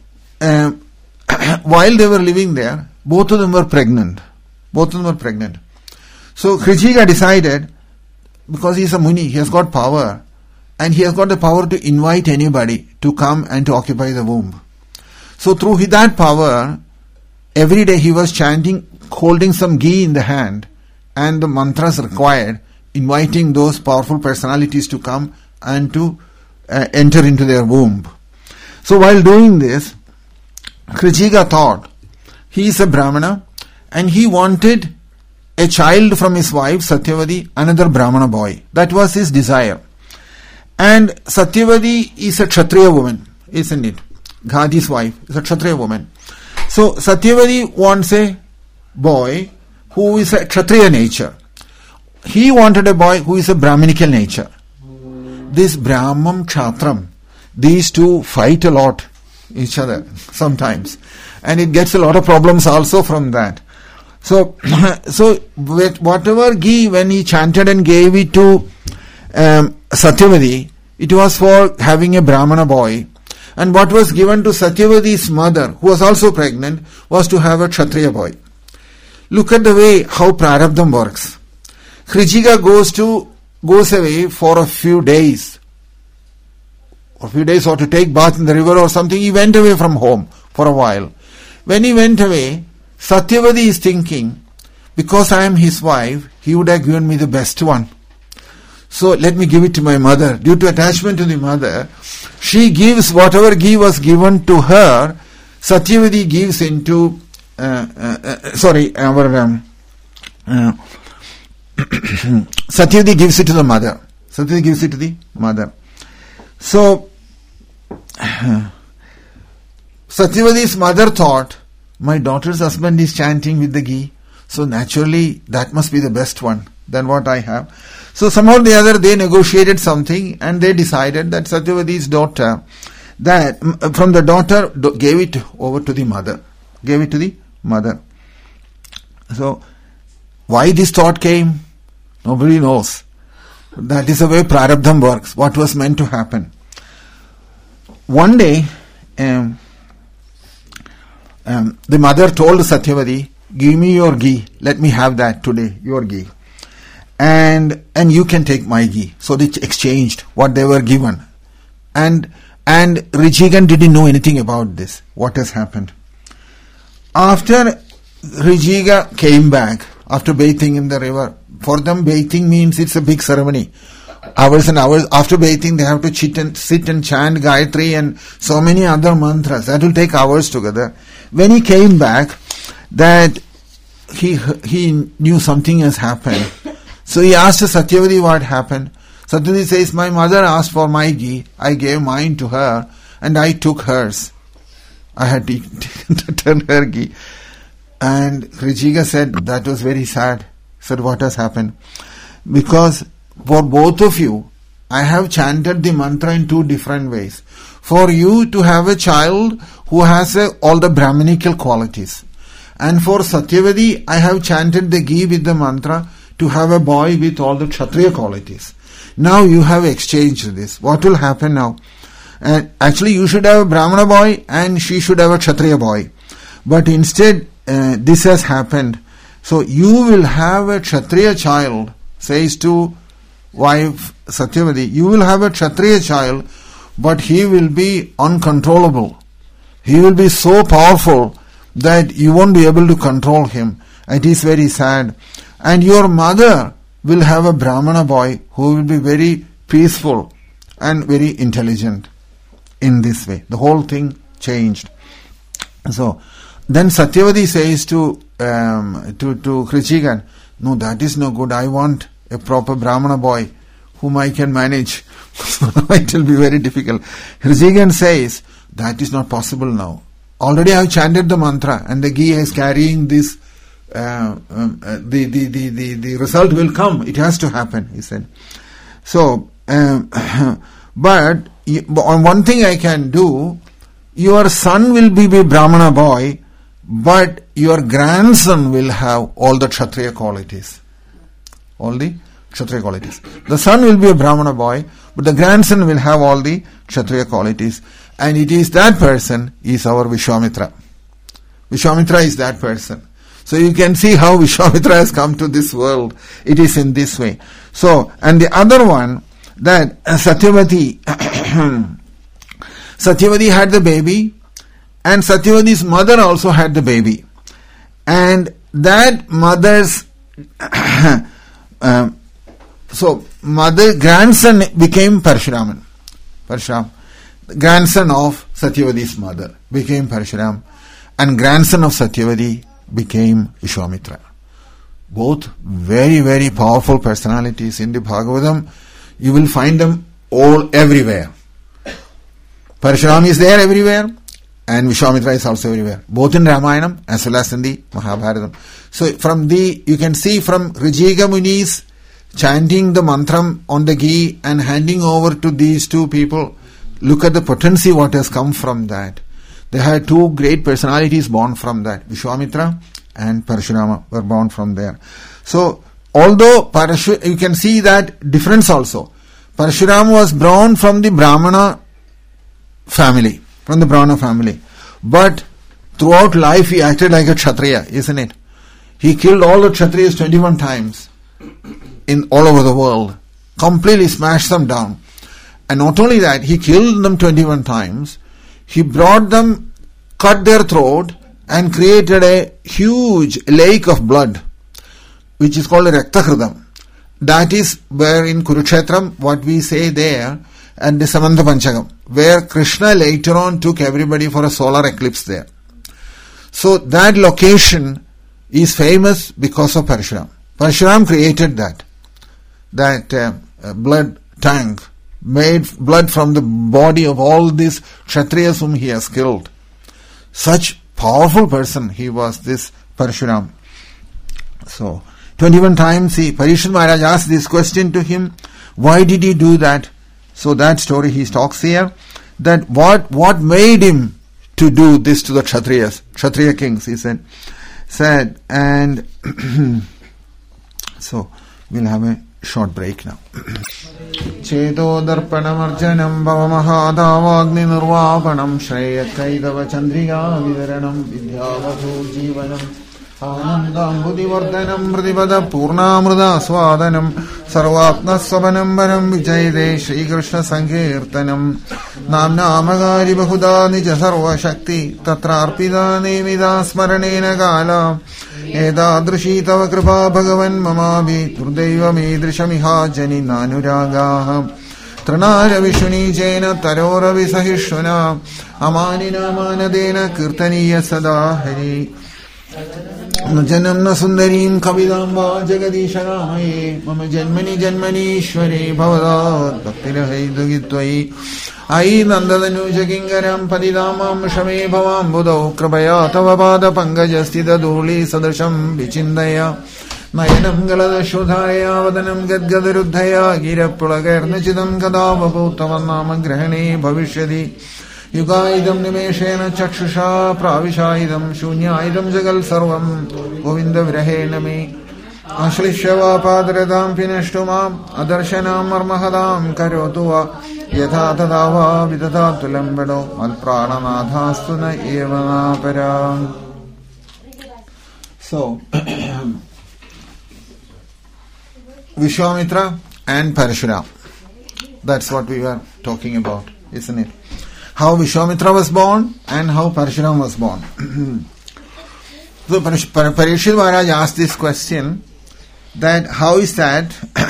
um, while they were living there, both of them were pregnant. Both of them were pregnant. So Hrichika decided, because he is a Muni, he has got power, and he has got the power to invite anybody to come and to occupy the womb. So through that power, every day he was chanting, holding some ghee in the hand, and the mantras required, inviting those powerful personalities to come and to uh, enter into their womb. So while doing this, Hrichika thought, he is a Brahmana, and he wanted a child from his wife, Satyavati, another Brahmana boy. That was his desire. And Satyavati is a Kshatriya woman, isn't it? Gadhi's wife is a Kshatriya woman. So Satyavati wants a boy who is a Kshatriya nature. He wanted a boy who is a Brahminical nature. This Brahmam Kshatram, these two fight a lot each other sometimes. And it gets a lot of problems also from that. So, so whatever ghee, when he chanted and gave it to um, Satyavati, it was for having a Brahmana boy. And what was given to Satyavati's mother, who was also pregnant, was to have a Kshatriya boy. Look at the way how Prarabdham works. Krijika goes to goes away for a few days. For a few days, or to take bath in the river or something. He went away from home for a while. When he went away, Satyavati is thinking, because I am his wife, he would have given me the best one. So let me give it to my mother. Due to attachment to the mother, she gives whatever ghee was given to her, Satyavati gives into, uh, uh, uh, sorry, our, um, uh, Satyavati gives it to the mother. Satyavati gives it to the mother. So, Satyavati's mother thought, my daughter's husband is chanting with the ghee, so naturally that must be the best one than what I have. So somehow or the other they negotiated something and they decided that Satyavati's daughter, that from the daughter gave it over to the mother. Gave it to the mother. So why this thought came? Nobody knows. That is the way Prarabdham works. What was meant to happen. One day, um, um, the mother told Satyavati, give me your ghee. Let me have that today, your ghee. And and you can take my ghee. So they exchanged what they were given. And and Richigan didn't know anything about this. What has happened? After Richiga came back, after bathing in the river, for them bathing means it's a big ceremony. Hours and hours. After bathing they have to sit and, sit and chant Gayatri and so many other mantras. That will take hours together. When he came back, that he he knew something has happened. So he asked Satyavati what happened. Satyavati says, my mother asked for my ghee. I gave mine to her and I took hers. I had taken her ghee. And Richiga said, that was very sad. Said, what has happened? Because for both of you, I have chanted the mantra in two different ways. For you to have a child who has a, all the Brahminical qualities. And for Satyavati, I have chanted the ghee with the mantra to have a boy with all the Kshatriya qualities. Now you have exchanged this. What will happen now? And actually you should have a Brahmana boy and she should have a Kshatriya boy. But instead, uh, this has happened. So you will have a Kshatriya child, says to wife Satyavati, you will have a Kshatriya child, but he will be uncontrollable. He will be so powerful that you won't be able to control him. It is very sad. And your mother will have a Brahmana boy who will be very peaceful and very intelligent in this way. The whole thing changed. So, then Satyavati says to um, to, to Krichigan, no, that is no good. I want a proper Brahmana boy whom I can manage. It will be very difficult. Krichigan says, that is not possible now. Already I have chanted the mantra and the ghee is carrying this. Uh, um, uh, the, the, the, the, the result will come. It has to happen, he said. So, um, but on one thing I can do, your son will be a Brahmana boy, but your grandson will have all the Kshatriya qualities. All the Kshatriya qualities. The son will be a Brahmana boy, but the grandson will have all the Kshatriya qualities. And it is that person is our Vishwamitra. Vishwamitra is that person. So you can see how Vishwamitra has come to this world. It is in this way. So, and the other one, that uh, Satyavati, Satyavati had the baby, and Satyavati's mother also had the baby. And that mother's, uh, so mother, grandson became Parashuraman. Parashuram. Grandson of Satyavati's mother became Parashuram. And grandson of Satyavati became Vishwamitra. Both very, very powerful personalities in the Bhagavatam. You will find them all everywhere. Parashuram is there everywhere and Vishwamitra is also everywhere. Both in Ramayanam as well as in the Mahabharatam. So from the, you can see from Richiga Muni's chanting the mantram on the ghee and handing over to these two people, look at the potency what has come from that. They had two great personalities born from that, Vishwamitra and Parashurama were born from there. So, although Parashur, you can see that difference also. Parashurama was born from the Brahmana family, from the Brahmana family. But throughout life he acted like a Kshatriya, isn't it? He killed all the Kshatriyas twenty-one times in all over the world. Completely smashed them down. And not only that, he killed them twenty-one times. He brought them, cut their throat and created a huge lake of blood, which is called a Raktakridam. That is where in Kurukshetram, what we say there, and the Samanta Panchagam, where Krishna later on took everybody for a solar eclipse there. So that location is famous because of Parshuram. Parshuram created that, that uh, uh, blood tank, made blood from the body of all these Kshatriyas whom he has killed. Such powerful person he was, this Parshuram. So, twenty-one times he, Parikshit Maharaj asked this question to him, why did he do that? So that story he talks here, that what, what made him to do this to the Kshatriyas, Kshatriya kings, he said, said, and so we'll have a short break now. Cheto darpanam arjanam bhavamahadavagni nirvapanam shreya kaidava chandriga vidaranam vidyavadhu jivanam Anandam buddhivardhanam mridipada purnamrida swadanam sarvatna svabanam varam vijayde Shri Krishna sankirtanam namna amagari bahuda nija sarva shakti tatra arpida nemida smaranena gala edadrishi tava kripa bhagavan mamabhi durdaiva medrishamiha jani nanuragaha Tranara vishuni jena tarora visahishvana amanina manadena kirtaniya sada hari Janam na sundarim kavidamba jagadishagamaye mama janmani janmani ishwari bhavadat bhaktirahai dugitvayi Ai nandadanu jagingaram padidamam shame bhavam budau krabaya tava pada pangajastida dhuli sadrisham vichindaya Nayanam galada shodhaya vadanam gadgadaruddhaya girapulagarnachidam kadavabhutavanama grahane bhavishyadi Yugaidam nimeshena chakshusha pravishaidam shunyaidam jagal sarvam govinda virahena me Ashlishava padradam pinashtumam adarshanam marmahadam karotuva yatha tadava vidadatulam vado malprananadhastuna evana param. So, Vishwamitra and Parashuram. That's what we were talking about, isn't it? How Vishwamitra was born and how Parshuram was born. So Parikshit Maharaj asked this question, that how is that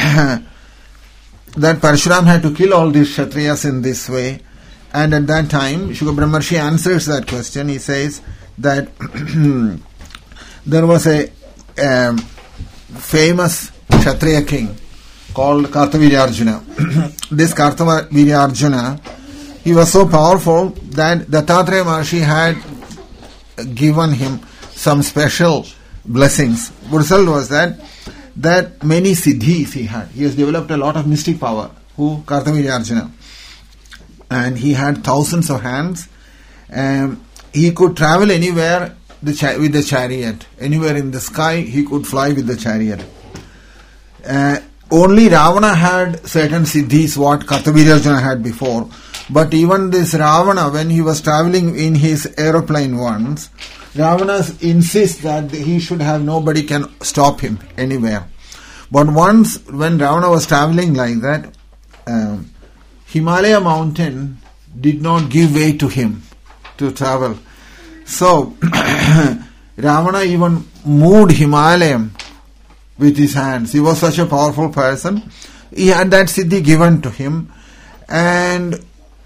that Parshuram had to kill all these Kshatriyas in this way, and at that time Shuka Brahmarshi answers that question. He says that there was a um, famous Kshatriya king called Kartavirya-Arjuna. This Kartavirya-Arjuna, he was so powerful that Dattatreya Maharshi had given him some special blessings. The result was that that many siddhis he had. He has developed a lot of mystic power. Who? Kartavirya-Arjuna. And he had thousands of hands. Um, he could travel anywhere the cha- with the chariot. Anywhere in the sky he could fly with the chariot. Uh, only Ravana had certain siddhis what Kartavirya-Arjuna had before. But even this Ravana, when he was traveling in his aeroplane once, Ravana insists that he should have nobody can stop him anywhere. But once when Ravana was traveling like that, um, Himalaya mountain did not give way to him to travel. So Ravana even moved Himalaya with his hands. He was such a powerful person. He had that siddhi given to him, and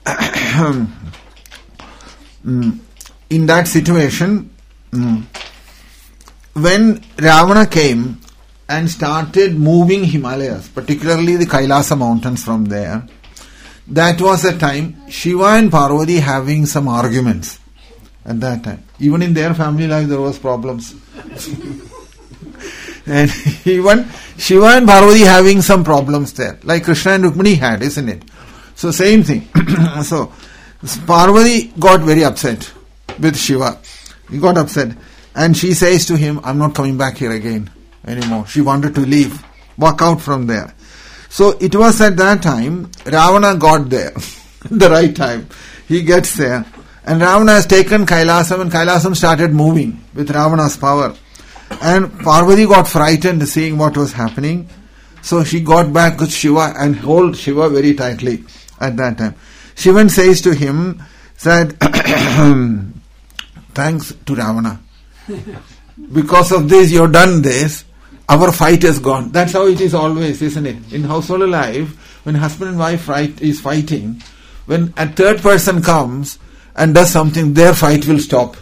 in that situation, when Ravana came and started moving Himalayas, particularly the Kailasa mountains from there, that was the time Shiva and Parvati having some arguments at that time. Even in their family life there was problems. And even Shiva and Parvati having some problems there, like Krishna and Rukmini had, isn't it? So same thing. So Parvati got very upset with Shiva. He got upset. And she says to him, I'm not coming back here again anymore. She wanted to leave, walk out from there. So it was at that time, Ravana got there, the right time. He gets there. And Ravana has taken Kailasam, and Kailasam started moving with Ravana's power. And Parvati got frightened seeing what was happening. So she got back with Shiva and held Shiva very tightly at that time. Shivan says to him, said, thanks to Ravana. Because of this, you have done this. Our fight is gone. That's how it is always, isn't it? In household life, when husband and wife fight, is fighting, when a third person comes and does something, their fight will stop.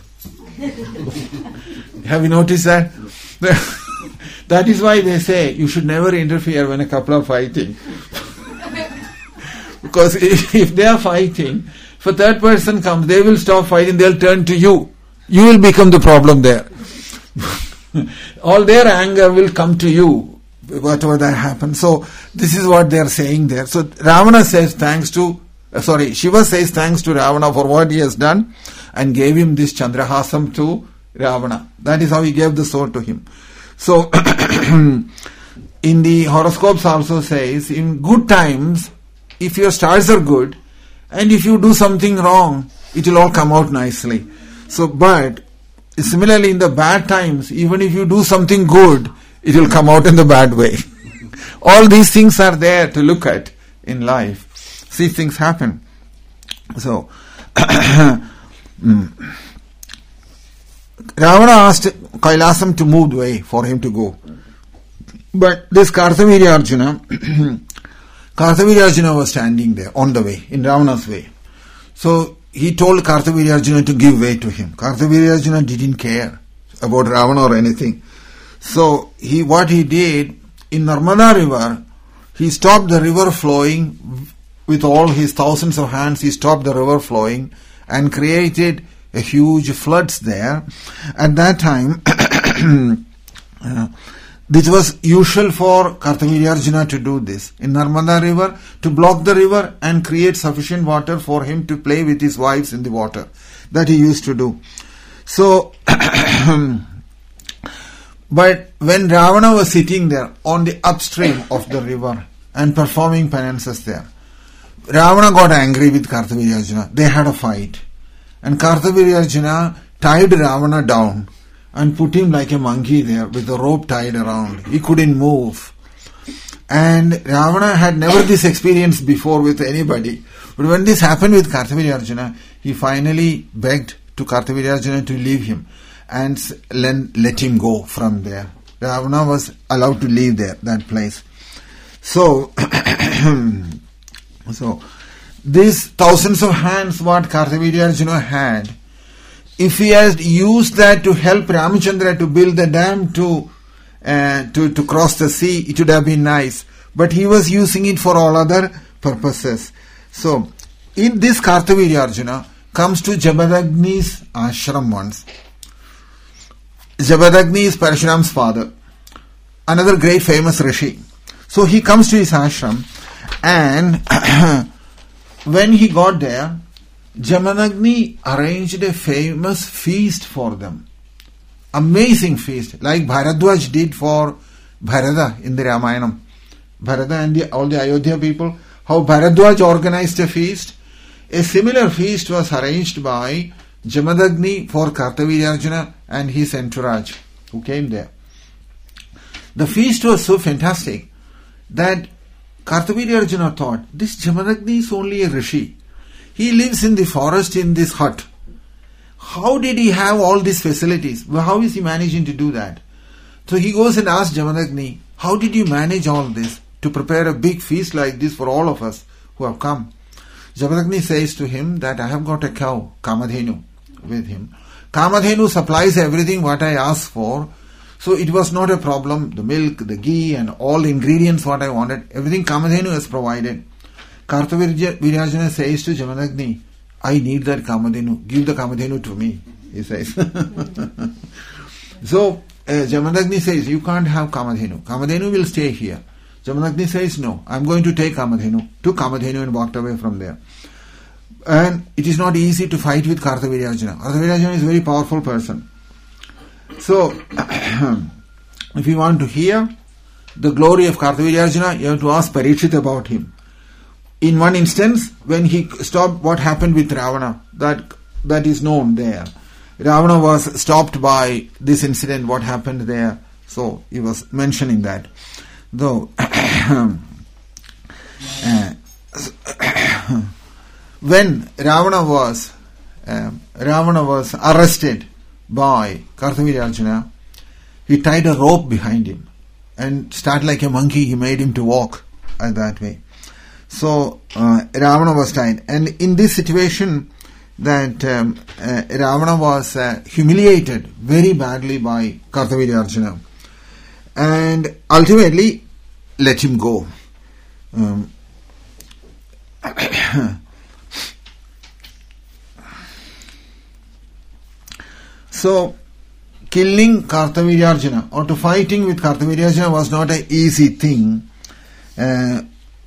Have you noticed that? That is why they say you should never interfere when a couple are fighting. Because if, if they are fighting, if a third person comes, they will stop fighting, they'll turn to you. You will become the problem there. All their anger will come to you, whatever that happens. So this is what they are saying there. So Ravana says thanks to, uh, sorry, Shiva says thanks to Ravana for what he has done and gave him this Chandrahasam to Ravana. That is how he gave the sword to him. So in the horoscopes also says, in good times, if your stars are good, and if you do something wrong, it will all come out nicely. So, but similarly in the bad times, even if you do something good, it will come out in the bad way. All these things are there to look at in life. These things happen. So, mm. Ravana asked Kailasam to move away for him to go. But this Kartavirya Arjuna, Kartavirya Arjuna was standing there on the way, in Ravana's way. So he told Kartavirya Arjuna to give way to him. Kartavirya Arjuna didn't care about Ravana or anything. So he, what he did, in Narmada river, he stopped the river flowing with all his thousands of hands. He stopped the river flowing and created a huge floods there. At that time, uh, this was usual for Kartavirya Arjuna to do this. In Narmada river, to block the river and create sufficient water for him to play with his wives in the water. That he used to do. So, but when Ravana was sitting there on the upstream of the river and performing penances there, Ravana got angry with Kartavirya Arjuna. They had a fight. And Kartavirya Arjuna tied Ravana down and put him like a monkey there with a rope tied around. He couldn't move. And Ravana had never this experience before with anybody. But when this happened with Kartavirya Arjuna, he finally begged to Kartavirya Arjuna to leave him and let him go from there. Ravana was allowed to leave there, that place. So, so these thousands of hands what Kartavirya Arjuna had, if he had used that to help Ramachandra to build the dam to, uh, to to cross the sea, it would have been nice. But he was using it for all other purposes. So, in this Kartavirya Arjuna comes to Jabadagni's ashram once. Jabadagni is Parashuram's father, another great famous rishi. So he comes to his ashram, and when he got there, Jamadagni arranged a famous feast for them. Amazing feast, like Bharadwaj did for Bharata in the Ramayanam. Bharata and the, all the Ayodhya people, how Bharadwaj organized a feast. A similar feast was arranged by Jamadagni for Kartavirya Arjuna and his entourage who came there. The feast was so fantastic that Kartavirya Arjuna thought, this Jamadagni is only a rishi. He lives in the forest in this hut. How did he have all these facilities? How is he managing to do that? So he goes and asks Jamadagni, how did you manage all this to prepare a big feast like this for all of us who have come? Jamadagni says to him that I have got a cow, Kamadhenu, with him. Kamadhenu supplies everything what I ask for. So it was not a problem. The milk, the ghee and all the ingredients what I wanted, everything Kamadhenu has provided. Kartavirya Arjuna says to Jamadagni, I need that Kamadhenu. Give the Kamadhenu to me, he says. So uh, Jamadagni says, you can't have Kamadhenu. Kamadhenu will stay here. Jamadagni says, no, I'm going to take Kamadhenu. Took Kamadhenu and walked away from there. And it is not easy to fight with Kartavirya Arjuna. Kartavirya Arjuna is a very powerful person. So, if you want to hear the glory of Kartavirya, you have to ask Parikshit about him. In one instance, when he stopped, what happened with Ravana, that that is known there. Ravana was stopped by this incident, what happened there. So, he was mentioning that. Though, uh, when Ravana was um, Ravana was arrested by Kartavirya, he tied a rope behind him and started like a monkey. He made him to walk uh, that way. So uh, Ravana was tied, and in this situation, that um, uh, Ravana was uh, humiliated very badly by Kartavirya, and ultimately let him go. Um, so, killing Kartavirya or to fighting with Kartavirya was not an easy thing, uh,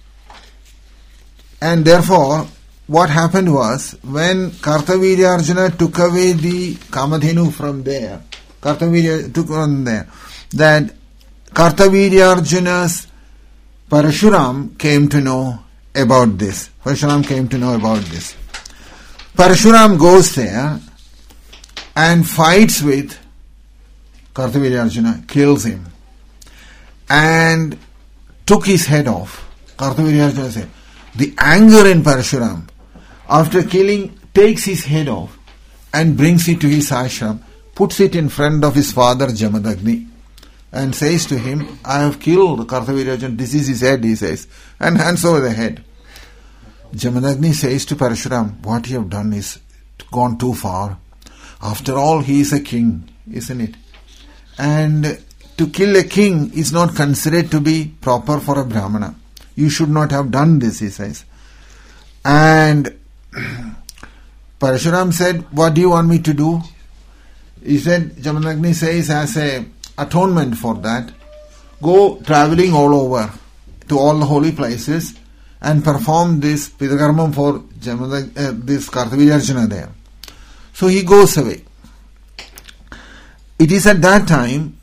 and therefore, what happened was, when Kartavirya took away the Kamadhenu from there, Kartavirya took on there, that Kartavirya's Parashuram came to know about this. Parashuram came to know about this. Parashuram goes there and fights with Kartavirya, kills him, and took his head off. Kartavirya said, the anger in Parashuram, after killing, takes his head off and brings it to his ashram, puts it in front of his father Jamadagni, and says to him, I have killed Kartavirya, this is his head, he says, and hands over the head. Jamadagni says to Parashuram, what you have done is gone too far. After all, he is a king, isn't it? And to kill a king is not considered to be proper for a Brahmana. You should not have done this, he says. And Parashuram said, what do you want me to do? He said, Jamadagni says, as a atonement for that, go travelling all over to all the holy places and perform this Pidakarmam for Jamadag, uh, this Kartavirya there. So he goes away. It is at that time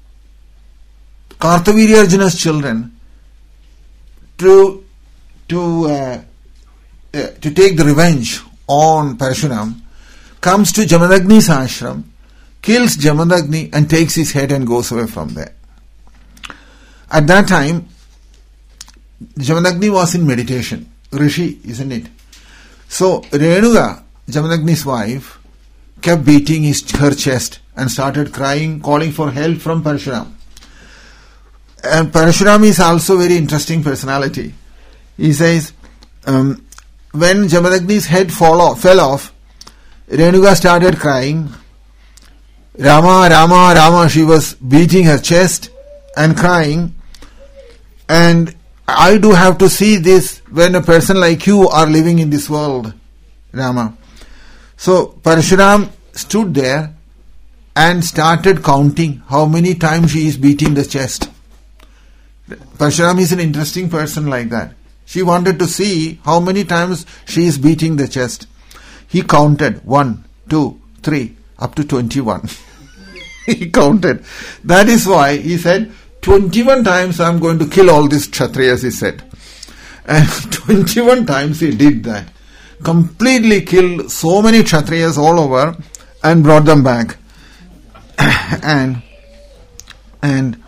Kartavirya's children to to uh, uh, to take the revenge on Parashuram comes to Jamadagni's ashram, kills Jamadagni and takes his head and goes away from there. At that time, Jamadagni was in meditation, Rishi, isn't it? So Renuga, Jamadagni's wife, kept beating his, her chest and started crying, calling for help from Parashuram. And Parashuram is also a very interesting personality. He says, um, when Jamadagni's head fall off, fell off, Renuga started crying, Rama, Rama, Rama. She was beating her chest and crying. And I do have to see this when a person like you are living in this world, Rama. So Parashuram stood there and started counting how many times she is beating the chest. Parashuram is an interesting person like that. She wanted to see how many times she is beating the chest. He counted one, two, three, up to twenty-one. He counted. That is why he said, twenty-one times I am going to kill all these Kshatriyas, he said. And twenty-one times he did that. Completely killed so many Kshatriyas all over and brought them back. and and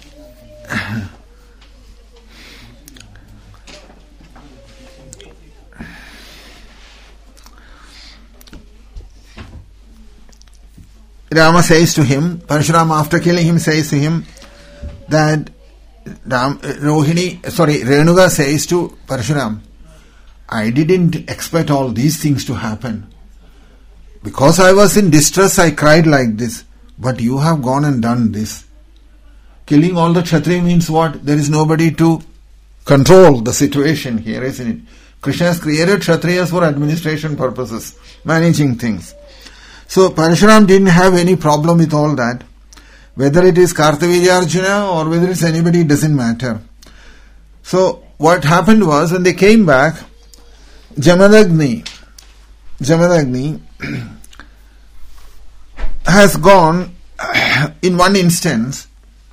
Rama says to him, Parashuram after killing him says to him that Ram, Rohini, sorry, Renuga says to Parashuram, I didn't expect all these things to happen. Because I was in distress, I cried like this. But you have gone and done this. Killing all the Kshatriya means what? There is nobody to control the situation here, isn't it? Krishna has created Kshatriyas for administration purposes, managing things. So Parashuram didn't have any problem with all that. Whether it is Kartavirya or whether it's anybody, it doesn't matter. So what happened was, when they came back, Jamadagni, Jamadagni has gone in one instance,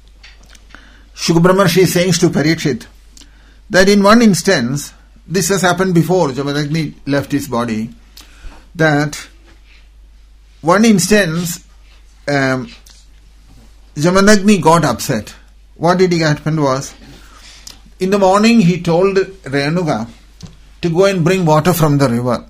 Shukra Brahmarshi says to Parikshit that in one instance, this has happened before Jamadagni left his body, that one instance um, Jamadagni got upset. What did happen was, in the morning he told Renuka to go and bring water from the river.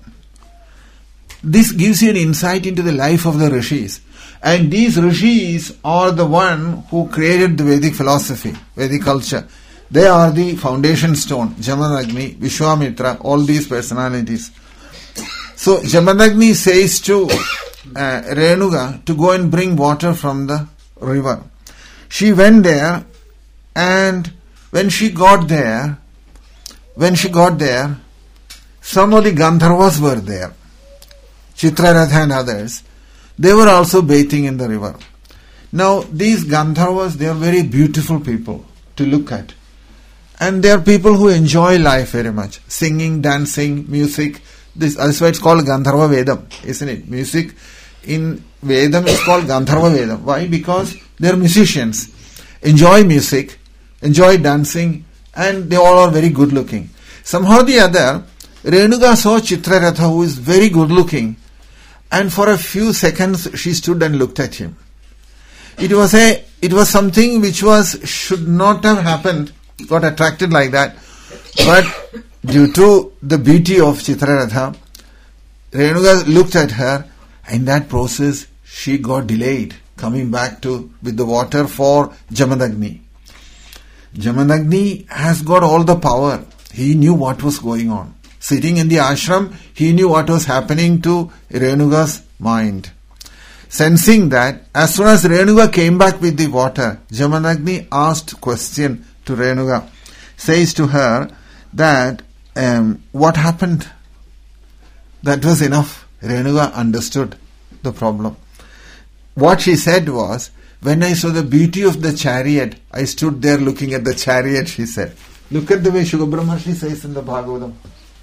This gives you an insight into the life of the rishis. And these rishis are the one who created the Vedic philosophy, Vedic culture. They are the foundation stone. Jamadagni, Vishwamitra, all these personalities. So Jamadagni says to uh, Renuka to go and bring water from the river. She went there, and when she got there, when she got there, some of the Gandharvas were there. Chitraratha and others. They were also bathing in the river. Now these Gandharvas, they are very beautiful people to look at. And they are people who enjoy life very much. Singing, dancing, music. This, that's why it's called Gandharva Vedam, isn't it? Music in Vedam is called Gandharva Vedam. Why? Because they are musicians. Enjoy music, enjoy dancing, and they all are very good looking. Somehow or the other, Renuka saw Chitraratha, who is very good looking, and for a few seconds she stood and looked at him. It was a, it was something which was, should not have happened, got attracted like that, but due to the beauty of Chitraratha, Renuka looked at her. In that process, she got delayed coming back to with the water for Jamadagni. Jamadagni has got all the power. He knew what was going on. Sitting in the ashram, he knew what was happening to Renuka's mind. Sensing that, as soon as Renuka came back with the water, Jamadagni asked question to Renuka, says to her that um, what happened? That was enough. Renuka understood the problem. What she said was, when I saw the beauty of the chariot, I stood there looking at the chariot, she said. Look at the way Shukra Brahmarshi says in the Bhagavatam.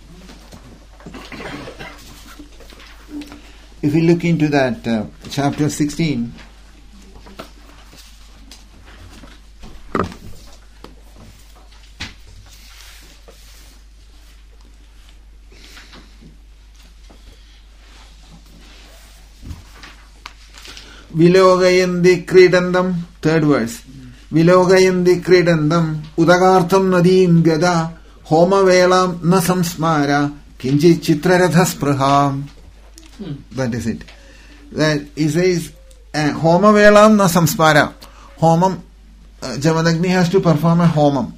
If we look into that uh, chapter sixteen, Vilogayandi Kridandam, third verse. Vilogayandi Kridandam, Udagartham Nadim Gada, Homa Velam Na Samsmara, Kinji Chitrarathas Praham. That is it. That he says, uh, Homa Velam Na Samsmara. Homam, uh, Jamadagni has to perform a homam.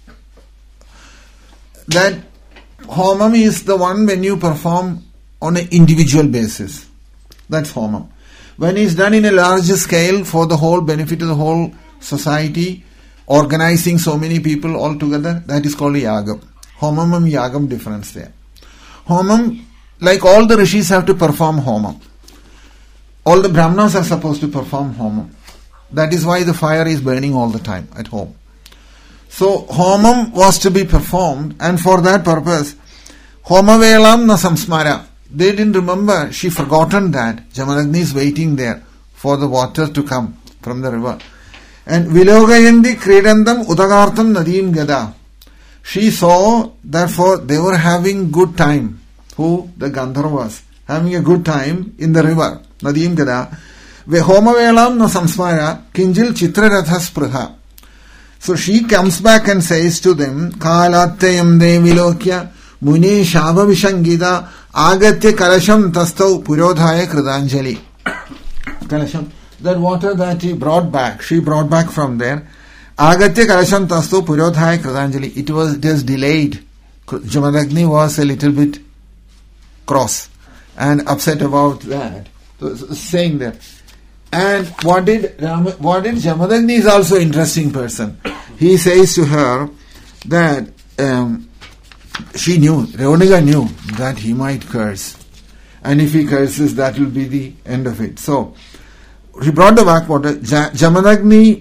That homam is the one when you perform on an individual basis. That's homam. When it's done in a larger scale for the whole benefit of the whole society, organizing so many people all together, that is called a yagam. Homam and yagam difference there. Homam, like all the rishis have to perform homam. All the brahmanas are supposed to perform homam. That is why the fire is burning all the time at home. So homam was to be performed, and for that purpose, homa velam na samsmara. They didn't remember, she forgotten that Jamadagni is waiting there for the water to come from the river. And Vilogayandi Kridandam Udagartham Nadim Gada. She saw, therefore, they were having good time. Who? The Gandharvas. Having a good time in the river. Nadim Gada. Vehoma Velam na samsmara Kinjil Chitrarathas Praha. So she comes back and says to them, Kalattayam de Vilokya Muni Shava Vishangida Agatya Kalasham Tastau Purodhaya Kridanjali. Kalasham. That water that he brought back, she brought back from there. Agatya Kalasham Tastau Purodhaya Kridanjali. It was just delayed. Jamadagni was a little bit cross and upset about that. So, saying that. And what did Ram, what did Jamadagni is also an interesting person. He says to her that um, she knew, Renuka knew that he might curse. And if he curses, that will be the end of it. So, he brought the backwater. Jamadagni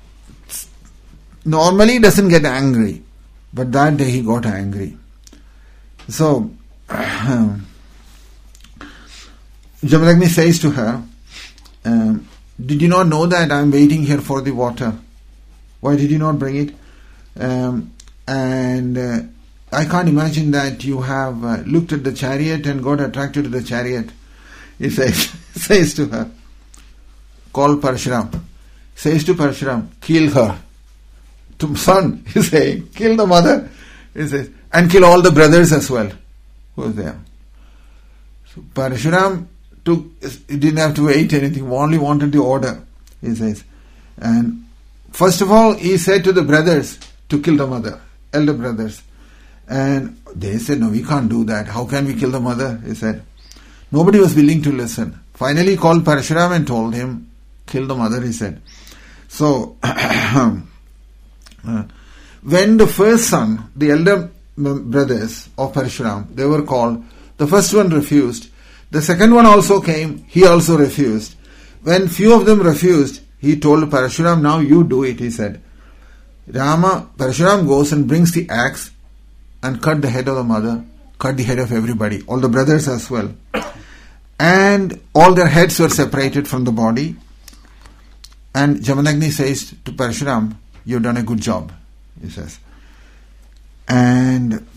normally doesn't get angry. But that day he got angry. So, Jamadagni says to her, um, did you not know that I am waiting here for the water? Why did you not bring it? Um, and uh, I can't imagine that you have uh, looked at the chariot and got attracted to the chariot. He says, says to her, call Parashuram. Says to Parashuram, kill her. To son, he says, kill the mother. He says, and kill all the brothers as well. Who was there? So Parashuram took, he didn't have to wait anything, only wanted the order, he says. And first of all, he said to the brothers to kill the mother, elder brothers. And they said, no, we can't do that. How can we kill the mother? He said. Nobody was willing to listen. Finally, he called Parashuram and told him, kill the mother, he said. So, uh, when the first son, the elder brothers of Parashuram, they were called, the first one refused. The second one also came, he also refused. When few of them refused, he told Parashuram, now you do it, he said. Rama, Parashuram goes and brings the axe and cut the head of the mother, cut the head of everybody, all the brothers as well. And all their heads were separated from the body. And Jamadagni says to Parashuram, you've done a good job, he says. And,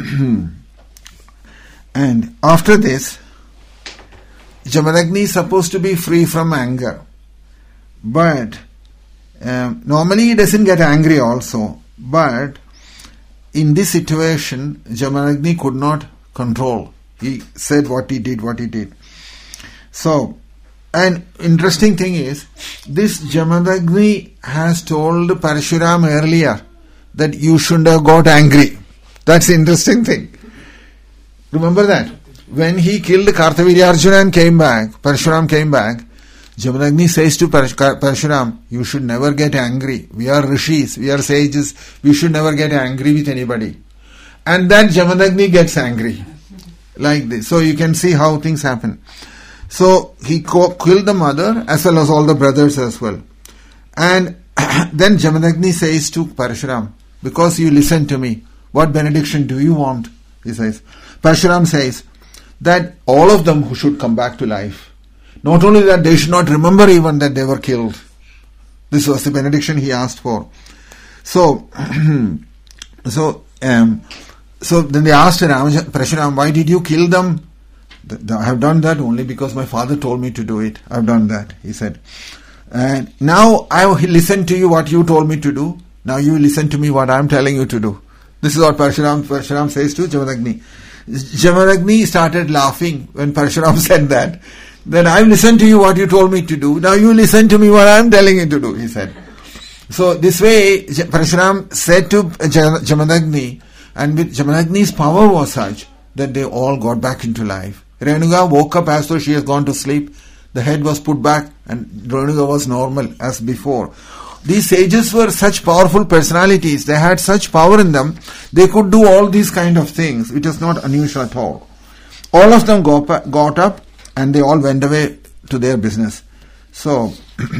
and after this, Jamadagni is supposed to be free from anger. But um, normally he doesn't get angry also. But in this situation, Jamadagni could not control. He said what he did, what he did. So, an interesting thing is, this Jamadagni has told Parashuram earlier that you shouldn't have got angry. That's the interesting thing. Remember that? When he killed Kartavirya and came back, Parashuram came back, Jamadagni says to Parashuram, you should never get angry. We are rishis, we are sages, we should never get angry with anybody. And then Jamadagni gets angry. Like this. So you can see how things happen. So he co- killed the mother as well as all the brothers as well. And then Jamadagni says to Parashuram, because you listen to me, what benediction do you want? He says. Parashuram says that all of them who should come back to life. Not only that, they should not remember even that they were killed. This was the benediction he asked for. So, so, um, so then they asked Parashuram, why did you kill them? I have done that only because my father told me to do it. I have done that, he said. And now I will listen to you what you told me to do. Now you listen to me what I am telling you to do. This is what Parashuram, Parashuram says to Jamadagni. Jamadagni started laughing when Parashuram said that. Then I listened to you what you told me to do. Now you listen to me what I am telling you to do, he said. So this way Parashuram said to Jamadagni, and with Jamadagni's power was such that they all got back into life. Renuka woke up as though she has gone to sleep. The head was put back and Renuka was normal as before. These sages were such powerful personalities. They had such power in them. They could do all these kind of things, which is not unusual at all. All of them got, got up and they all went away to their business. So,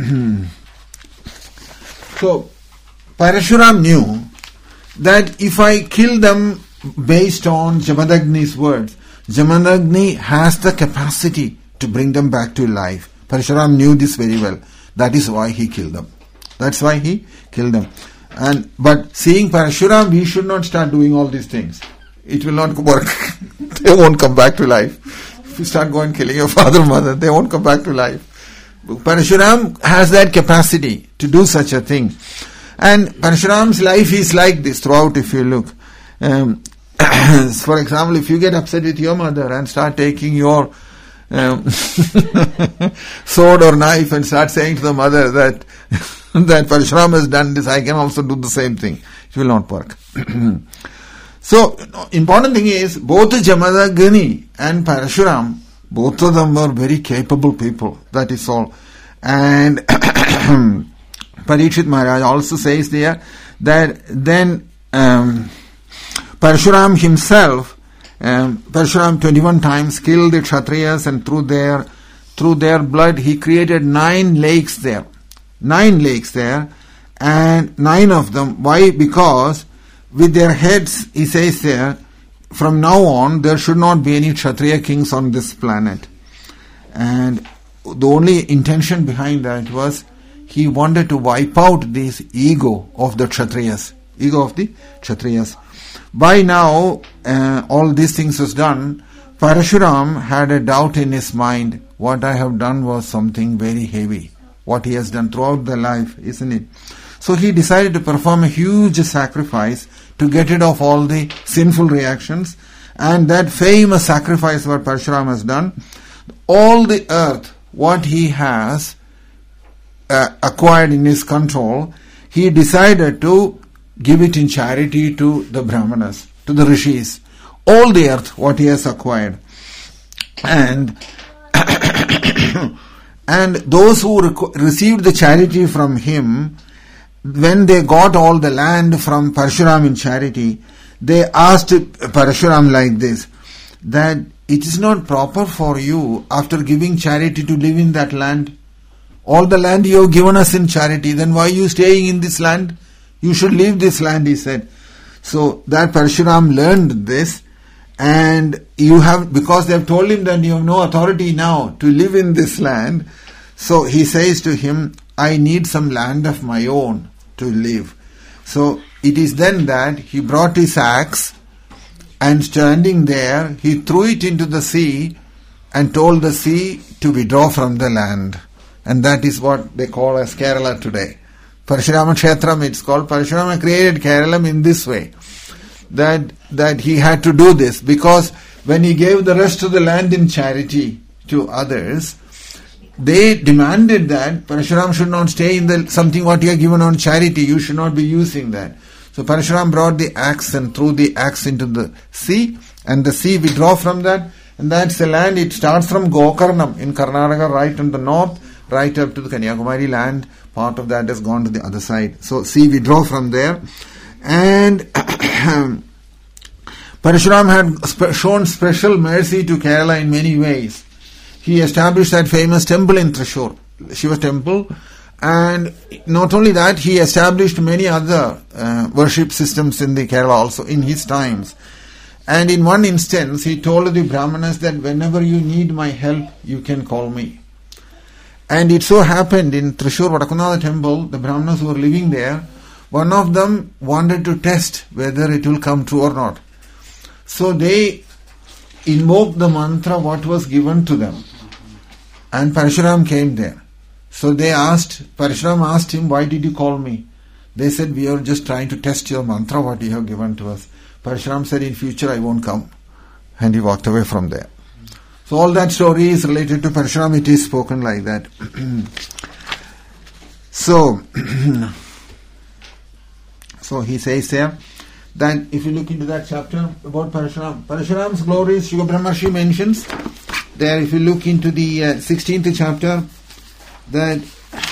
so Parashuram knew that if I kill them based on Jamadagni's words, Jamadagni has the capacity to bring them back to life. Parashuram knew this very well. That is why he killed them. That's why he killed them. And but seeing Parashuram, we should not start doing all these things. It will not work. They won't come back to life. If you start going killing your father, mother, they won't come back to life. Parashuram has that capacity to do such a thing. And Parashuram's life is like this throughout, if you look. Um, for example, if you get upset with your mother and start taking your um, sword or knife and start saying to the mother that that Parashuram has done this, I can also do the same thing. It will not work. So, important thing is, both Jamadagni and Parashuram, both of them were very capable people. That is all. And Parikshit Maharaj also says there that then um, Parashuram himself, um, Parashuram twenty-one times killed the Kshatriyas, and through their through their blood he created nine lakes there. Nine lakes there, and nine of them. Why? Because with their heads, he says there, from now on there should not be any Kshatriya kings on this planet. And the only intention behind that was he wanted to wipe out this ego of the Kshatriyas. Ego of the Kshatriyas. By now, uh, all these things was done. Parashuram had a doubt in his mind. What I have done was something very heavy. What he has done throughout the life, isn't it? So he decided to perform a huge sacrifice to get rid of all the sinful reactions. And that famous sacrifice what Parashuram has done, all the earth, what he has uh, acquired in his control, he decided to give it in charity to the Brahmanas, to the Rishis. All the earth, what he has acquired. And and those who rec- received the charity from him, when they got all the land from Parashuram in charity, they asked Parashuram like this, that it is not proper for you, after giving charity, to live in that land. All the land you have given us in charity, then why are you staying in this land? You should leave this land, he said. So that Parashuram learned this, and you have, because they have told him that you have no authority now to live in this land, so he says to him, I need some land of my own to live. So it is then that he brought his axe, and standing there, he threw it into the sea and told the sea to withdraw from the land. And that is what they call as Kerala today. Parashurama Kshetram, it's called. Parashurama created Kerala in this way. That, that he had to do this, because when he gave the rest of the land in charity to others, they demanded that Parashuram should not stay in the something what you have given on charity. You should not be using that. So Parashuram brought the axe and threw the axe into the sea, and the sea withdraw from that, and that's the land. It starts from Gokarnam in Karnataka, right in the north, right up to the Kanyakumari land. Part of that has gone to the other side. So sea withdraw from there. And Parashuram had spe- shown special mercy to Kerala in many ways. He established that famous temple in Thrissur, Shiva temple, and not only that, he established many other uh, worship systems in the Kerala also in his times. And in one instance, he told the Brahmanas that whenever you need my help, you can call me. And it so happened in Thrissur Vadakunatha temple, the Brahmanas who were living there, one of them wanted to test whether it will come true or not. So they invoked the mantra what was given to them. And Parashuram came there. So they asked, Parashuram asked him, why did you call me? They said, we are just trying to test your mantra what you have given to us. Parashuram said, in future I won't come. And he walked away from there. So all that story is related to Parashuram. It is spoken like that. so, so he says there, that if you look into that chapter about Parashuram, Parashuram's glories, Shiva Brahmarshi mentions there, if you look into the uh, sixteenth chapter, that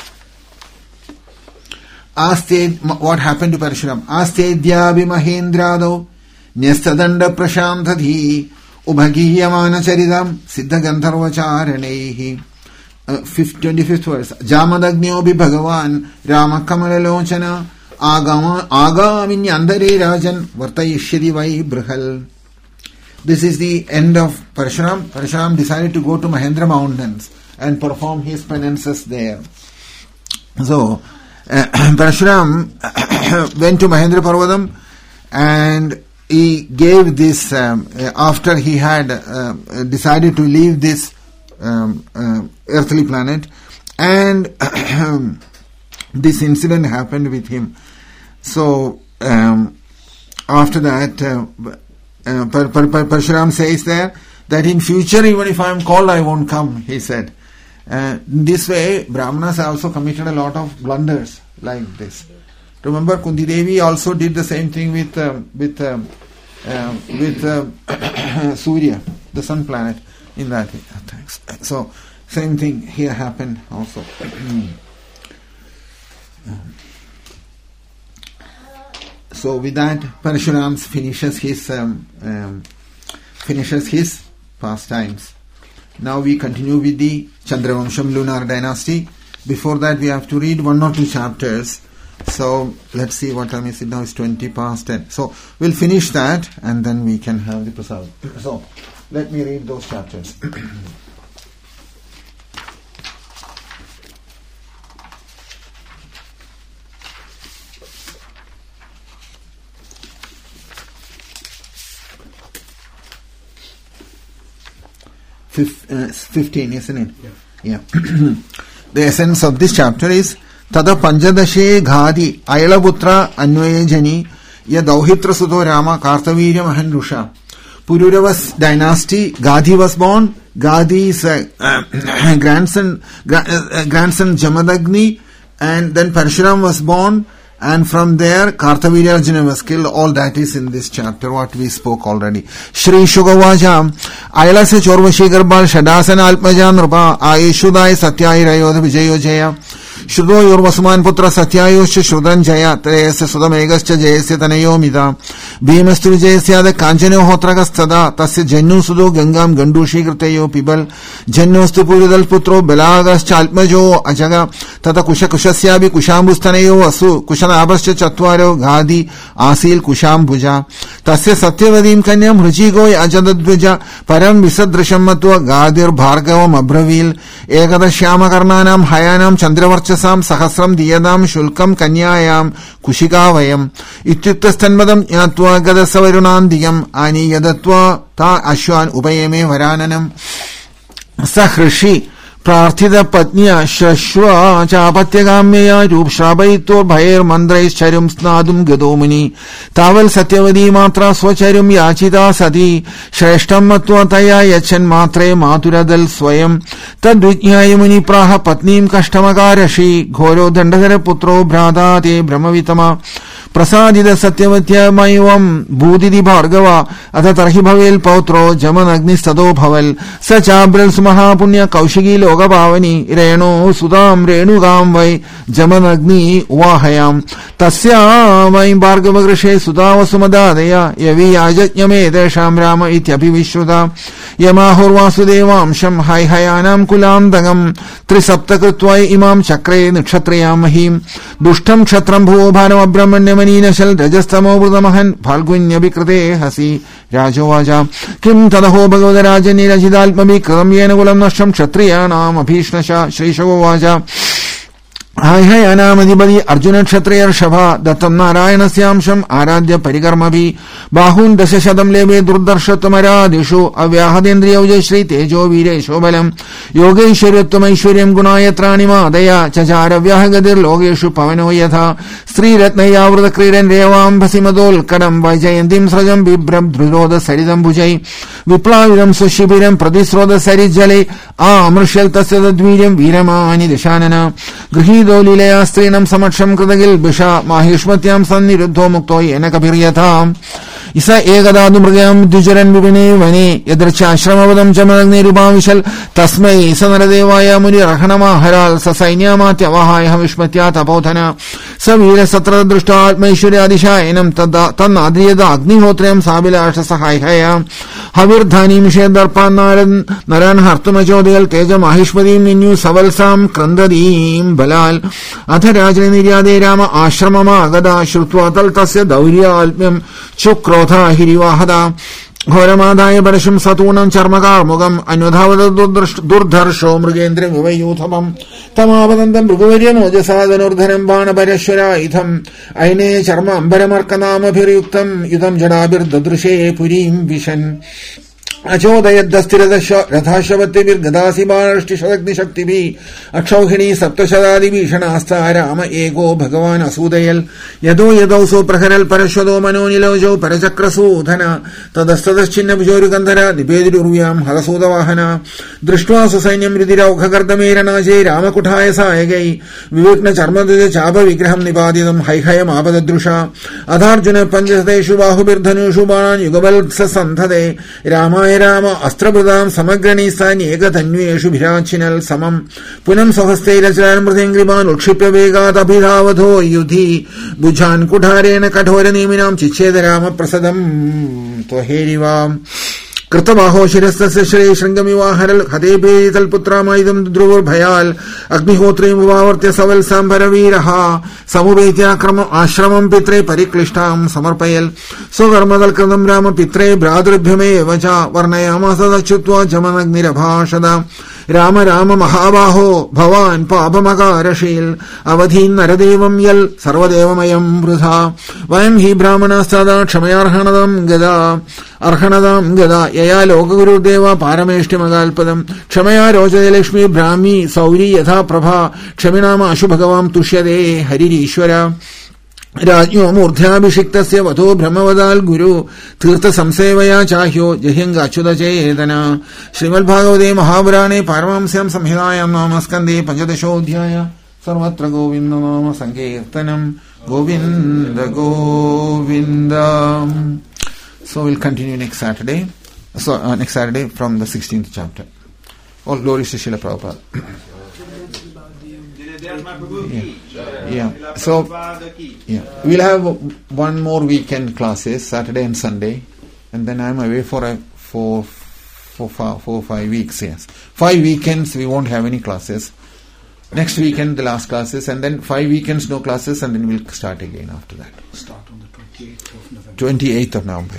Aste, what happened to Parashuram? Astedya Bimahendrado Nyastadanda Prashantadhi Ubhagiyamana Charidam Siddha Gandharvacharaneihi. twenty-fifth verse. Jamadagnyobhi Bhagavan Rama Kamalalochana Agama Agaminyandare Rajan Vartayishyadi Vai Brahal. This is the end of Parashuram. Parashuram decided to go to Mahendra Mountains and perform his penances there. So, uh, Parashuram went to Mahendra Parvatam, and he gave this, um, after he had uh, decided to leave this um, uh, earthly planet, and this incident happened with him. So, um, after that, uh, uh, Par- Par- Par- Parashuram says there that in future, even if I am called, I won't come, he said. Uh, in this way, Brahmanas also committed a lot of blunders like this. Remember, Kunti Devi also did the same thing with uh, with uh, uh, with uh, Surya, the sun planet, in that way. Thanks. So, same thing here happened also. So, with that, Parashuram finishes his um, um, finishes his pastimes. Now we continue with the Chandravamsham lunar dynasty. Before that, we have to read one or two chapters. So let's see what time is it now. It's twenty past ten. So we'll finish that and then we can have the prasad. So let me read those chapters. fifteen, isn't it? Yeah. yeah. The essence of this chapter is Tada Panjadashe Ghadi Ailaputra Anvayajani Yadauhitra Sudho Rama Kartavirya Mahanrusha. Pururava's dynasty, Gadhi was born. Gadhi's uh, uh, grandson, gra- uh, grandson Jamadagni, and then Parshuram was born. And from there, Kartavirya Arjuna was killed. All that is in this chapter, what we spoke already. Shri Shugavaja, Ayla se Chorvashi Garbal, Shadasana Alpajan Rupa, Ayeshudai Satyai Rayodha Vijayo Jaya, Shudo Yurvasman Putra Satyayosha Shudan Jaya, Treyase Sudamegascha Jayasya Tanayo Mida, Bhimastru Jayasya the Kanchano Hotragastada, Tasya Jenu Sudo Gangam Gandushi Kritayo Pibal, Jenostu Puridal Putro, Belagas Chalmajo, Ajaga, Tata Kusha Kushasyabi Kushambustanayo Asu, Kushana Abascha Chatwaro, Gadi, Asil Kusham Bhuja, Tasya Satyavadim Kanyam, Ruchigo, Ajadadvija, Param Visadrasham Matua, Gadir Bhargavam Abravil, Egada Shyama Karnanam, Hayanam, Chandravarcha Sam Sahasram Diyadam Shulkam Kanyayam Kushikavayam Ityuttastanmadam Yatva Gadasavirunan Diyam Ani Yadatva Ta Ashwan Upayame Varananam Sahrishi Prarthida Patnya Shashwa Chapatyagamya Rup Shrabaito Bhair Mandrais Charum Snadum Gadomini Taval Satyavadi Matra Swacharum Yachita Sati Shreshtam Matvataya Yachan Matre Maturadal Swayam Tadvinyayamuni Praha Patnim Kashtamagarashi Ghoro Dandagara Putro Bhradate Brahmavitama Prasadida Satyavatya Maivam Budidi Bhargava Atatarhi Bhavel Pautro Jaman Agni Sado Bhavel Sachabral Sumaha Punya Kaushigi Loga Bhavani Reno Sudam Renugam Vai Jaman Agni Wahayam Tasya Vai Bhargava Grishe Sudava Sumadadaya Yavi Ajatnyame Desham Rama Ityapi Vishruda Yamahur Vasudevam Sham Hai Hayanam Kulam Dagam Trisaptakrutvai Imam Chakre Nikshatriyam Mahim Dushtam Kshatram Bhu Bhanam Abramanyam Nashal Rajastamo Budamahan Falgunya Bikrate Hasi Rajovaja Kim Tadaho Bhagavada Rajani Rajidalpami Kram Yenagulam Nasham Kshatriyanam Abhishnasha Shri Shavovaja Hai hai anamadibadi Arjuna Kshatriya Shabha Datam Narayana Syamsham Aradhya Parikarmabi Bahun Dasashadam Leve Durdarshatamaradishu Avyahadendriya Ujashri Tejo Vire Shobalam Yogeshwaryattam Aishwaryam Gunayatrani Daya Chachara Vyahagadir Logeshu Pavano Yatha Sri Ratnaya Vrata Kriran Revam Bhasimadol Kadam Vajayantim Srajam Vibram Dhruroda Saridam Bhujai Viplavidam Sushibiram Pradisroda Sarijale Amrshal Tasadadviram Viramani Deshanana Grihi Lilaya Strinam Samatsham Kradagil Bisha Mahishmatyam Sanniruddho Mukto Yena Kapiryatam Isa Egadadu Mrgayam Dujaran Vipine Vani Yadracha Ashramavadam Jamanagni Rubavishal Tasmai Sanaradevaya Muni Rahanama Haral Sasainya Matya Vahaya Havishmatya Tapotana Savira Satra Drushta Atmaishurya Disha Enam Tan Adriyada Agnihotriyam Sabila Asha Sahai Haya Havir Dhani Mishedarpan Naran Naran Hartunajodel Teja Mahishmadim Ninu Savalsam Krandadim Balal Atha Rajaniriyade Rama Ashramama Agada Shrutvatal Tasya Daurya Alpyam Chukrotha Hirivahada Ghoramadaya Barasham Satunam Charmakar Mugam Anudhavada Durdharsho Mrugendrim Vivayuthamam Tamavadandam Rugavarian Ojasadanurdharam Bana Barashwara Itham Aine Charma Baramarkanama Piriyuktam Yudam Jadabir Dadrishe Purim Vishan Achodayat Dastirada Rathashavati Gadasi Barashti Shadagni Shaktibi Akshauhini Saptashadadi Vishanasta Rama Ego Bhagavan Asudayal Yado Yadoso Praharal Parashado Manonilojo Parajakrasu Dhana Tadastadas Chinnabjori Gandhara Nibeduruyam Halasudavahana Drishtva Susainyam Ridira Ukhagardamiranaje Ramakutaya Saegai Vivekna Charmadya Chaba Vigraham Nibadidam Haihayam Abadadrusha Adharjuna Panjasdeshu Bahubirdhanushu Banan Yugabal Sasantade Rama Rama Astrabudam Samagrani Sani Egatanyeshu Virachinal Samam Punam Sahaste Rajan Murdengriban Ukshipya Vega Tabhiravadho Yudhi Bhujan Kudharena Kathorani Minam Chichedarama Prasadam Toherivam Kritabaho Shirastasya Shri Shringamiva Haral Hadepe Talputra Maidam Dhruvar Bhayal Agnihotrim Vavartya Saval Sambaraviraha Samubetya Krama Ashramam Pitre Pariklishtam Samarpayal Sogarmadal Kradam Rama Pitre Bradribhyame Vacha Varnayama Sadachutva Jamanagnirabhashada Rama Rama Mahabaho Bhavan Pabamagarashil Avadhin Naradevam Yal Sarvadevamayam Vrudha Vayam Hi Brahmana Sada Kshamayarhanadam Gada Arhanadam Gada yaya lokagurudeva parameshtimagalpadam kshamaya rojadalakshmi brahmi sauri yatha prabha kshaminama ashubhagavam tushyade haririshwara Rajyo Murthyabhishiktasya Vato Brahmavadal Guru Tirtha Samsevaya Chahyo Jahyenga Achyuta Chedana Srimad Bhagavate Mahabharane Paramamsyam Samhidayam Namaskande Panchadashodhyaya Sarvatra Govinda Nama Sankirtanam Govinda Govinda. So we'll continue next Saturday. So uh, next Saturday from the sixteenth chapter. All glories to Srila Prabhupada. Yeah. yeah. So, yeah. We'll have one more weekend classes, Saturday and Sunday, and then I'm away for a for for four, four five weeks. Yes, five weekends we won't have any classes. Next weekend the last classes, and then five weekends no classes, and then we'll start again after that. Start on the twenty-eighth of November. twenty-eighth of November.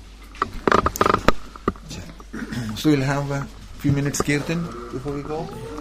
Yeah. So we'll have a few minutes kirtan before we go.